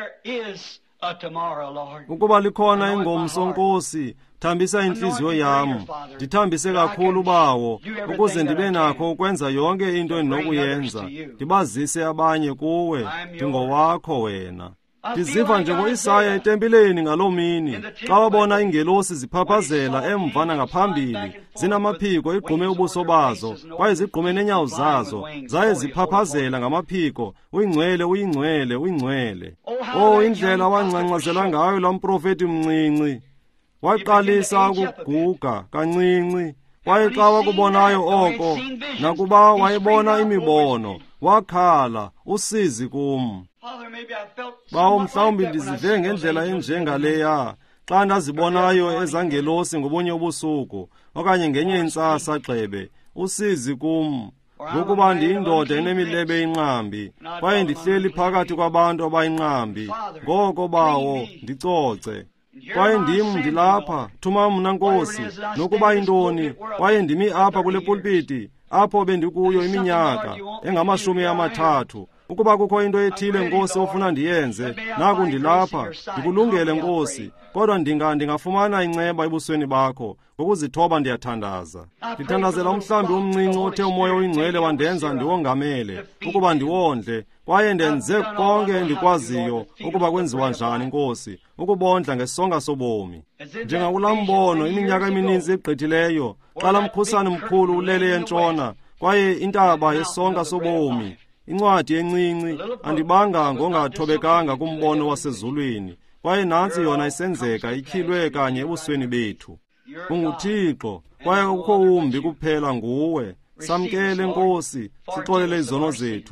Ukuba likhona ingomso Nkosi, thambisa inhliziyo yam, ndithambise kakhulu bawo, ukuze ndibe nakho ukwenza yonke into endinokuyenza, ndibazise abanye kuwe, ndingowakho wena. Ndiziva njengo-Isaya etempileni ngaloo mini, xa wabona ingelosi ziphaphazela emva nangaphambili, zinamaphiko igqume ubuso bazo, kwaye zigqume neenyawo zazo, zaye ziphaphazela ngamaphiko, uyingcwele, uyingcwele, uyingcwele. Oh, indlela wangcangcazela ngayo laa mprofeti mncinci, waqalisa ukuguga kancinci, kwaye xa wakubonayo oko, nakuba wayebona imibono, wakhala, usizi kum. Bawo mhlawumbi ndizive ngendlela enjengaleya xa ndazibonayo ezangelosi ngobunye ubusuku, okanye ngenye intsasa gxebe, usizi kum, ngokuba ndiyindoda enemilebe inqambi, kwaye ndihleli phakathi kwabantu abayinqambi. Ngoko bawo ndicoce, kwaye ndim ndilapha, thuma mna Nkosi, nokuba intoni, kwaye ndimi apha kule pulpiti, apho bendikuyo iminyaka engamashumi amathathu. Ukuba kukho into ethile Nkosi ofuna ndiyenze, naku ndilapha, ndikulungele Nkosi, kodwa ndinga ndingafumana inceba ebusweni bakho, ngokuzithoba ndiyathandaza. Ndithandazela umhlambi umncinci othe umoya oyingcwele wandenza ndiwongamele, ukuba ndiwondle, kwaye ndenze konke endikwaziyo ukuba kwenziwa njani Nkosi, ukubondla ngesonga sobomi. Njengakulaa mbono iminyaka emininzi egqithileyo, xa la mkhusane mkhulu ulele entshona, kwaye intaba yesonga sobomi, incwadi encinci, andibanga ngongathobekanga kumbono wasezulwini, kwaye nantsi yona isenzeka ityhilwe kanye ebusweni bethu. UnguThixo, kwaye kukho umbi kuphela nguwe. Samkele Nkosi, sixolele izono zethu.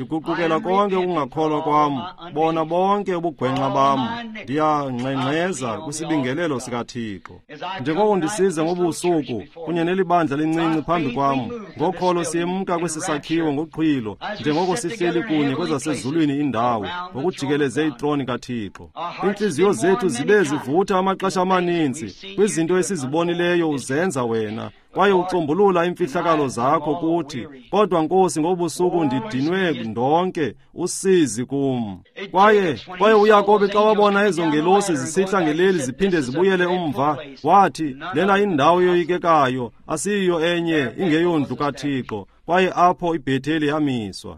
ndiguqukela konke ukungakholwa kwam, bona bonke ubugwenxa bam ndiyangxengxeza kwisibingelelo sikaThixo. Njengoko ndisize ngobusuku kunye nelibandla lincinci phambi kwam, ngokholo siyemka kwesi sakhiwo ngoqhwilo, njengoko sihleli kunye kwezasezulwini indawo, ngokujikeleze itroni kaThixo. Inhliziyo zethu zibe zivutha amaxesha amaninzi kwizinto esizibonileyo uzenza wena, kwaye ucombulula imfihlakalo zakho kuthi. Kodwa Nkosi, ngobusuku ndidinwe ndonke, usizi kum. Kwaye kwaye uYakobe xa wabona ezo ngelosi zisihla ngeleli ziphinde zibuyele umva, wathi, lena indawo yoyikekayo, asiyiyo enye ingeyondlu kaThixo, kwaye apho iBhetheli yamiswa.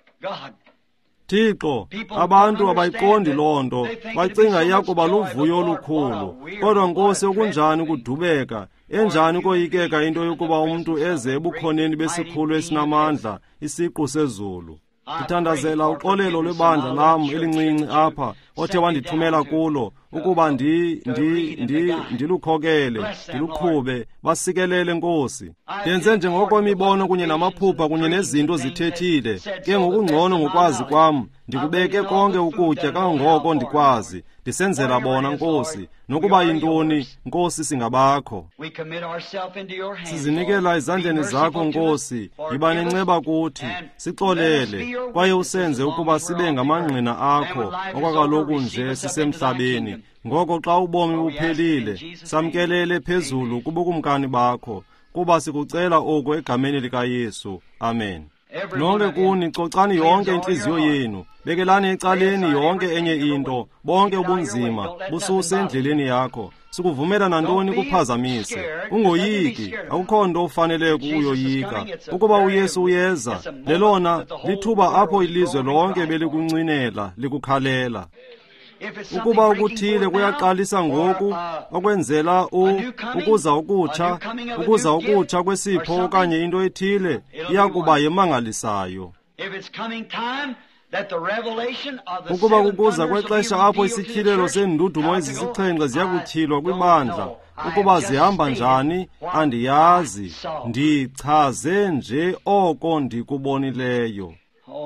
Thixo, abantu abayiqondi loo nto, bacinga iyakuba luvuyo olukhulu. Kodwa Nkosi, okunjani ukudubeka, enjani ukoyikeka into yokuba umuntu eze ebukhoneni besikhulu esinamandla, isiqu sezulu. Ndithandazela uxolelo lwebandla lam elincinci apha, othe wandithumela kulo, ukuba ndi ndi ndi ndilukhokele, ndiluqhube, basikelele Nkosi. Ndenze njengoko imibono kunye namaphupha kunye nezinto zithethile, ke ngokungcono ngokwazi kwam, ndikubeke konke ukutya kangangoko ndikwazi, ndisenzela bona Nkosi, nokuba yintoni Nkosi singabakho. Sizinikela ezandleni zakho Nkosi, yiba nenceba kuthi, sixolele, kwaye usenze ukuba sibe ngamangqina akho, okwakaloku nje sisemhlabeni. Ngoko xa ubomi buphelile, samkelele phezulu kubukumkani bakho, kuba sikucela oku egameni likaYesu. Amen. Nonke kuni cocani yonke inhliziyo yenu, bekelani ecaleni yonke enye into, bonke ubunzima bususe endleleni yakho. Sikuvumela nantoni kuphazamise. Ungoyiki, akukho nto ufanele kuyoyika. Ukuba uYesu uyeza, lelona lithuba apho ilizwe lonke belikuncinela likukhalela. Ukuba ukuthile kuyaqalisa ngoku, okwenzela u ukuza ukutsha, ukuza ukutsha kwesipho okanye into ethile, iyakuba yemangalisayo. Ukuba kukuza kwexesha apho isityhilelo sendudumo ezisixhenxe ziyakutyhilwa kwibandla, ukuba zihamba njani andiyazi, ndichaze nje oko ndikubonileyo.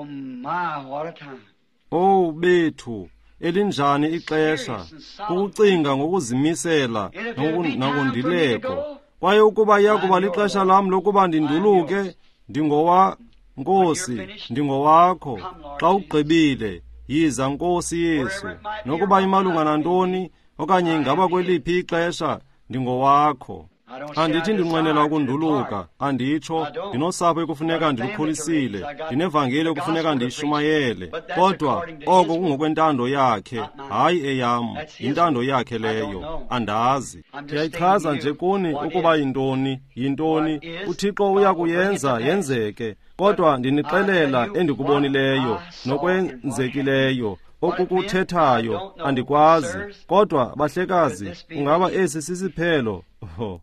Oh bethu, elinjani ixesha, kukucinga ngokuzimisela nakundileko. Kwaye ukuba iyakuba lixesha lam lokuba ndinduluke, ndingowa Nkosi, ndingowakho. Xa ugqibile, yiza Nkosi Yesu. Nokuba imalunga nantoni, okanye ingaba kweliphi ixesha, ndingowakho. Andithi ndinqwenela ukunduluka, anditsho, ndinosapho ekufuneka ndilukhulisile, ndinevangeli ekufuneka ndiyishumayele. Kodwa oko kungokwentando yakhe, hayi eyam, yintando yakhe leyo, andazi. Ndiyayichaza nje kuni ukuba yintoni, yintoni, uThixo uyakuyenza yenzeke. Kodwa ndinixelela endikubonileyo, nokwenzekileyo, okukuthethayo, andikwazi. Kodwa bahlekazi, ungaba esi sisiphelo. Oh.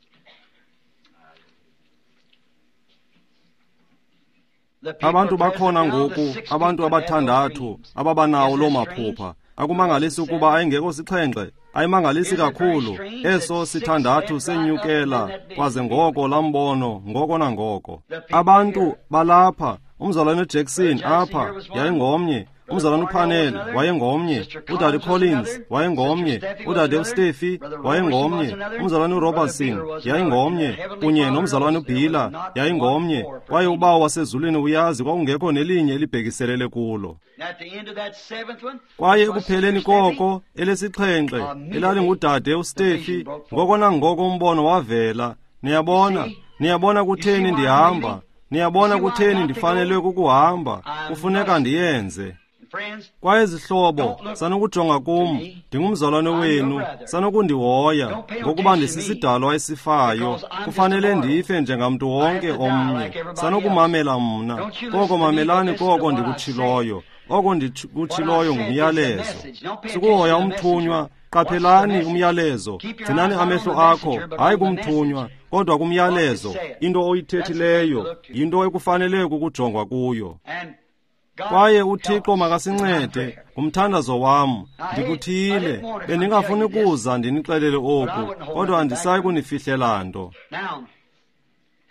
Abantu bakhona ngoku, abantu abathandathu, ababanawo loo maphupha. Akumangalisi ukuba ayingekho sixhenxe, ayimangalisi kakhulu. Eso sithandathu senyukela, kwaze ngoko lambono, ngoko nangoko. Abantu balapha, umzalwane uJackson apha, yayingomnye. Umzalwane uPanel wayengomnye, uDade Collins wayengomnye, uDade uSteffi wayengomnye, umzalwane uRobertson yayingomnye, kunye nomzalwane uBhila yayingomnye, kwaye ubawo wasezulwini uyazi kwakungekho nelinye elibhekiselele kulo. Kwaye ekupheleni koko, elesixhenxe, elalingudade uSteffi, ngoko nangoko umbono wavela. Niyabona, niyabona kutheni ndihamba, niyabona kutheni ndifanelwe kukuhamba, kufuneka ndiyenze. Kwaye zihlobo, sanokujonga kum, ndingumzalwane wenu, sanokundihoya, ngokuba ndisisidalwa esifayo, kufanele ndife njengamntu wonke omnye, sanokumamela mna, koko mamelani koko ndikutshiloyo, oko ndikutshiloyo ngumyalezo. Sikuhoya umthunywa, qaphelani umyalezo, gcinani amehlo akho, hayi kumthunywa, kodwa kumyalezo, into oyithethileyo, into ekufanele kukujongwa kuyo. Kwaye uThixo makasincede, ngumthandazo wam, ndikuthile, bendingafuni kuza ndinixelele oku, kodwa andisayi kunifihlela nto.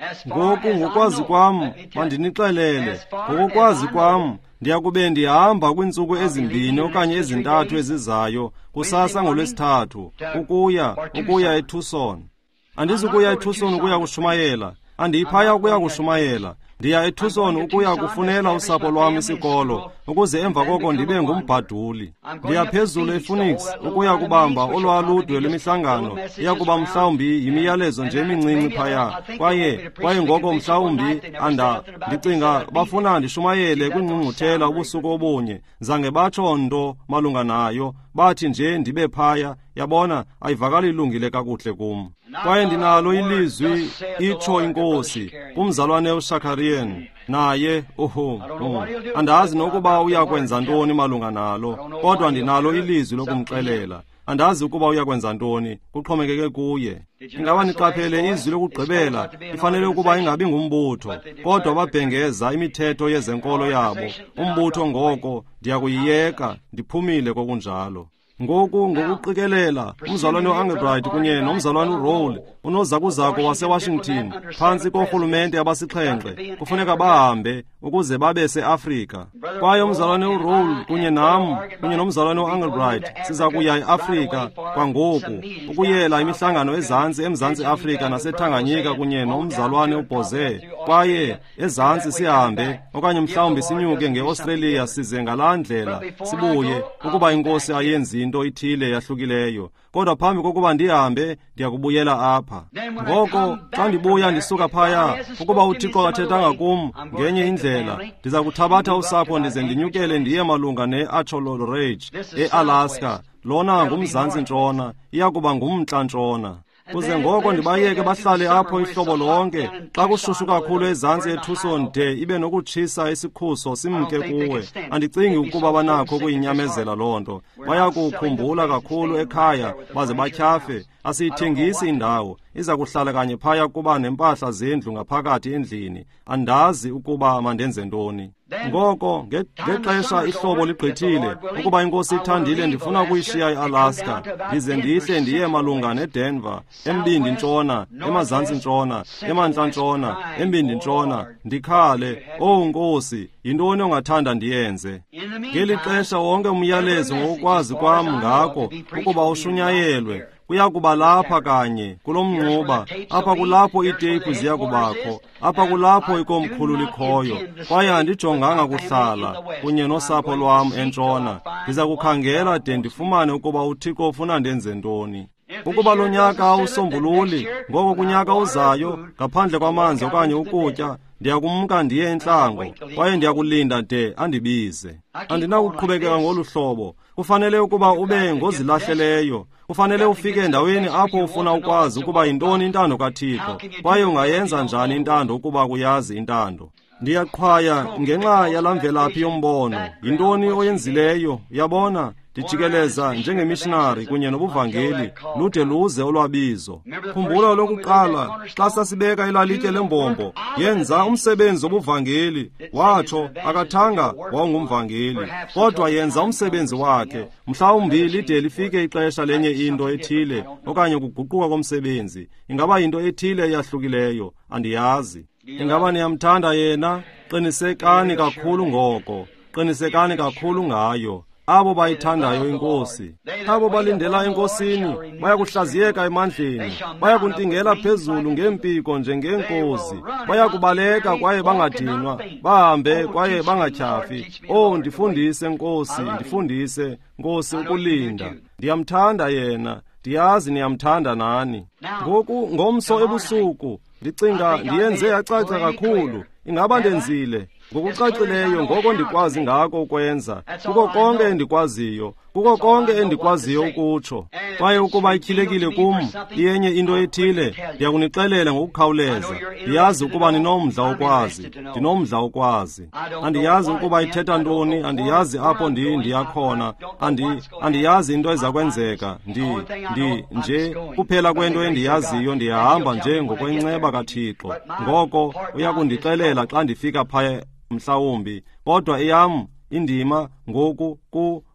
Ngoku ngokwazi kwam mandinixelele, ngokwazi kwam ndiyakube ndihamba kwiintsuku ezimbini okanye ezintathu ezizayo kusasa ngolwesithathu ukuya ukuya eTucson. Andizukuya eTucson ukuya kushumayela, andiyiphaya ukuya kushumayela. Ndiya eTucson ukuya kufunela usapho lwam isikolo ukuze emva koko ndibe ngumbhaduli. Ndiya phezulu ePhoenix ukuya kubamba olwaludwe lwemihlangano iyakuba mhlawumbi yimiyalezo nje emincinci phaya, kwaye kwaye ngoko mhlawumbi anda ndicinga bafuna ndishumayele kwingqungquthela ubusuku obunye. Zange batsho nto malunga nayo, bathi nje ndibe phaya. Yabona, ayivakali ilungile kakuhle kum. Kwaye ndinalo ilizwi itsho inkosi kumzalwane uShakarian, naye uhu andazi nokuba uyakwenza ntoni malunga nalo, kodwa ndinalo ilizwi lokumxelela. Andazi ukuba uyakwenza ntoni, kuxhomekeke kuye. Ingaba niqaphele izwi lokugqibela ifanele ukuba ingabi ngumbutho, kodwa babhengeza imithetho yezenkolo yabo. Umbutho ngoko ndiyakuyiyeka, ndiphumile kokunjalo. Ngoku ngokuqikelela umzalwane uAngelbright kunye nomzalwane uRowell unozakuzako waseWashington phantsi korhulumente abasixhenxe kufuneka bahambe ukuze babe seAfrika. Kwaye umzalwane uRowell kunye nam kunye nomzalwane uAngelbright siza kuya eAfrika kwangoku ukuyela imihlangano ezantsi eMzantsi Afrika naseTanganyika kunye nomzalwane uBoze. Kwaye ezantsi sihambe okanye mhlawumbi sinyuke ngeAustralia size ngalaa ndlela sibuye ukuba inkosi ayenzi into ithile yahlukileyo. Kodwa phambi kokuba ndihambe ndiyakubuyela apha. Ngoko xa ndibuya ndisuka phaya, ukuba uThixo athethanga kum ngenye indlela, ndiza kuthabatha usapho ndize ndinyukele ndiye malunga neAcholol Ridge eAlaska. Lona ngumzantsi ntshona, iyakuba ngumntla ntshona. Kuze ngoko ndibayeke bahlale apho ihlobo lonke. Xa kushushu kakhulu ezantsi eTucson de ibe nokutshisa isikhuso simke kuwe, andicingi ukuba banakho kuyinyamezela loo nto. Baya kukhumbula kakhulu ekhaya baze batyhafe. Asiyithengisi indawo, iza kuhlala kanye phaya kuba nempahla zendlu ngaphakathi endlini. Andazi ukuba mandenze ntoni. Ngoko ngexesha ihlobo ligqithile, ukuba inkosi ithandile ndifuna ukuyishiya eAlaska ndize ndihle ndiye malunga neDenver, embindi ntshona, emazantsi ntshona, emantla ntshona, embindi ntshona, ndikhale, "Oh Nkosi, yintoni ongathanda ndiyenze?" Ngeli xesha wonke umyalezo ngokwazi kwam ngako ukuba ushunyayelwe kuyakuba lapha kanye kulo mnxuba, apha kulapho iiteyiphu ziya kubakho, apha kulapho ikomkhulu likhoyo. Kwaye andijonganga kuhlala kunye nosapho lwam entshona. Ndiza kukhangela de ndifumane ukuba uThixo ufuna ndenze ntoni. Ukuba lo nyaka usombululi, ngoko kunyaka uzayo ngaphandle kwamanzi okanye ukutya, ndiyakumka ndiye entlango, kwaye ndiyakulinda de andibize. Andinakuqhubekeka ngolu hlobo. Kufanele ukuba ube ngozilahleleyo. Kufanele ufike endaweni apho ufuna ukwazi ukuba yintoni intando kaThixo, kwaye ungayenza njani intando ukuba kuyazi intando. Ndiyaqhwaya ngenxa yalamvelaphi yombono. Yintoni oyenzileyo? Yabona, ndijikeleza njengemissionary kunye nobuvangeli lude luze olwabizo. Khumbula lokuqala xa sasibeka ilalitye lembombo, yenza umsebenzi wobuvangeli. Watsho akathanga wawungumvangeli, kodwa yenza umsebenzi wakhe. Mhlawumbi lide lifike ixesha lenye into ethile okanye ukuguquka komsebenzi. Ingaba yinto ethile eyahlukileyo, andiyazi. Ingaba niyamthanda yena? Qinisekani kakhulu ngoko, qinisekani kakhulu ngayo. Abo bayithandayo inkosi, abo balindela enkosini, bayakuhlaziyeka emandleni, bayakuntingela phezulu ngempiko njengeenkosi, bayakubaleka kwaye bangadinwa, bahambe kwaye bangatyhafi. Oh, ndifundise Nkosi, ndifundise Nkosi ukulinda. Ndiyamthanda yena, ndiyazi niyamthanda nani. Ngoku ngomso ebusuku ndicinga ndiyenze yacaca kakhulu. Ingaba ndenzile ngokucacileyo ngoko ndikwazi ngako ukwenza, kuko konke endikwaziyo, kuko konke endikwaziyo ukutsho. Kwaye ukuba ityhilekile kum iyenye into ethile, ndiyakunixelela ngokukhawuleza. Ndiyazi ukuba ninomdla wokwazi, ndinomdla wokwazi. Andiyazi ukuba ithetha ntoni, andiyazi apho ndi ndiyakhona, andi andiyazi into eza kwenzeka. Ndi ndi nje kuphela kwento endiyaziyo, ndiyahamba nje ngokwenceba kaThixo. Ngoko uyakundixelela xa ndifika phaya mhlawumbi, kodwa eyam indima ngoku ku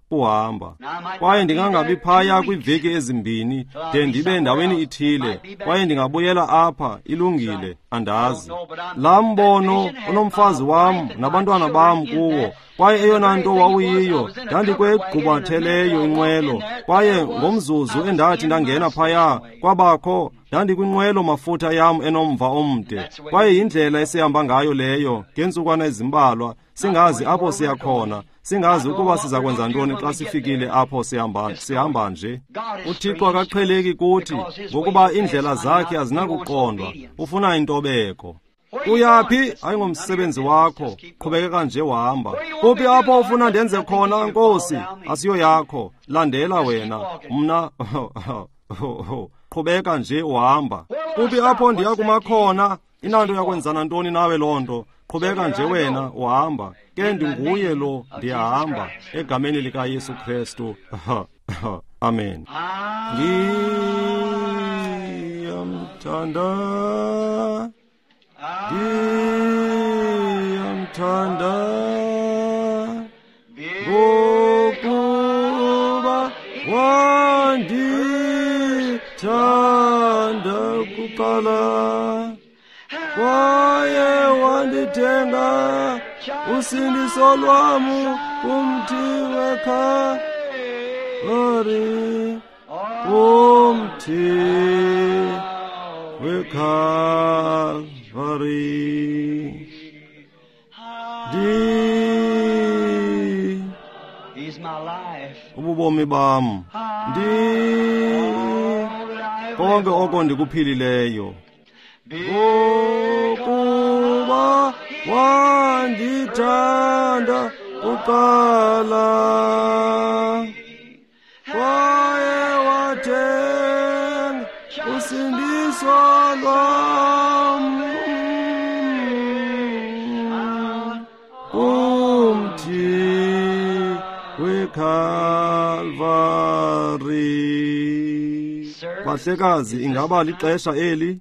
kuhamba. Kwaye ndingangabi phaya kwiveki ezimbini de ndibe endaweni ithile, kwaye ndingabuyela apha ilungile, andazi. Laa mbono unomfazi wam nabantwana bam kuwo, kwaye eyona nto wawuyiyo ndandikwegqubatheleyo inqwelo, kwaye ngomzuzu endathi ndangena phaya kwabakho ndandikwinqwelo mafutha yam enomva omde, kwaye yindlela esihamba ngayo leyo ngentsukwana ezimbalwa, singazi apho siya khona, singazi ukuba siza kwenza ntoni xa sifikile apho sihamba sihamba nje. uThixo akaqheleki kuthi ngokuba indlela zakhe azinakuqondwa, ufuna intobeko. Uyaphi? Ayingomsebenzi wakho, qhubekeka nje wahamba. Kuphi apho ufuna ndenze khona, Nkosi? Asiyo yakho, landela wena, mna qhubeka nje wahamba. Kuphi apho ndiya kuma khona? Inanto yakwenzana ntoni nawe loo nto? Qhubeka nje wena wahamba. Ke ndinguye lo, ndiyahamba egameni lika Yesu Kristu. Amen. Ndiyamthanda, ndiyamthanda, ngokuba wandithanda kuqala, kwaye wandithenga usindiso lwam kumthi weKalvari, kumthi weKalvari. He's my life. Ububomi bam, ndi konke oko ndikuphilileyo, ngokuba wandithanda kuqala, kwaye wathenga usindiso lwam kumthi weKalvari. Bahlekazi, ingaba lixesha eli?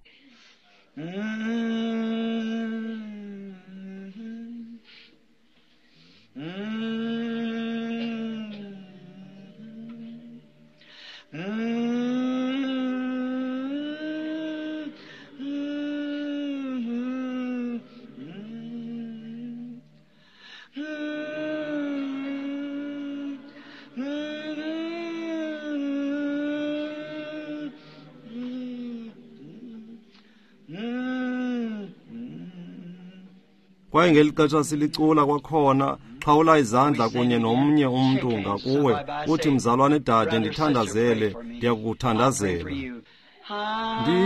Kwaye ngeli xesha silicula kwakhona, xhawula izandla kunye nomnye umntu ngakuwe, uthi mzalwane dade ndithandazele, ndiyakukuthandazela. Ndi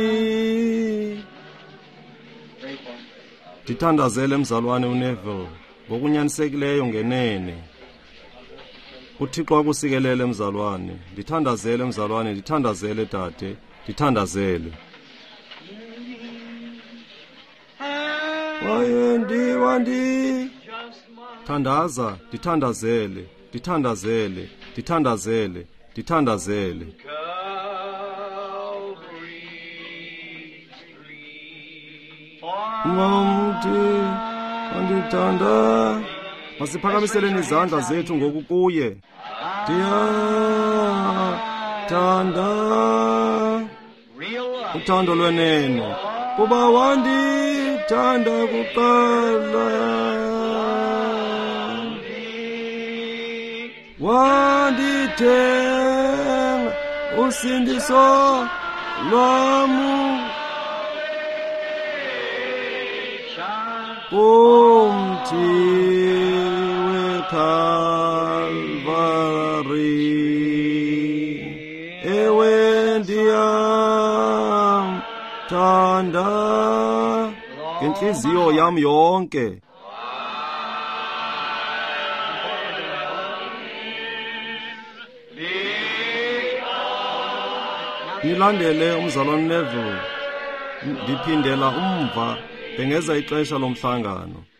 ndithandazele mzalwane uNeville ngokunyanisekileyo ngenene. uThixo akusikelele mzalwane, ndithandazele mzalwane, ndithandazele dade, ndithandazele. Kwaye ndiwandi thandaza, ndithandazele, ndithandazele, ndithandazele, ndithandazele. Ngomthi andithanda, masiphakamiseleni izandla zethu ngoku kuye. Ndiyathanda uthando lwenene, kuba wandithanda kuqala, wandithenga usindiso lwam kumthi weKalvari. Ewe ndiyamthanda ngenhliziyo yam yonke. Nilandele umzalwane Neville, ndiphindela umva bengeza ixesha lomhlangano.